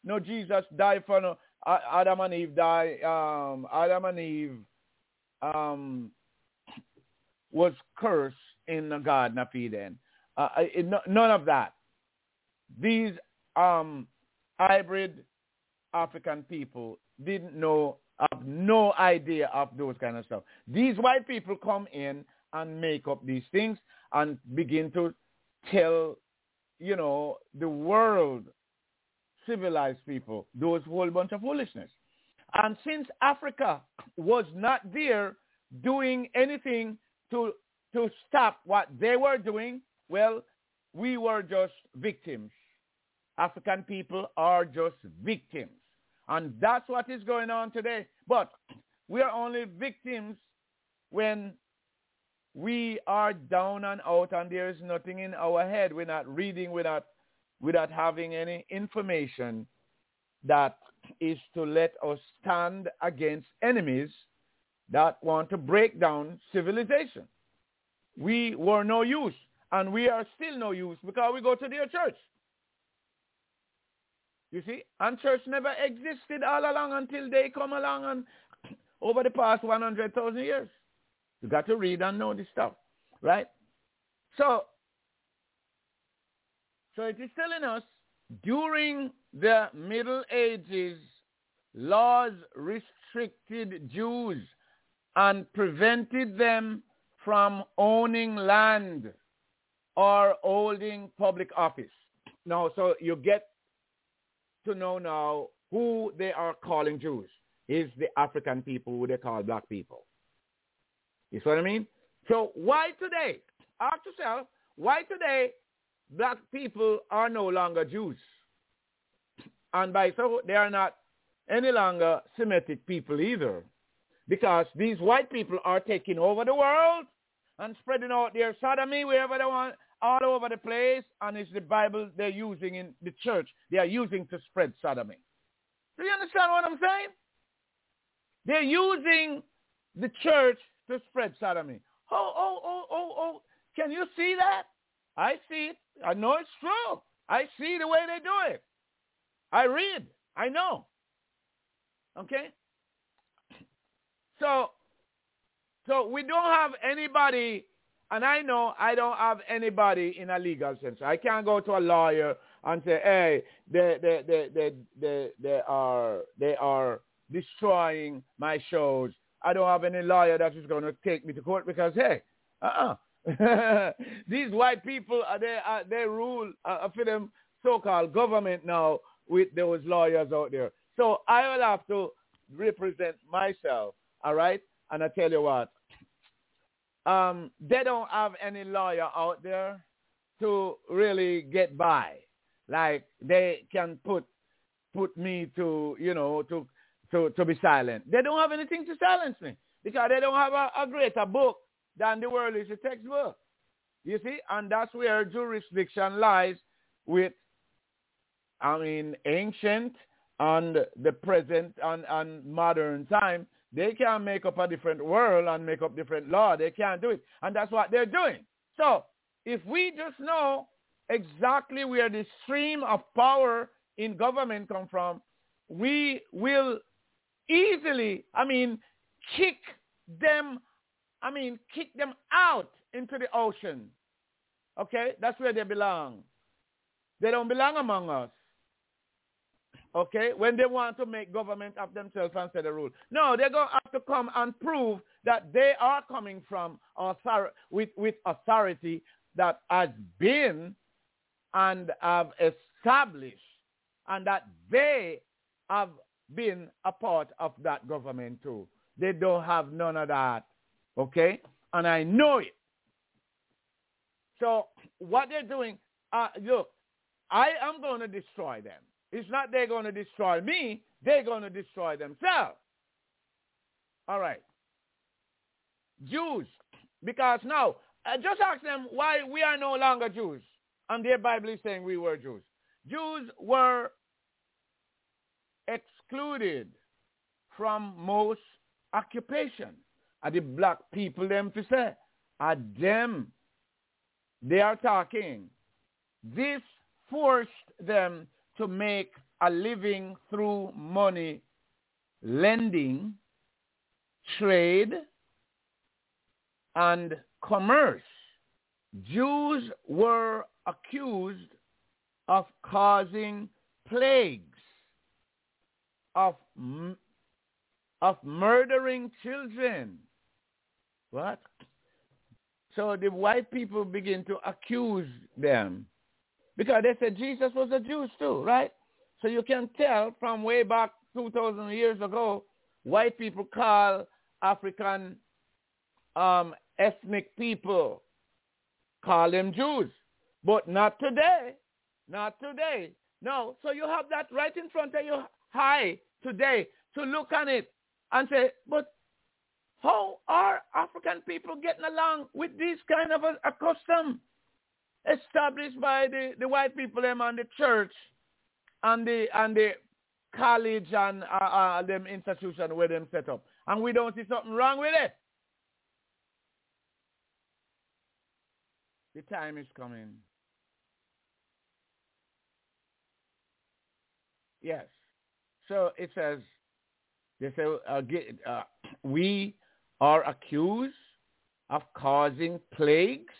C: no Jesus died for no uh, Adam and Eve die. Um, Adam and Eve um, was cursed in the Garden of Eden. Uh, it, no, none of that. These um, hybrid African people didn't know, have no idea of those kind of stuff. These white people come in and make up these things and begin to tell, you know, the world, civilized people, those whole bunch of foolishness. And since Africa was not there doing anything to to stop what they were doing, well, we were just victims. African people are just victims. And that's what is going on today. But we are only victims when we are down and out and there is nothing in our head. We're not reading, we're not, without having any information that is to let us stand against enemies that want to break down civilization. We were no use, and we are still no use because we go to their church. You see? And church never existed all along until they come along and over the past one hundred thousand years. You got to read and know this stuff, right? So, so it is telling us during the Middle Ages, laws restricted Jews and prevented them from owning land or holding public office. Now, so you get to know now who they are calling Jews. Is the African people who they call black people. You see what I mean? So why today? Ask yourself, why today black people are no longer Jews? And by so they are not any longer Semitic people either. Because these white people are taking over the world and spreading out their sodomy wherever they want, all over the place. And it's the Bible they're using in the church. They are using to spread sodomy. Do you understand what I'm saying? They're using the church to spread sodomy. Oh, oh, oh, oh, oh. Can you see that? I see it. I know it's true. I see the way they do it. I read. I know. Okay? So, so we don't have anybody, and I know I don't have anybody in a legal sense. I can't go to a lawyer and say, hey, they, they, they, they, they, they are, they are destroying my shows. I don't have any lawyer that is going to take me to court because, hey, uh-uh. These white people, uh, they, uh, they rule uh, for them so-called government now with those lawyers out there. So I will have to represent myself, all right? And I tell you what, um, they don't have any lawyer out there to really get by. Like they can put put me to, you know, to to, to be silent. They don't have anything to silence me because they don't have a, a greater book than the world is a textbook. You see? And that's where jurisdiction lies with, I mean, ancient and the present and, and modern time. They can't make up a different world and make up different law. They can't do it. And that's what they're doing. So if we just know exactly where the stream of power in government come from, we will easily, I mean, kick them, I mean, kick them out into the ocean. Okay? That's where they belong. They don't belong among us. Okay? When they want to make government of themselves and set a rule. No, they're going to have to come and prove that they are coming from author- with, with authority that has been and have established and that they have been a part of that government too. They don't have none of that. Okay? And I know it. So what they're doing, uh, look, I am going to destroy them. It's not they're going to destroy me. They're going to destroy themselves. All right. Jews. Because now, uh, just ask them why we are no longer Jews. And their Bible is saying we were Jews. Jews were excluded from most occupation. Are the black people them to say? Are them they are talking. This forced them to make a living through money lending, trade, and commerce. Jews were accused of causing plagues, of, of murdering children. What? So the white people begin to accuse them because they said Jesus was a Jew too, right? So you can tell from way back two thousand years ago, white people call African um, ethnic people, call them Jews. But not today. Not today. No. So you have that right in front of your eye today to look on it and say, but how are African people getting along with this kind of a, a custom established by the, the white people them and the church and the and the college and uh, uh, them institution where them set up? And we don't see something wrong with it. The time is coming. Yes. So it says, they say, uh, get, uh, we are accused of causing plagues.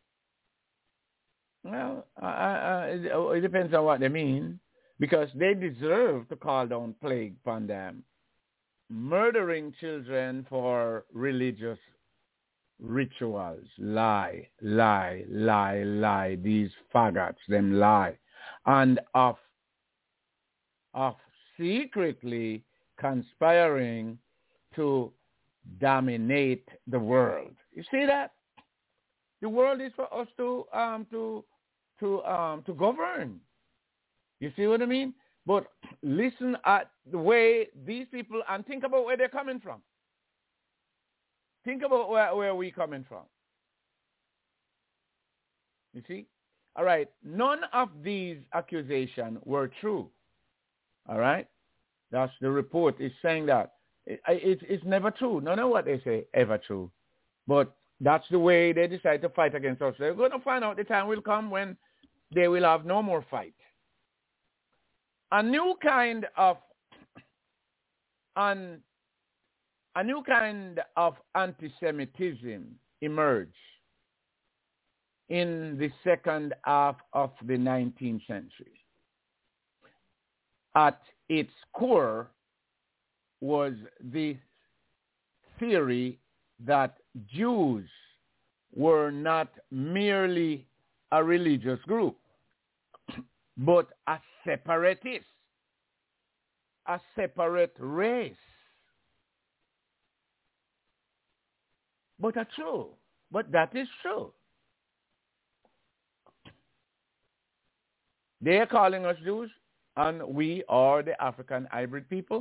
C: Well, uh, uh, it, it depends on what they mean, because they deserve to call down plague upon them. Murdering children for religious rituals. Lie, lie, lie, lie. These faggots, them lie. And of of secretly conspiring to dominate the world. You see that? The world is for us to um to to um to govern. You see what I mean? But listen at the way these people, and think about where they're coming from. Think about where, where we're coming from. You see? All right. None of these accusations were true. All right? That's the report is saying that. It, it, it's never true. None of what they say ever true. But that's the way they decide to fight against us. They're going to find out the time will come when they will have no more fight. A new kind of an, a new kind of anti-Semitism emerged in the second half of the nineteenth century. At its core was the theory that Jews were not merely a religious group, but a separatist, a separate race. But a true, but that is true. They are calling us Jews, and we are the African hybrid people.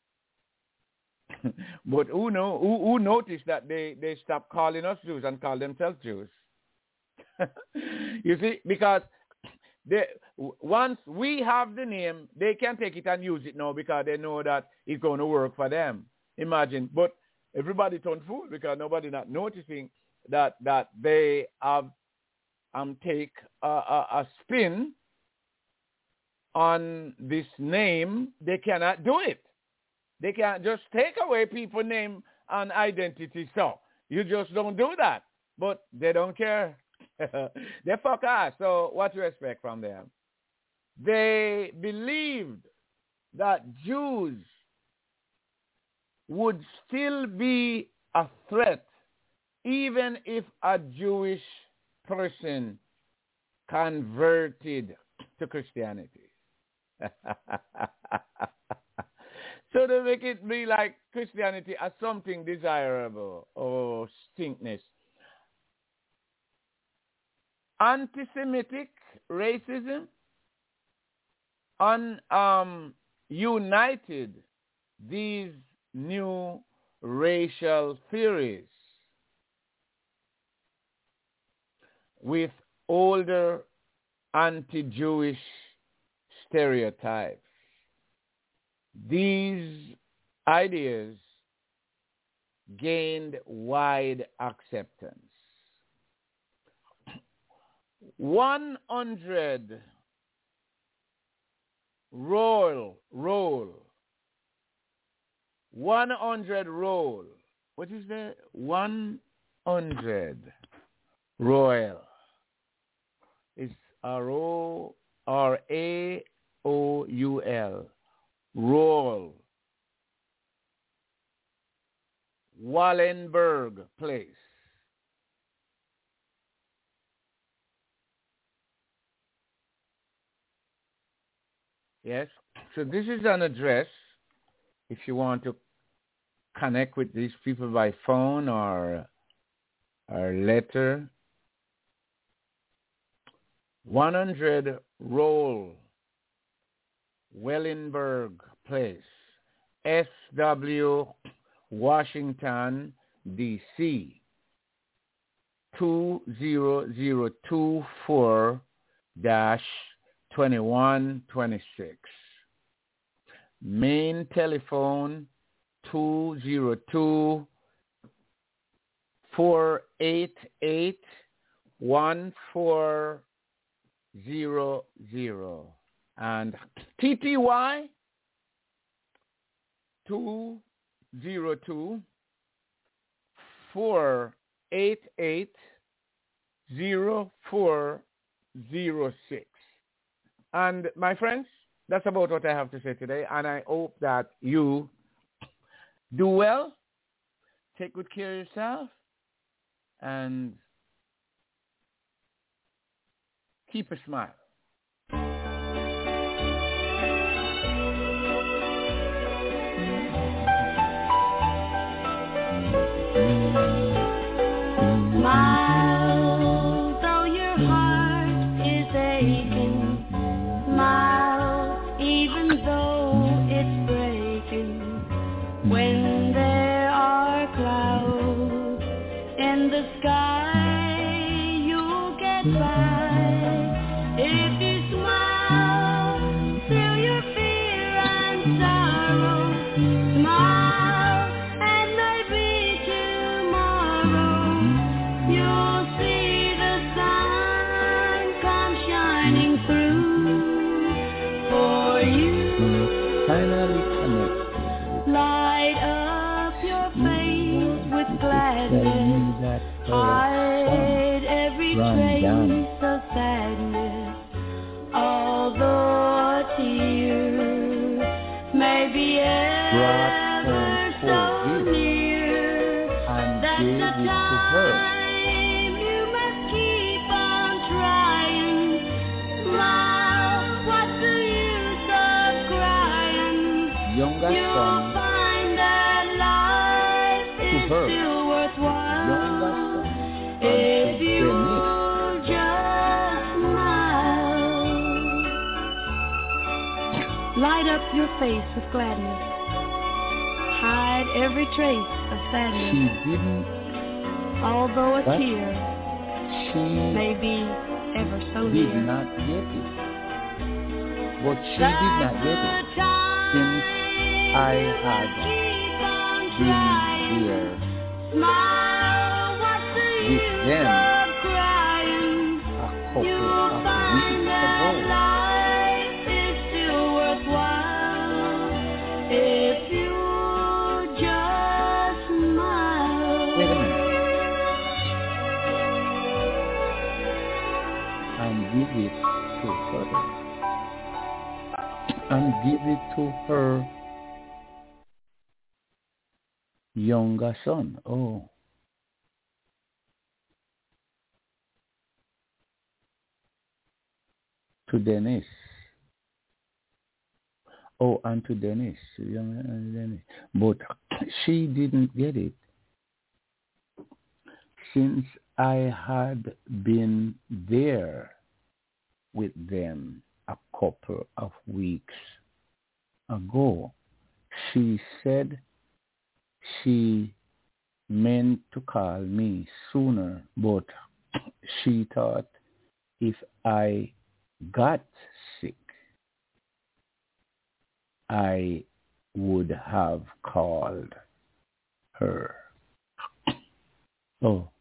C: But who know who, who noticed that they, they stopped calling us Jews and call themselves Jews? You see, because they, once we have the name, they can take it and use it now because they know that it's going to work for them. Imagine, but everybody turned fool because nobody not noticing that that they have um take a, a, a spin on this name. They cannot do it. They can't just take away people's name and identity. So you just don't do that. But they don't care. They fuck us. So what do you expect from them? They believed that Jews would still be a threat even if a Jewish person converted to Christianity. So they make it be like Christianity as something desirable or stinkness. Anti-Semitic racism un, um, united these new racial theories with older anti-Jewish stereotypes. These ideas gained wide acceptance. One hundred raw roll, roll. one hundred roll. What is that? one hundred royal. It's R O R A O U L. Roll. Wallenberg Place. Yes. So this is an address if you want to connect with these people by phone or or letter. one hundred Roll, Wellenberg Place, S W, Washington, D C, two zero zero two four dash twenty-one twenty-six. Main telephone two zero two, four eight eight, one four zero zero. And T T Y two zero two, four eight eight, zero four zero six. And my friends, that's about what I have to say today. And I hope that you do well, take good care of yourself, and keep a smile.
E: Smile, though your heart is aching. Smile, even though it's breaking. When there are clouds in the sky, you'll get by. If you smile through your fear and sorrow, smile, and maybe tomorrow you'll see the sun come shining through for you.
C: Finally connect.
E: Light up your face with gladness. Hide every trace of sadness. Although a tear may be ever so near, that's the time you must keep on trying. Smile, what's the use of crying?
C: Younger
E: You'll
C: son
E: find that life is
C: her.
E: still worthwhile
C: Younger son
E: if
C: unto
E: you
C: Denise.
E: just smile. Light up your face with gladness. Hide every trace of
C: She
E: sadness.
C: didn't,
E: Although a
C: What?
E: tear
C: she
E: may be ever so
C: did
E: near,
C: not get it. But she did
E: that's
C: not get
E: the
C: it
E: time
C: since I
E: you
C: had
E: must keep on
C: been
E: trying.
C: here
E: Smile, what's the
C: with
E: use
C: them
E: of crying?
C: a couple
E: You'll
C: of
E: find
C: weeks
E: that
C: ago.
E: life is still worthwhile if you just smile.
C: Wait a minute. And give it to her. And give it to her younger son. Oh. To Dennis. Oh, and to Dennis. Young and Dennis. But she didn't get it since I had been there with them a couple of weeks ago. She said she meant to call me sooner, but she thought if I got sick, I would have called her. Oh.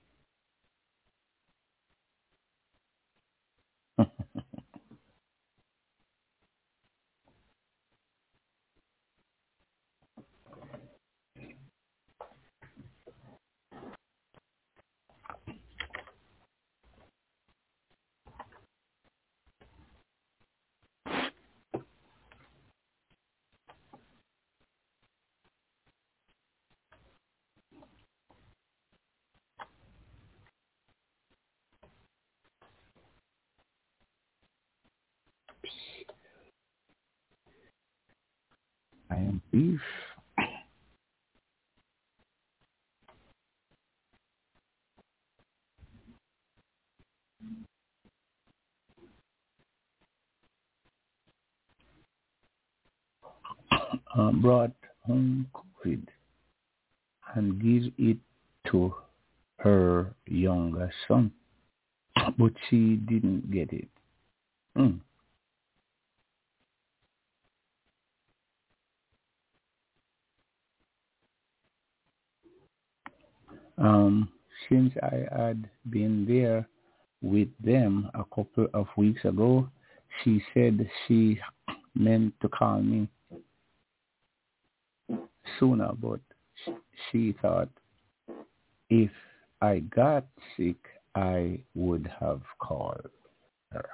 C: am beef. Uh, brought home COVID and give it to her younger son, but she didn't get it. Mm. Um, since I had been there with them a couple of weeks ago, she said she meant to call me sooner, but she thought if I got sick, I would have called her.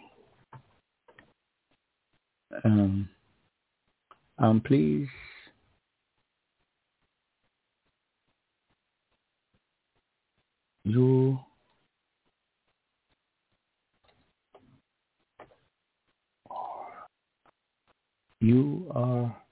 C: Um, um, please you you are